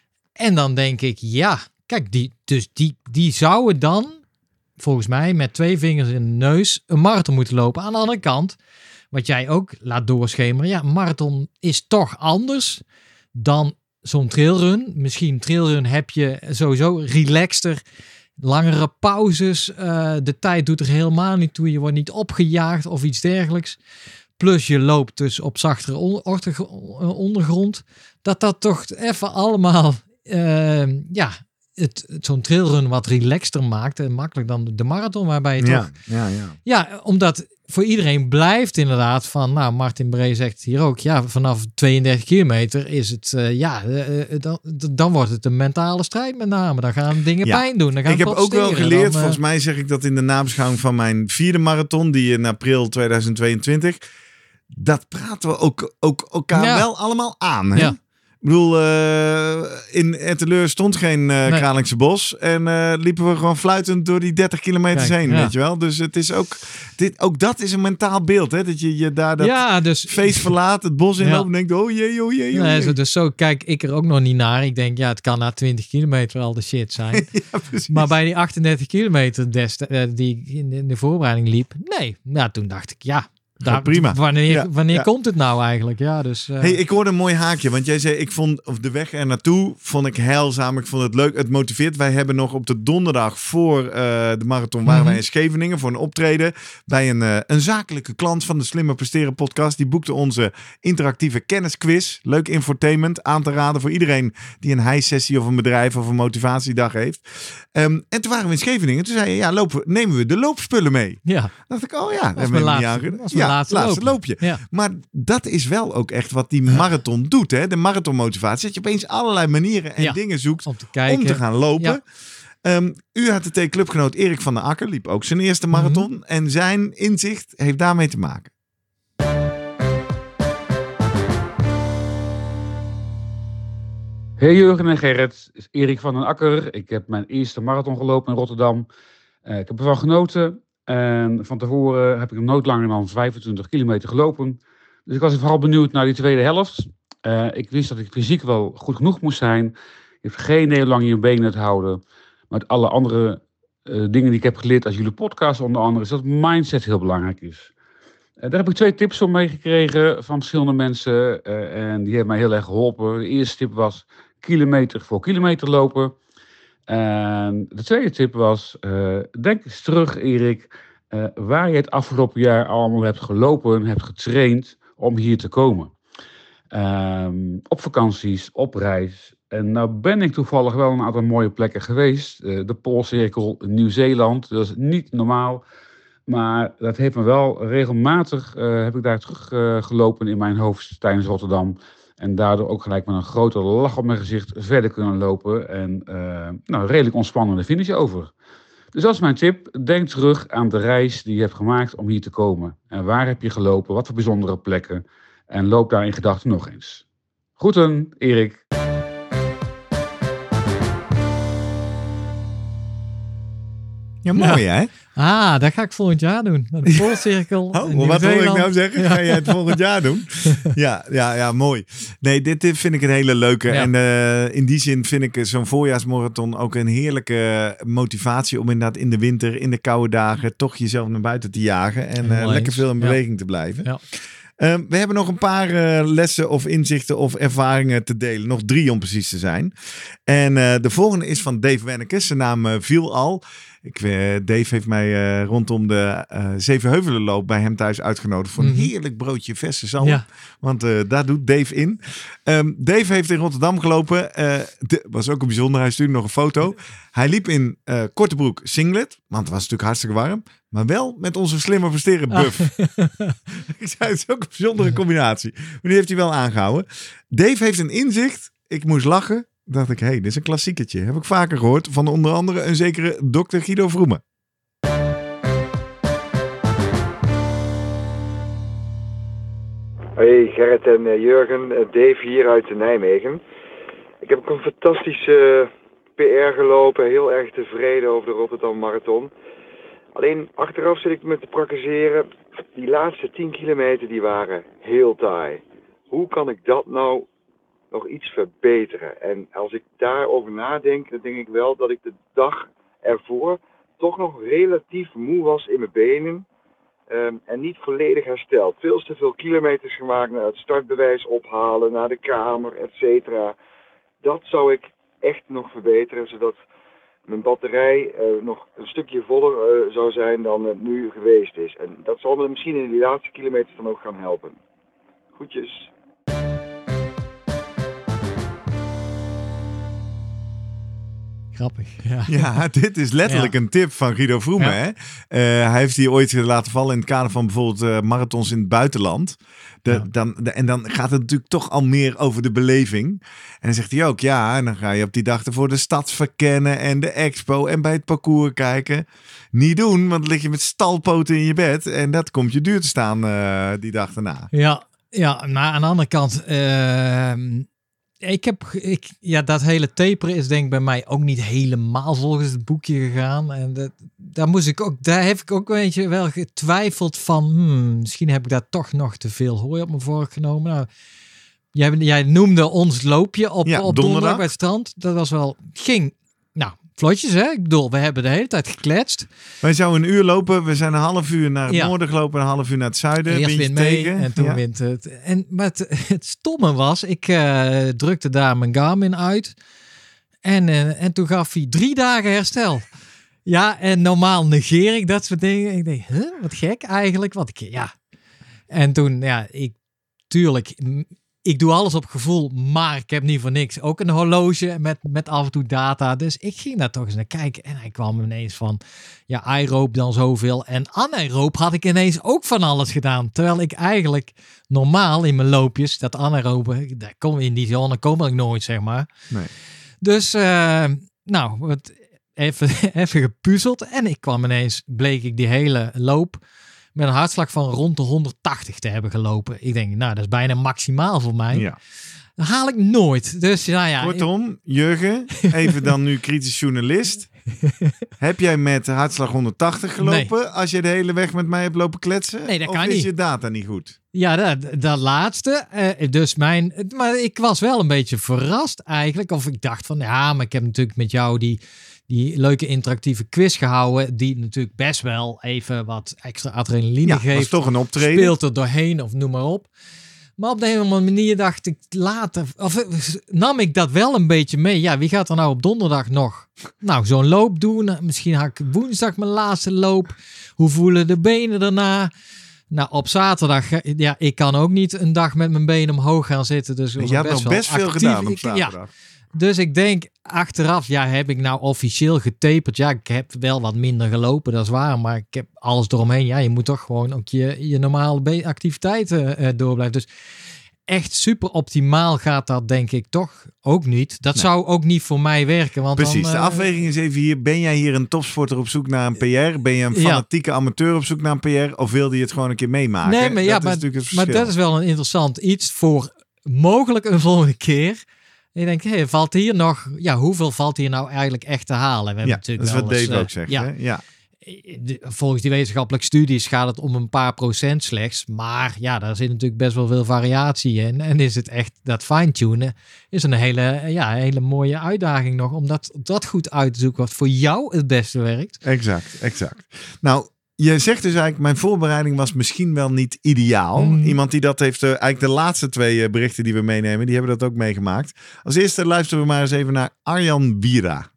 En dan denk ik, ja, kijk, die, dus die, die zouden dan volgens mij met twee vingers in de neus een marathon moeten lopen. Aan de andere kant, wat jij ook laat doorschemeren, ja, een marathon is toch anders dan zo'n trailrun. Misschien trailrun heb je sowieso relaxter, langere pauzes. Uh, de tijd doet er helemaal niet toe. Je wordt niet opgejaagd of iets dergelijks. Plus je loopt dus op zachtere ondergrond. Dat dat toch even allemaal, uh, ja, het, het, zo'n trailrun wat relaxter maakt en makkelijk dan de marathon, waarbij je ja, toch... Ja, ja. Ja, omdat voor iedereen blijft inderdaad van, nou, Martin Bree zegt hier ook, ja, vanaf tweeëndertig kilometer is het, uh, ja, uh, dan, dan wordt het een mentale strijd met name. Dan gaan dingen ja. pijn doen. Dan gaan ik heb ook wel geleerd, dan, uh, volgens mij zeg ik dat in de nabeschouwing van mijn vierde marathon, die in april tweeduizend tweeëntwintig, dat praten we ook, ook elkaar ja. wel allemaal aan. Hè? Ja. Ik bedoel, uh, in Etteleur stond geen uh, nee. Kralingse Bos. En uh, liepen we gewoon fluitend door die dertig kilometer heen, ja. weet je wel. Dus het is ook, dit, ook dat is een mentaal beeld, hè. Dat je je daar dat ja, dus, feest verlaat, het bos inloopt ja. en denkt, oh jee, oh jee, oh jee. Nee, dus zo kijk ik er ook nog niet naar. Ik denk, ja, het kan na twintig kilometer al de shit zijn. ja, maar bij die achtendertig kilometer des, uh, die ik in, in de voorbereiding liep, nee. Nou, toen dacht ik, ja, Daar, prima. Wanneer, ja, wanneer ja. komt het nou eigenlijk? Ja, dus, uh... hey, ik hoorde een mooi haakje. Want jij zei, ik vond of de weg er naartoe vond ik heilzaam. Ik vond het leuk. Het motiveert. Wij hebben nog op de donderdag voor uh, de marathon waren mm-hmm. wij in Scheveningen voor een optreden bij een, uh, een zakelijke klant van de Slimmer Presteren podcast. Die boekte onze interactieve kennisquiz. Leuk infotainment aan te raden voor iedereen die een high-sessie of een bedrijf of een motivatiedag heeft. Um, en toen waren we in Scheveningen. Toen zei je, ja, lopen, nemen we de loopspullen mee. Ja. Dan dacht ik, oh ja, dat hebben we niet aangedaan. Ja, laatste, laatste loopje. loopje. Ja. Maar dat is wel ook echt wat die marathon doet. Hè? De marathonmotivatie. Dat je opeens allerlei manieren en ja. dingen zoekt om te, kijken. om te gaan lopen. Ja. Um, U H T T-clubgenoot Erik van der Akker liep ook zijn eerste marathon. Mm-hmm. En zijn inzicht heeft daarmee te maken. Hey Jurgen en Gerrit, is Erik van den Akker. Ik heb mijn eerste marathon gelopen in Rotterdam. Uh, ik heb ervan genoten. En van tevoren heb ik nog nooit langer dan vijfentwintig kilometer gelopen. Dus ik was vooral benieuwd naar die tweede helft. Uh, ik wist dat ik fysiek wel goed genoeg moest zijn. Je hebt geen heel lang je benen te houden. Maar met alle andere uh, dingen die ik heb geleerd als jullie podcast onder andere, is dat mindset heel belangrijk is. Uh, daar heb ik twee tips voor meegekregen van verschillende mensen. Uh, en die hebben mij heel erg geholpen. De eerste tip was kilometer voor kilometer lopen. En de tweede tip was, uh, denk eens terug Erik, uh, waar je het afgelopen jaar allemaal hebt gelopen, hebt getraind om hier te komen. Um, op vakanties, op reis. En nou ben ik toevallig wel een aantal mooie plekken geweest. Uh, de Poolcirkel, Nieuw-Zeeland, dat is niet normaal. Maar dat heeft me wel regelmatig, uh, heb ik daar terug uh, gelopen in mijn hoofd tijdens Rotterdam. En daardoor ook gelijk met een grote lach op mijn gezicht verder kunnen lopen. En uh, nou, redelijk ontspannende finish over. Dus dat is mijn tip. Denk terug aan de reis die je hebt gemaakt om hier te komen. En waar heb je gelopen? Wat voor bijzondere plekken? En loop daar in gedachten nog eens. Groeten, Erik. Ja, mooi ja. hè? Ah, dat ga ik volgend jaar doen. Naar de Poolcirkel. Oh, wat wil ik nou zeggen? Ja. Ga jij het volgend jaar doen? ja, ja, ja, mooi. Nee, dit vind ik een hele leuke. Ja. En uh, in die zin vind ik zo'n voorjaarsmarathon ook een heerlijke motivatie om inderdaad in de winter, in de koude dagen, toch jezelf naar buiten te jagen. En uh, lekker veel in beweging ja. te blijven. Ja. Uh, we hebben nog een paar uh, lessen of inzichten of ervaringen te delen. Nog drie om precies te zijn. En uh, de volgende is van Dave Wenneke. Zijn naam uh, viel al. Ik, uh, Dave heeft mij uh, rondom de uh, Zevenheuvelenloop bij hem thuis uitgenodigd voor een mm-hmm. heerlijk broodje verse zalm. Ja. Want uh, daar doet Dave in. Um, Dave heeft in Rotterdam gelopen. Uh, de, was ook een bijzonder. Hij stuurde nog een foto. Hij liep in uh, korte broek singlet. Want het was natuurlijk hartstikke warm. Maar wel met onze Slimmer Presteren buff. Ah. Ik zei, het is ook een bijzondere combinatie. Maar die heeft hij wel aangehouden. Dave heeft een inzicht. Ik moest lachen. dacht ik, hé, hey, dit is een klassiekertje. Heb ik vaker gehoord van onder andere een zekere dokter Guido Vroemen. Hey Gerrit en uh, Jurgen, uh, Dave hier uit Nijmegen. Ik heb ook een fantastische P R gelopen, heel erg tevreden over de Rotterdam Marathon. Alleen achteraf zit ik me te praktiseren, die laatste tien kilometer die waren heel taai. Hoe kan ik dat nou nog iets verbeteren? En als ik daarover nadenk, dan denk ik wel dat ik de dag ervoor toch nog relatief moe was in mijn benen. Um, en niet volledig hersteld. Veel te veel kilometers gemaakt naar het startbewijs ophalen, naar de kamer, et cetera. Dat zou ik echt nog verbeteren, zodat mijn batterij uh, nog een stukje voller uh, zou zijn dan het nu geweest is. En dat zal me misschien in die laatste kilometers dan ook gaan helpen. Groetjes. Grappig. Ja, ja dit is letterlijk ja. een tip van Guido Vroemen. Ja. Hè? Uh, hij heeft die ooit laten vallen in het kader van bijvoorbeeld uh, marathons in het buitenland. De, ja. dan, de, en dan gaat het natuurlijk toch al meer over de beleving. En dan zegt hij ook, ja, en dan ga je op die dag ervoor de stad verkennen en de expo en bij het parcours kijken. Niet doen, want dan lig je met stalpoten in je bed en dat komt je duur te staan uh, die dag daarna. Ja, ja, maar aan de andere kant... Uh... Ik heb, ik, ja, dat hele taperen is denk ik bij mij ook niet helemaal volgens het boekje gegaan. En dat, daar moest ik ook, daar heb ik ook een beetje wel getwijfeld van, hmm, misschien heb ik daar toch nog te veel hooi op me voorgenomen. Nou, jij, jij noemde ons loopje op, ja, op donderdag bij het strand. Dat was wel, ging, nou, vlotjes hè. Ik bedoel, we hebben de hele tijd gekletst. Wij zouden een uur lopen. We zijn een half uur naar het ja. noorden gelopen, een half uur naar het zuiden. Eerst wind mee tegen. en toen ja. wint het. En, maar het, het stomme was, ik uh, drukte daar mijn Garmin uit. En, uh, en toen gaf hij drie dagen herstel. Ja, en normaal negeer ik dat soort dingen. Ik denk, huh, wat gek eigenlijk. Wat ik, ja. En toen, ja, ik, tuurlijk... Ik doe alles op gevoel, maar ik heb niet voor niks. Ook een horloge met, met af en toe data. Dus ik ging daar toch eens naar kijken. En hij kwam ineens van, ja, aeroop dan zoveel. En anaeroop had ik ineens ook van alles gedaan. Terwijl ik eigenlijk normaal in mijn loopjes, dat anaerobe, daar kom in die zone kom ik nooit, zeg maar. Nee. Dus, uh, nou, wat, even, even gepuzzeld. En ik kwam ineens, bleek ik die hele loop... met een hartslag van rond de honderdtachtig te hebben gelopen. Ik denk, nou, dat is bijna maximaal voor mij. Ja. Dat haal ik nooit. Dus, nou ja, kortom, Jurgen, even dan nu kritisch journalist. Heb jij met hartslag honderdtachtig gelopen nee. als je de hele weg met mij hebt lopen kletsen? Nee, dat of kan is niet. je data niet goed? Ja, dat, dat laatste. Uh, dus mijn, maar ik was wel een beetje verrast eigenlijk. Of ik dacht van, ja, maar ik heb natuurlijk met jou die... die leuke interactieve quiz gehouden, die natuurlijk best wel even wat extra adrenaline ja, geeft. Was toch een optreden. Speelt er doorheen of noem maar op. Maar op de een of andere manier dacht ik later, of nam ik dat wel een beetje mee. Ja, wie gaat er nou op donderdag nog? Nou, zo'n loop doen. Misschien had ik woensdag mijn laatste loop. Hoe voelen de benen daarna? Nou, op zaterdag, ja, ik kan ook niet een dag met mijn benen omhoog gaan zitten. Dus je hebt nog best veel actief. gedaan op zaterdag. Ja. Dus ik denk achteraf, ja, heb ik nou officieel getaperd? Ja, ik heb wel wat minder gelopen, dat is waar. Maar ik heb alles eromheen. Ja, je moet toch gewoon ook je, je normale activiteiten uh, door blijven. Dus echt super optimaal gaat dat denk ik toch ook niet. Dat nee. zou ook niet voor mij werken. Want precies, dan, uh, de afweging is even hier. Ben jij hier een topsporter op zoek naar een P R? Ben je een fanatieke ja. amateur op zoek naar een P R? Of wilde je het gewoon een keer meemaken? Nee, maar, ja, dat maar, is natuurlijk het verschil. Maar dat is wel een interessant iets voor mogelijk een volgende keer. Ik denk, hey, valt hier nog... Ja, hoeveel valt hier nou eigenlijk echt te halen? We ja, dat is wat Dave uh, ook zegt. Ja. Hè? Ja. De, volgens die wetenschappelijke studies gaat het om een paar procent slechts. Maar ja, daar zit natuurlijk best wel veel variatie in. En is het echt, dat fine-tunen is een hele, ja, hele mooie uitdaging nog. Om dat, dat goed uit te zoeken wat voor jou het beste werkt. Exact, exact. Nou... Je zegt dus eigenlijk, mijn voorbereiding was misschien wel niet ideaal. Mm. Iemand die dat heeft, uh, eigenlijk de laatste twee uh, berichten die we meenemen, die hebben dat ook meegemaakt. Als eerste luisteren we maar eens even naar Arjan Wiera.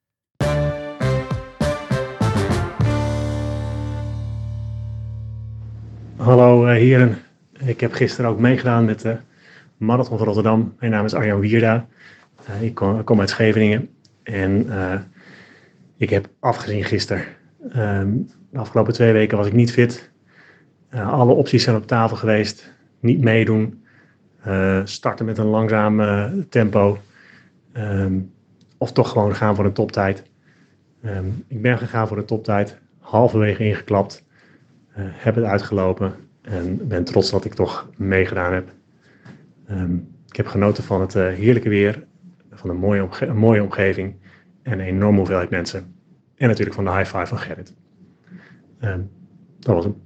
Hallo uh, heren, ik heb gisteren ook meegedaan met de Marathon van Rotterdam. Mijn naam is Arjan Wierda, uh, ik kom, kom uit Scheveningen en uh, ik heb afgezien gisteren. Um, De afgelopen twee weken was ik niet fit. Uh, alle opties zijn op tafel geweest. Niet meedoen. Uh, starten met een langzaam uh, tempo. Um, of toch gewoon gaan voor een toptijd. Um, ik ben gegaan voor de toptijd. Halverwege ingeklapt. Uh, heb het uitgelopen. En ben trots dat ik toch meegedaan heb. Um, ik heb genoten van het uh, heerlijke weer. Van een mooie, omge- een mooie omgeving. En een enorme hoeveelheid mensen. En natuurlijk van de high five van Gerrit. Um, dat was hem.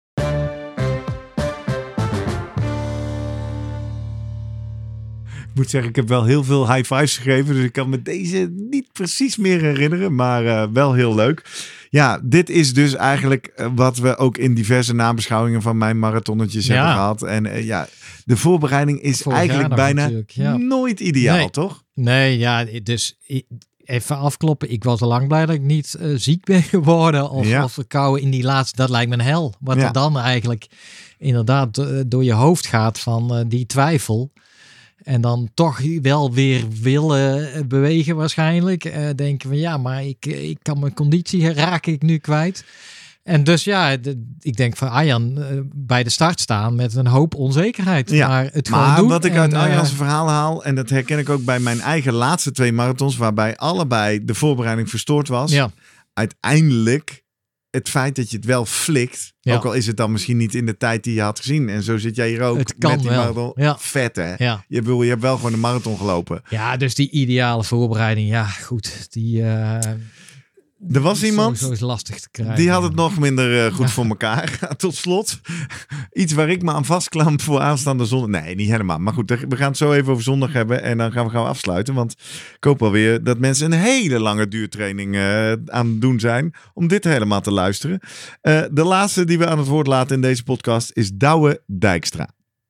Ik moet zeggen, ik heb wel heel veel high fives gegeven. Dus ik kan me deze niet precies meer herinneren. Maar uh, wel heel leuk. Ja, dit is dus eigenlijk uh, wat we ook in diverse nabeschouwingen van mijn marathonnetjes ja. hebben gehad. En uh, ja, de voorbereiding is Vorig eigenlijk bijna ja. nooit ideaal, nee. toch? Nee, ja, dus even afkloppen. Ik was al lang blij dat ik niet uh, ziek ben geworden. Of, ja. of verkouden in die laatste. Dat lijkt me een hel. Wat ja. er dan eigenlijk inderdaad uh, door je hoofd gaat van uh, die twijfel. En dan toch wel weer willen bewegen waarschijnlijk. Uh, denken van ja, maar ik, ik kan mijn conditie raak ik nu kwijt. En dus ja, de, ik denk van Arjan uh, bij de start staan met een hoop onzekerheid. Ja, maar het maar gewoon doen. Wat ik en, uit Arjan's uh, verhaal haal, en dat herken ik ook bij mijn eigen laatste twee marathons, waarbij allebei de voorbereiding verstoord was. Ja. Uiteindelijk het feit dat je het wel flikt, ja. ook al is het dan misschien niet in de tijd die je had gezien. En zo zit jij hier ook het kan met die wel. marathon. Ja. Vet hè? Ja. Je, wil, je hebt wel gewoon een marathon gelopen. Ja, dus die ideale voorbereiding, ja goed, die... Uh, er was iemand, zo is lastig te krijgen. Die had het nog minder uh, goed ja. voor elkaar. Tot slot, iets waar ik me aan vastklamp voor aanstaande zondag. Nee, niet helemaal. Maar goed, we gaan het zo even over zondag hebben. En dan gaan we gaan afsluiten. Want ik hoop alweer dat mensen een hele lange duurtraining uh, aan het doen zijn. Om dit helemaal te luisteren. Uh, de laatste die we aan het woord laten in deze podcast is Douwe Dijkstra.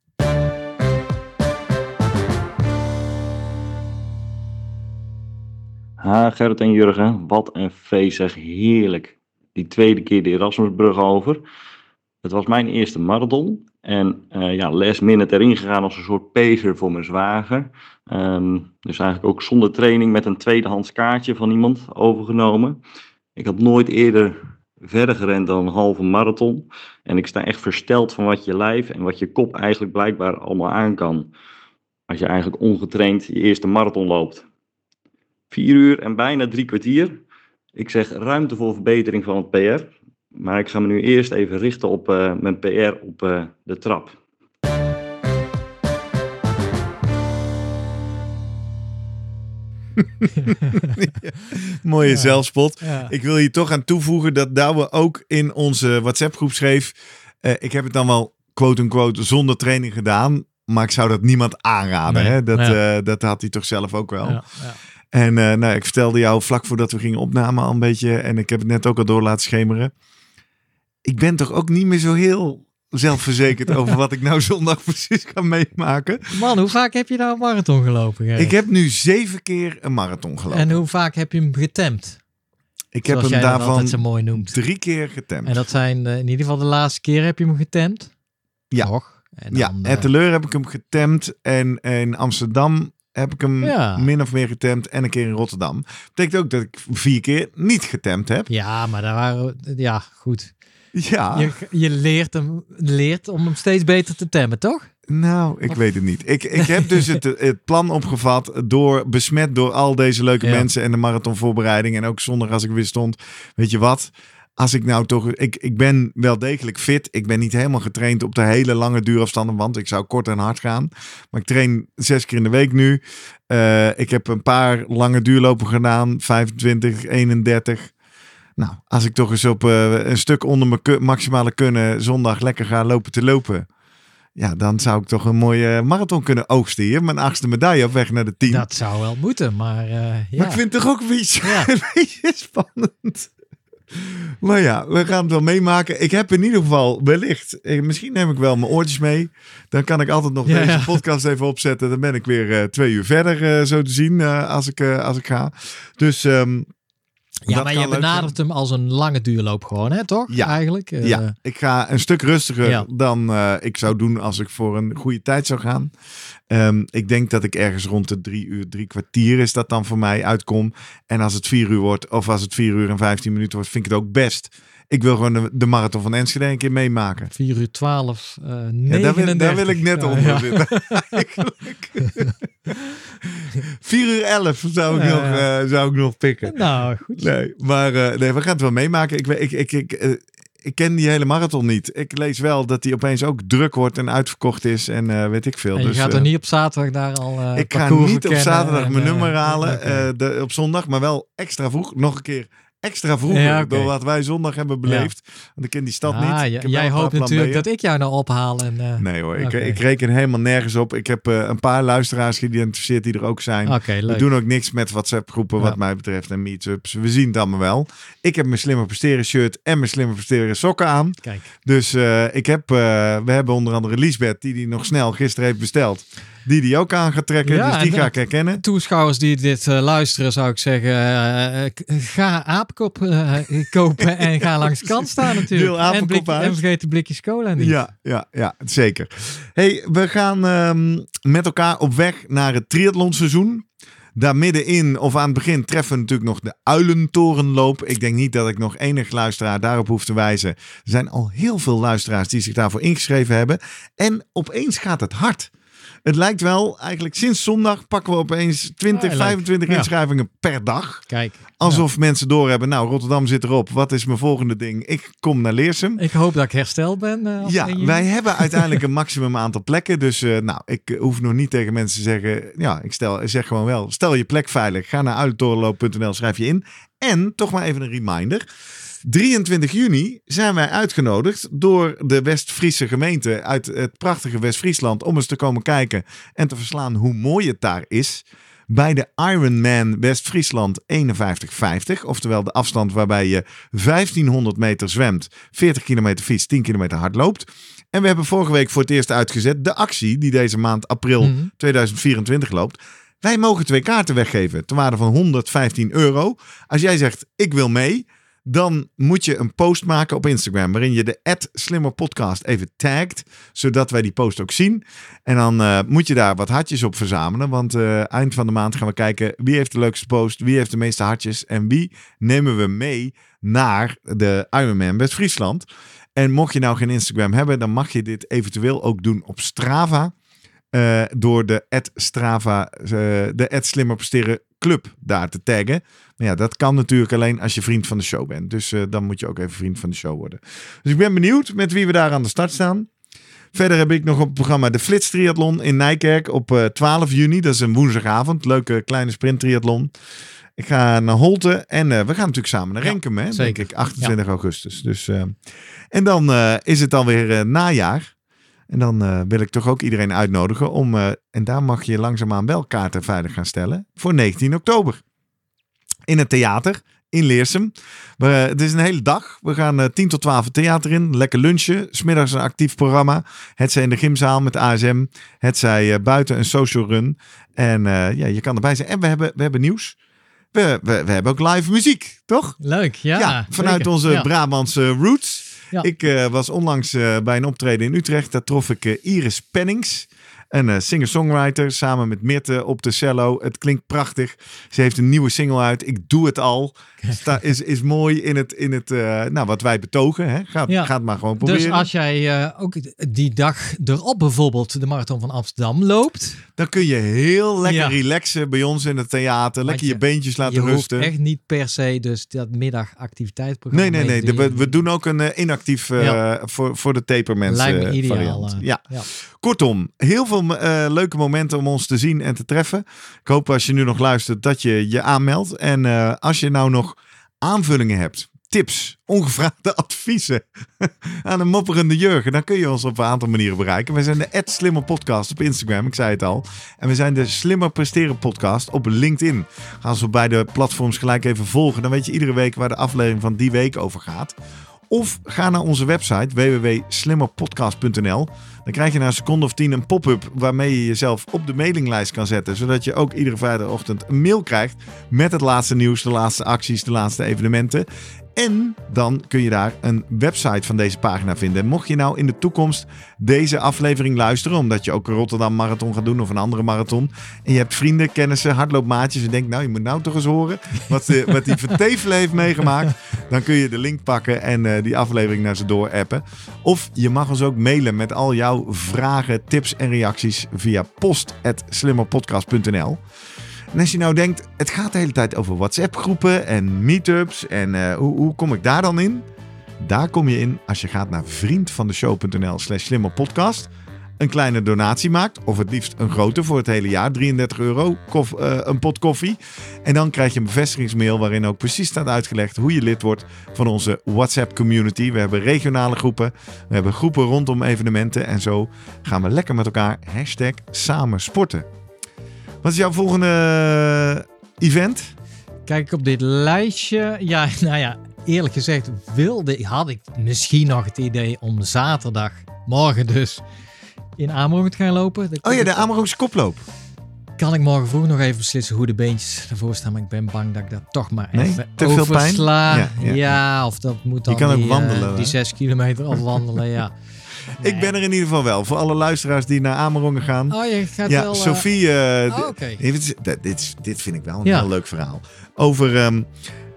Ha, Gerrit en Jurgen, wat een feest zeg, heerlijk. Die tweede keer de Erasmusbrug over. Het was mijn eerste marathon. En uh, ja, last minute erin gegaan als een soort pacer voor mijn zwager. Um, dus eigenlijk ook zonder training met een tweedehands kaartje van iemand overgenomen. Ik had nooit eerder verder gerend dan een halve marathon. En ik sta echt versteld van wat je lijf en wat je kop eigenlijk blijkbaar allemaal aan kan. Als je eigenlijk ongetraind je eerste marathon loopt. Vier uur en bijna drie kwartier. Ik zeg ruimte voor verbetering van het P R. Maar ik ga me nu eerst even richten op uh, mijn P R op uh, de trap. ja, mooie ja. zelfspot. Ja. Ik wil hier toch aan toevoegen dat Douwe ook in onze WhatsApp groep schreef. Uh, ik heb het dan wel quote-unquote zonder training gedaan. Maar ik zou dat niemand aanraden. Nee. Hè? Dat, ja. uh, dat had hij toch zelf ook wel. Ja. Ja. En uh, nou, ik vertelde jou vlak voordat we gingen opnamen al een beetje. En ik heb het net ook al door laten schemeren. Ik ben toch ook niet meer zo heel zelfverzekerd over wat ik nou zondag precies ga meemaken. Man, hoe vaak heb je nou een marathon gelopen? Gerrit? Ik heb nu zeven keer een marathon gelopen. En hoe vaak heb je hem getemd? Ik heb Zoals hem jij dat daarvan altijd zo mooi noemt. drie keer getemd. En dat zijn uh, in ieder geval de laatste keer heb je hem getemd? Ja. Toch? En dan, ja, uh, Etteleur heb ik hem getemd. En in Amsterdam heb ik hem ja. min of meer getemd. En een keer in Rotterdam. Dat betekent ook dat ik vier keer niet getemd heb. Ja, maar daar waren... Ja, goed. Ja. Je, je leert, hem, leert om hem steeds beter te temmen, toch? Nou, ik of... weet het niet. Ik, ik heb dus het, het plan opgevat door besmet door al deze leuke ja. mensen en de marathonvoorbereiding. En ook zondag als ik weer stond. Weet je wat? Als ik nou toch... Ik, ik ben wel degelijk fit. Ik ben niet helemaal getraind op de hele lange duurafstanden. Want ik zou kort en hard gaan. Maar ik train zes keer in de week nu. Uh, ik heb een paar lange duurlopen gedaan. vijfentwintig, eenendertig. Nou, als ik toch eens op uh, een stuk onder mijn ku- maximale kunnen zondag lekker ga lopen te lopen. Ja, dan zou ik toch een mooie marathon kunnen oogsten hier. Mijn achtste medaille op weg naar de tien. Dat zou wel moeten, maar uh, ja. Maar ik vind het toch ook een beetje, ja. een beetje spannend. Maar ja, we gaan het wel meemaken. Ik heb in ieder geval wellicht, misschien neem ik wel mijn oortjes mee. Dan kan ik altijd nog ja, deze ja. podcast even opzetten. Dan ben ik weer uh, twee uur verder uh, zo te zien uh, als, ik, uh, als ik ga. Dus... Um, Ja, maar je benadert hem als een lange duurloop gewoon, hè, toch? Ja, eigenlijk. Uh, ja. Ik ga een stuk rustiger ja. dan uh, ik zou doen als ik voor een goede tijd zou gaan. Um, ik denk dat ik ergens rond de drie uur, drie kwartier is dat dan voor mij uitkom. En als het vier uur wordt, of als het vier uur en vijftien minuten wordt, vind ik het ook best. Ik wil gewoon de, de marathon van Enschede een keer meemaken. vier uur twaalf, uh, ja, daar, wil, daar wil ik net ja, onder ja. zitten. Eigenlijk. vier uur elf zou ik, Ja, nog, ja. uh, zou ik nog pikken. Nou, goed. Nee, maar uh, nee, we gaan het wel meemaken. Ik, ik, ik, ik, uh, ik ken die hele marathon niet. Ik lees wel dat die opeens ook druk wordt en uitverkocht is en uh, weet ik veel. En je dus, gaat uh, er niet op zaterdag daar al uh, ik ga parcours niet op verkennen zaterdag en, mijn uh, nummer halen okay. uh, de, op zondag, maar wel extra vroeg. Nog een keer extra vroeger Ja, okay. door wat wij zondag hebben beleefd. Ja. Want ik ken die stad ah, niet. Ja, ik jij hoopt natuurlijk B. dat ik jou nou ophaal. En, uh, nee hoor, ik, okay. ik reken helemaal nergens op. Ik heb uh, een paar luisteraars geïdentificeerd die er ook zijn. Okay, we leuk. doen ook niks met WhatsApp groepen wat ja. mij betreft en meetups. We zien het allemaal wel. Ik heb mijn Slimmer Presteren shirt en mijn Slimmer Presteren sokken aan. Kijk. Dus uh, ik heb, uh, we hebben onder andere Liesbeth die die nog snel gisteren heeft besteld. Die die ook aan gaat trekken, ja, dus die ga ik herkennen. Toeschouwers die dit uh, luisteren, zou ik zeggen, uh, ga aapkop uh, kopen en ga langs de kant staan natuurlijk. Deel aapkop en, blik, uit. en vergeet de blikjes cola niet. Ja, ja, ja, zeker. Hey, we gaan um, met elkaar op weg naar het triathlonseizoen. Daar middenin of aan het begin treffen we natuurlijk nog de Uilentorenloop. Ik denk niet dat ik nog enig luisteraar daarop hoef te wijzen. Er zijn al heel veel luisteraars die zich daarvoor ingeschreven hebben. En opeens gaat het hard. Het lijkt wel, eigenlijk sinds zondag pakken we opeens twintig, ja, vijfentwintig ja. inschrijvingen per dag. Kijk. Alsof ja. mensen doorhebben, nou Rotterdam zit erop. Wat is mijn volgende ding? Ik kom naar Leersum. Ik hoop dat ik hersteld ben. Uh, ja, wij hebben uiteindelijk een maximum aantal plekken. Dus uh, nou, ik uh, hoef nog niet tegen mensen te zeggen. Ja, ik stel, zeg gewoon wel, stel je plek veilig. Ga naar uilentorenloop punt n l, schrijf je in. En toch maar even een reminder. drieëntwintig juni zijn wij uitgenodigd door de West-Friese gemeente uit het prachtige West-Friesland om eens te komen kijken en te verslaan hoe mooi het daar is. Bij de Ironman West-Friesland eenenvijftig vijftig, oftewel de afstand waarbij je vijftienhonderd meter zwemt, veertig kilometer fietst, tien kilometer hard loopt. En we hebben vorige week voor het eerst uitgezet de actie die deze maand april mm-hmm. tweeduizend vierentwintig loopt. Wij mogen twee kaarten weggeven ter waarde van honderdvijftien euro. Als jij zegt ik wil mee, dan moet je een post maken op Instagram waarin je de at slimmerpodcast even tagt, zodat wij die post ook zien. En dan uh, moet je daar wat hartjes op verzamelen, want uh, eind van de maand gaan we kijken wie heeft de leukste post, wie heeft de meeste hartjes en wie nemen we mee naar de Ironman West-Friesland. En mocht je nou geen Instagram hebben, dan mag je dit eventueel ook doen op Strava. Uh, door de at Strava, uh, de at Slimmer Presteren Club daar te taggen. Maar ja, dat kan natuurlijk alleen als je vriend van de show bent. Dus uh, dan moet je ook even vriend van de show worden. Dus ik ben benieuwd met wie we daar aan de start staan. Verder heb ik nog op het programma de Flits Triathlon in Nijkerk op uh, twaalf juni. Dat is een woensdagavond. Leuke kleine sprint triathlon. Ik ga naar Holte en uh, we gaan natuurlijk samen naar Renkum, ja, hè, denk ik, achtentwintig augustus. Dus, uh, en dan uh, is het alweer uh, najaar. En dan uh, wil ik toch ook iedereen uitnodigen om, uh, en daar mag je langzaamaan wel kaarten veilig gaan stellen, voor negentien oktober. In het theater in Leersum. We, het is een hele dag. We gaan uh, tien tot twaalf het theater in. Lekker lunchen. 'S middags een actief programma. Het zij in de gymzaal met A S M. Het zij uh, buiten een social run. En uh, ja, je kan erbij zijn. En we hebben, we hebben nieuws. We, we, we hebben ook live muziek, toch? Leuk, ja. ja vanuit zeker. onze ja. Brabantse roots. Ja. Ik uh, was onlangs uh, bij een optreden in Utrecht. Daar trof ik uh, Iris Pennings. Een uh, singer-songwriter samen met Mirte op de cello. Het klinkt prachtig. Ze heeft een nieuwe single uit. Ik doe het al. Sta, is, is mooi in het, in het uh, nou, wat wij betogen. Hè? Ga, ja. ga het maar gewoon proberen. Dus als jij uh, ook die dag erop bijvoorbeeld de Marathon van Amsterdam loopt. Dan kun je heel lekker ja. relaxen bij ons in het theater. Want lekker je, je beentjes laten je rusten. Je hoeft echt niet per se dus dat middagactiviteitsprogramma. Nee, nee, nee. De, we, we doen ook een uh, inactief uh, ja. voor, voor de tapermensen. Lijkt me ideaal. Variant. Uh, ja. ja. Kortom, heel veel uh, leuke momenten om ons te zien en te treffen. Ik hoop als je nu nog luistert dat je je aanmeldt. En uh, als je nou nog aanvullingen hebt, tips, ongevraagde adviezen aan een mopperende Jurgen, dan kun je ons op een aantal manieren bereiken. We zijn de at Slimmer Podcast op Instagram, ik zei het al. En we zijn de Slimmer Presteren Podcast op LinkedIn. Ga ons op beide platforms gelijk even volgen. Dan weet je iedere week waar de aflevering van die week over gaat. Of ga naar onze website w w w punt slimmerpodcast punt n l. Dan krijg je na een seconde of tien een pop-up waarmee je jezelf op de mailinglijst kan zetten. Zodat je ook iedere vrijdagochtend een mail krijgt met het laatste nieuws, de laatste acties, de laatste evenementen. En dan kun je daar een website van deze pagina vinden. Mocht je nou in de toekomst deze aflevering luisteren, omdat je ook een Rotterdam Marathon gaat doen of een andere marathon. En je hebt vrienden, kennissen, hardloopmaatjes en denkt, nou je moet nou toch eens horen wat, de, wat die Vertevelen heeft meegemaakt. Dan kun je de link pakken en uh, die aflevering naar ze door appen. Of je mag ons ook mailen met al jouw vragen, tips en reacties via post at slimmerpodcast punt n l. En als je nou denkt, het gaat de hele tijd over WhatsApp-groepen en meetups. En uh, hoe, hoe kom ik daar dan in? Daar kom je in als je gaat naar vriendvandeshow.nl slash slimmerpodcast. Een kleine donatie maakt, of het liefst een grote voor het hele jaar, drieëndertig euro, kof, uh, een pot koffie. En dan krijg je een bevestigingsmail waarin ook precies staat uitgelegd hoe je lid wordt van onze WhatsApp community. We hebben regionale groepen, we hebben groepen rondom evenementen en zo gaan we lekker met elkaar hashtag samen sporten. Wat is jouw volgende event? Kijk op dit lijstje. Ja, nou ja, eerlijk gezegd wilde, had ik misschien nog het idee om zaterdag, morgen dus, in Amerongen te gaan lopen. Oh ja, de Amerongse koploop. Kan ik morgen vroeg nog even beslissen hoe de beentjes ervoor staan. Maar ik ben bang dat ik dat toch maar nee, even te veel oversla. pijn? Ja, Ja, ja. ja, of dat moet dan Je kan die, ook wandelen. uh, die zes kilometer afwandelen, ja. Nee. Ik ben er in ieder geval wel. Voor alle luisteraars die naar Amerongen gaan. Oh, je gaat ja, wel... Uh... Sophie, uh, oh, okay. dit, dit, dit vind ik wel een ja. heel leuk verhaal. Over... Um,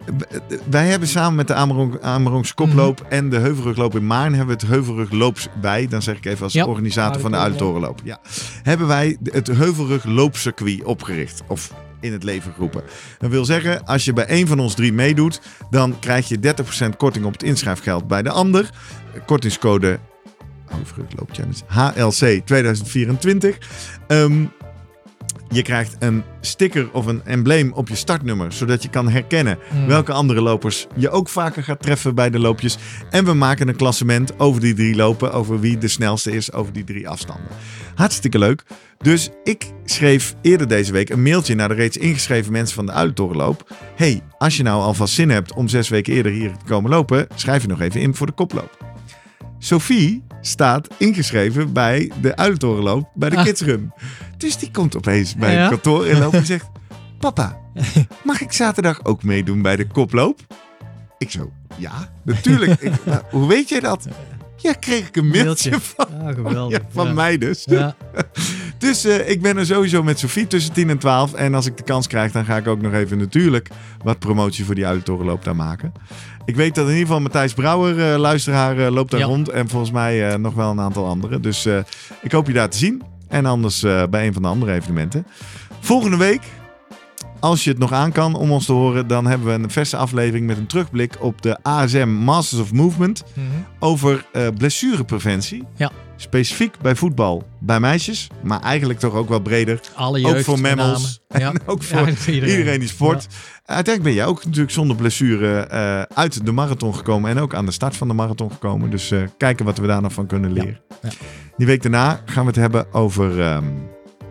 wij hebben samen met de Amerong, Amerongse koploop mm-hmm. en de Heuvelrugloop in Maarn hebben we het Heuvelrugloops bij. Dan zeg ik even als ja, organisator van de Uilentorenloop. Ja. Hebben wij het Heuvelrugloopcircuit opgericht. Of in het leven geroepen. Dat wil zeggen, als je bij één van ons drie meedoet, dan krijg je dertig procent korting op het inschrijfgeld bij de ander. Kortingscode Heuvelrugloop Challenge H L C tweeduizend vierentwintig. Um, Je krijgt een sticker of een embleem op je startnummer, zodat je kan herkennen mm. welke andere lopers je ook vaker gaat treffen bij de loopjes. En we maken een klassement over die drie lopen, over wie de snelste is over die drie afstanden. Hartstikke leuk. Dus ik schreef eerder deze week een mailtje naar de reeds ingeschreven mensen van de Uilentorenloop. Hey, als je nou alvast zin hebt om zes weken eerder hier te komen lopen, schrijf je nog even in voor de koploop. Sophie staat ingeschreven bij de Uilentorenloop, bij de ah. Kids Run. Dus die komt opeens bij ja. het kantoor inlopen en zegt... Papa, mag ik zaterdag ook meedoen bij de koploop? Ik zo, ja, natuurlijk. Ik, nou, hoe weet jij dat? Ja, kreeg ik een mailtje, mailtje. van, ja, geweldig. Ja, van ja. mij dus. Ja. Dus uh, ik ben er sowieso met Sophie tussen tien en twaalf. En als ik de kans krijg, dan ga ik ook nog even natuurlijk wat promotie voor die Uilentorenloop daar maken. Ik weet dat in ieder geval Matthijs Brouwer, uh, luisteraar, uh, loopt daar ja. rond. En volgens mij uh, nog wel een aantal anderen. Dus uh, ik hoop je daar te zien. En anders uh, bij een van de andere evenementen. Volgende week, als je het nog aan kan om ons te horen, dan hebben we een verse aflevering met een terugblik op de A S M Masters of Movement. Mm-hmm. Over uh, blessurepreventie. Ja. Specifiek bij voetbal, bij meisjes. Maar eigenlijk toch ook wel breder. Alle jeugd, ook voor mammals. En ja. ook voor, ja, voor iedereen. iedereen die sport. Ja. Uiteindelijk ben jij ook natuurlijk zonder blessure uh, uit de marathon gekomen. En ook aan de start van de marathon gekomen. Dus uh, kijken wat we daar nog van kunnen leren. Ja. Ja. Die week daarna gaan we het hebben over... Um,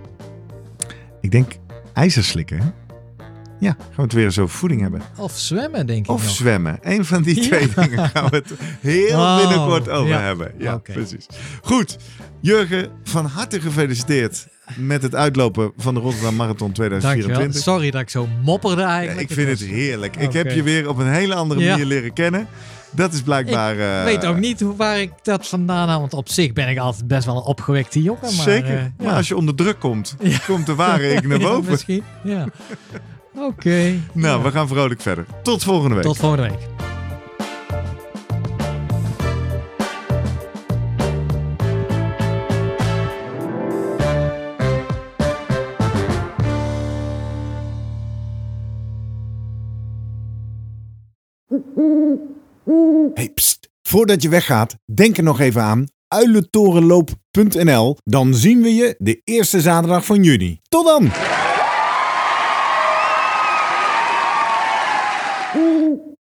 ik denk ijzerslikken, hè? Ja, gaan we het weer eens over voeding hebben. Of zwemmen, denk ik Of nog. zwemmen. Eén van die twee ja. dingen gaan we het heel oh, binnenkort over ja. hebben. Ja, okay. precies. Goed. Jurgen, van harte gefeliciteerd met het uitlopen van de Rotterdam Marathon tweeduizend vierentwintig. Dankjewel. Sorry dat ik zo mopperde eigenlijk. Ja, ik vind het, het heerlijk. Okay. Ik heb je weer op een hele andere ja. manier leren kennen. Dat is blijkbaar... Ik uh, weet ook niet hoe, waar ik dat vandaan haal. Want op zich ben ik altijd best wel een opgewekte jongen. Maar, Zeker. Uh, ja. Maar als je onder druk komt, ja. komt de ware ik naar boven. Ja, misschien, ja. Oké. Okay. Nou, ja. we gaan vrolijk verder. Tot volgende week. Tot volgende week. Hey, pst. Voordat je weggaat, denk er nog even aan uilentorenloop punt n l. Dan zien we je de eerste zaterdag van juni. Tot dan!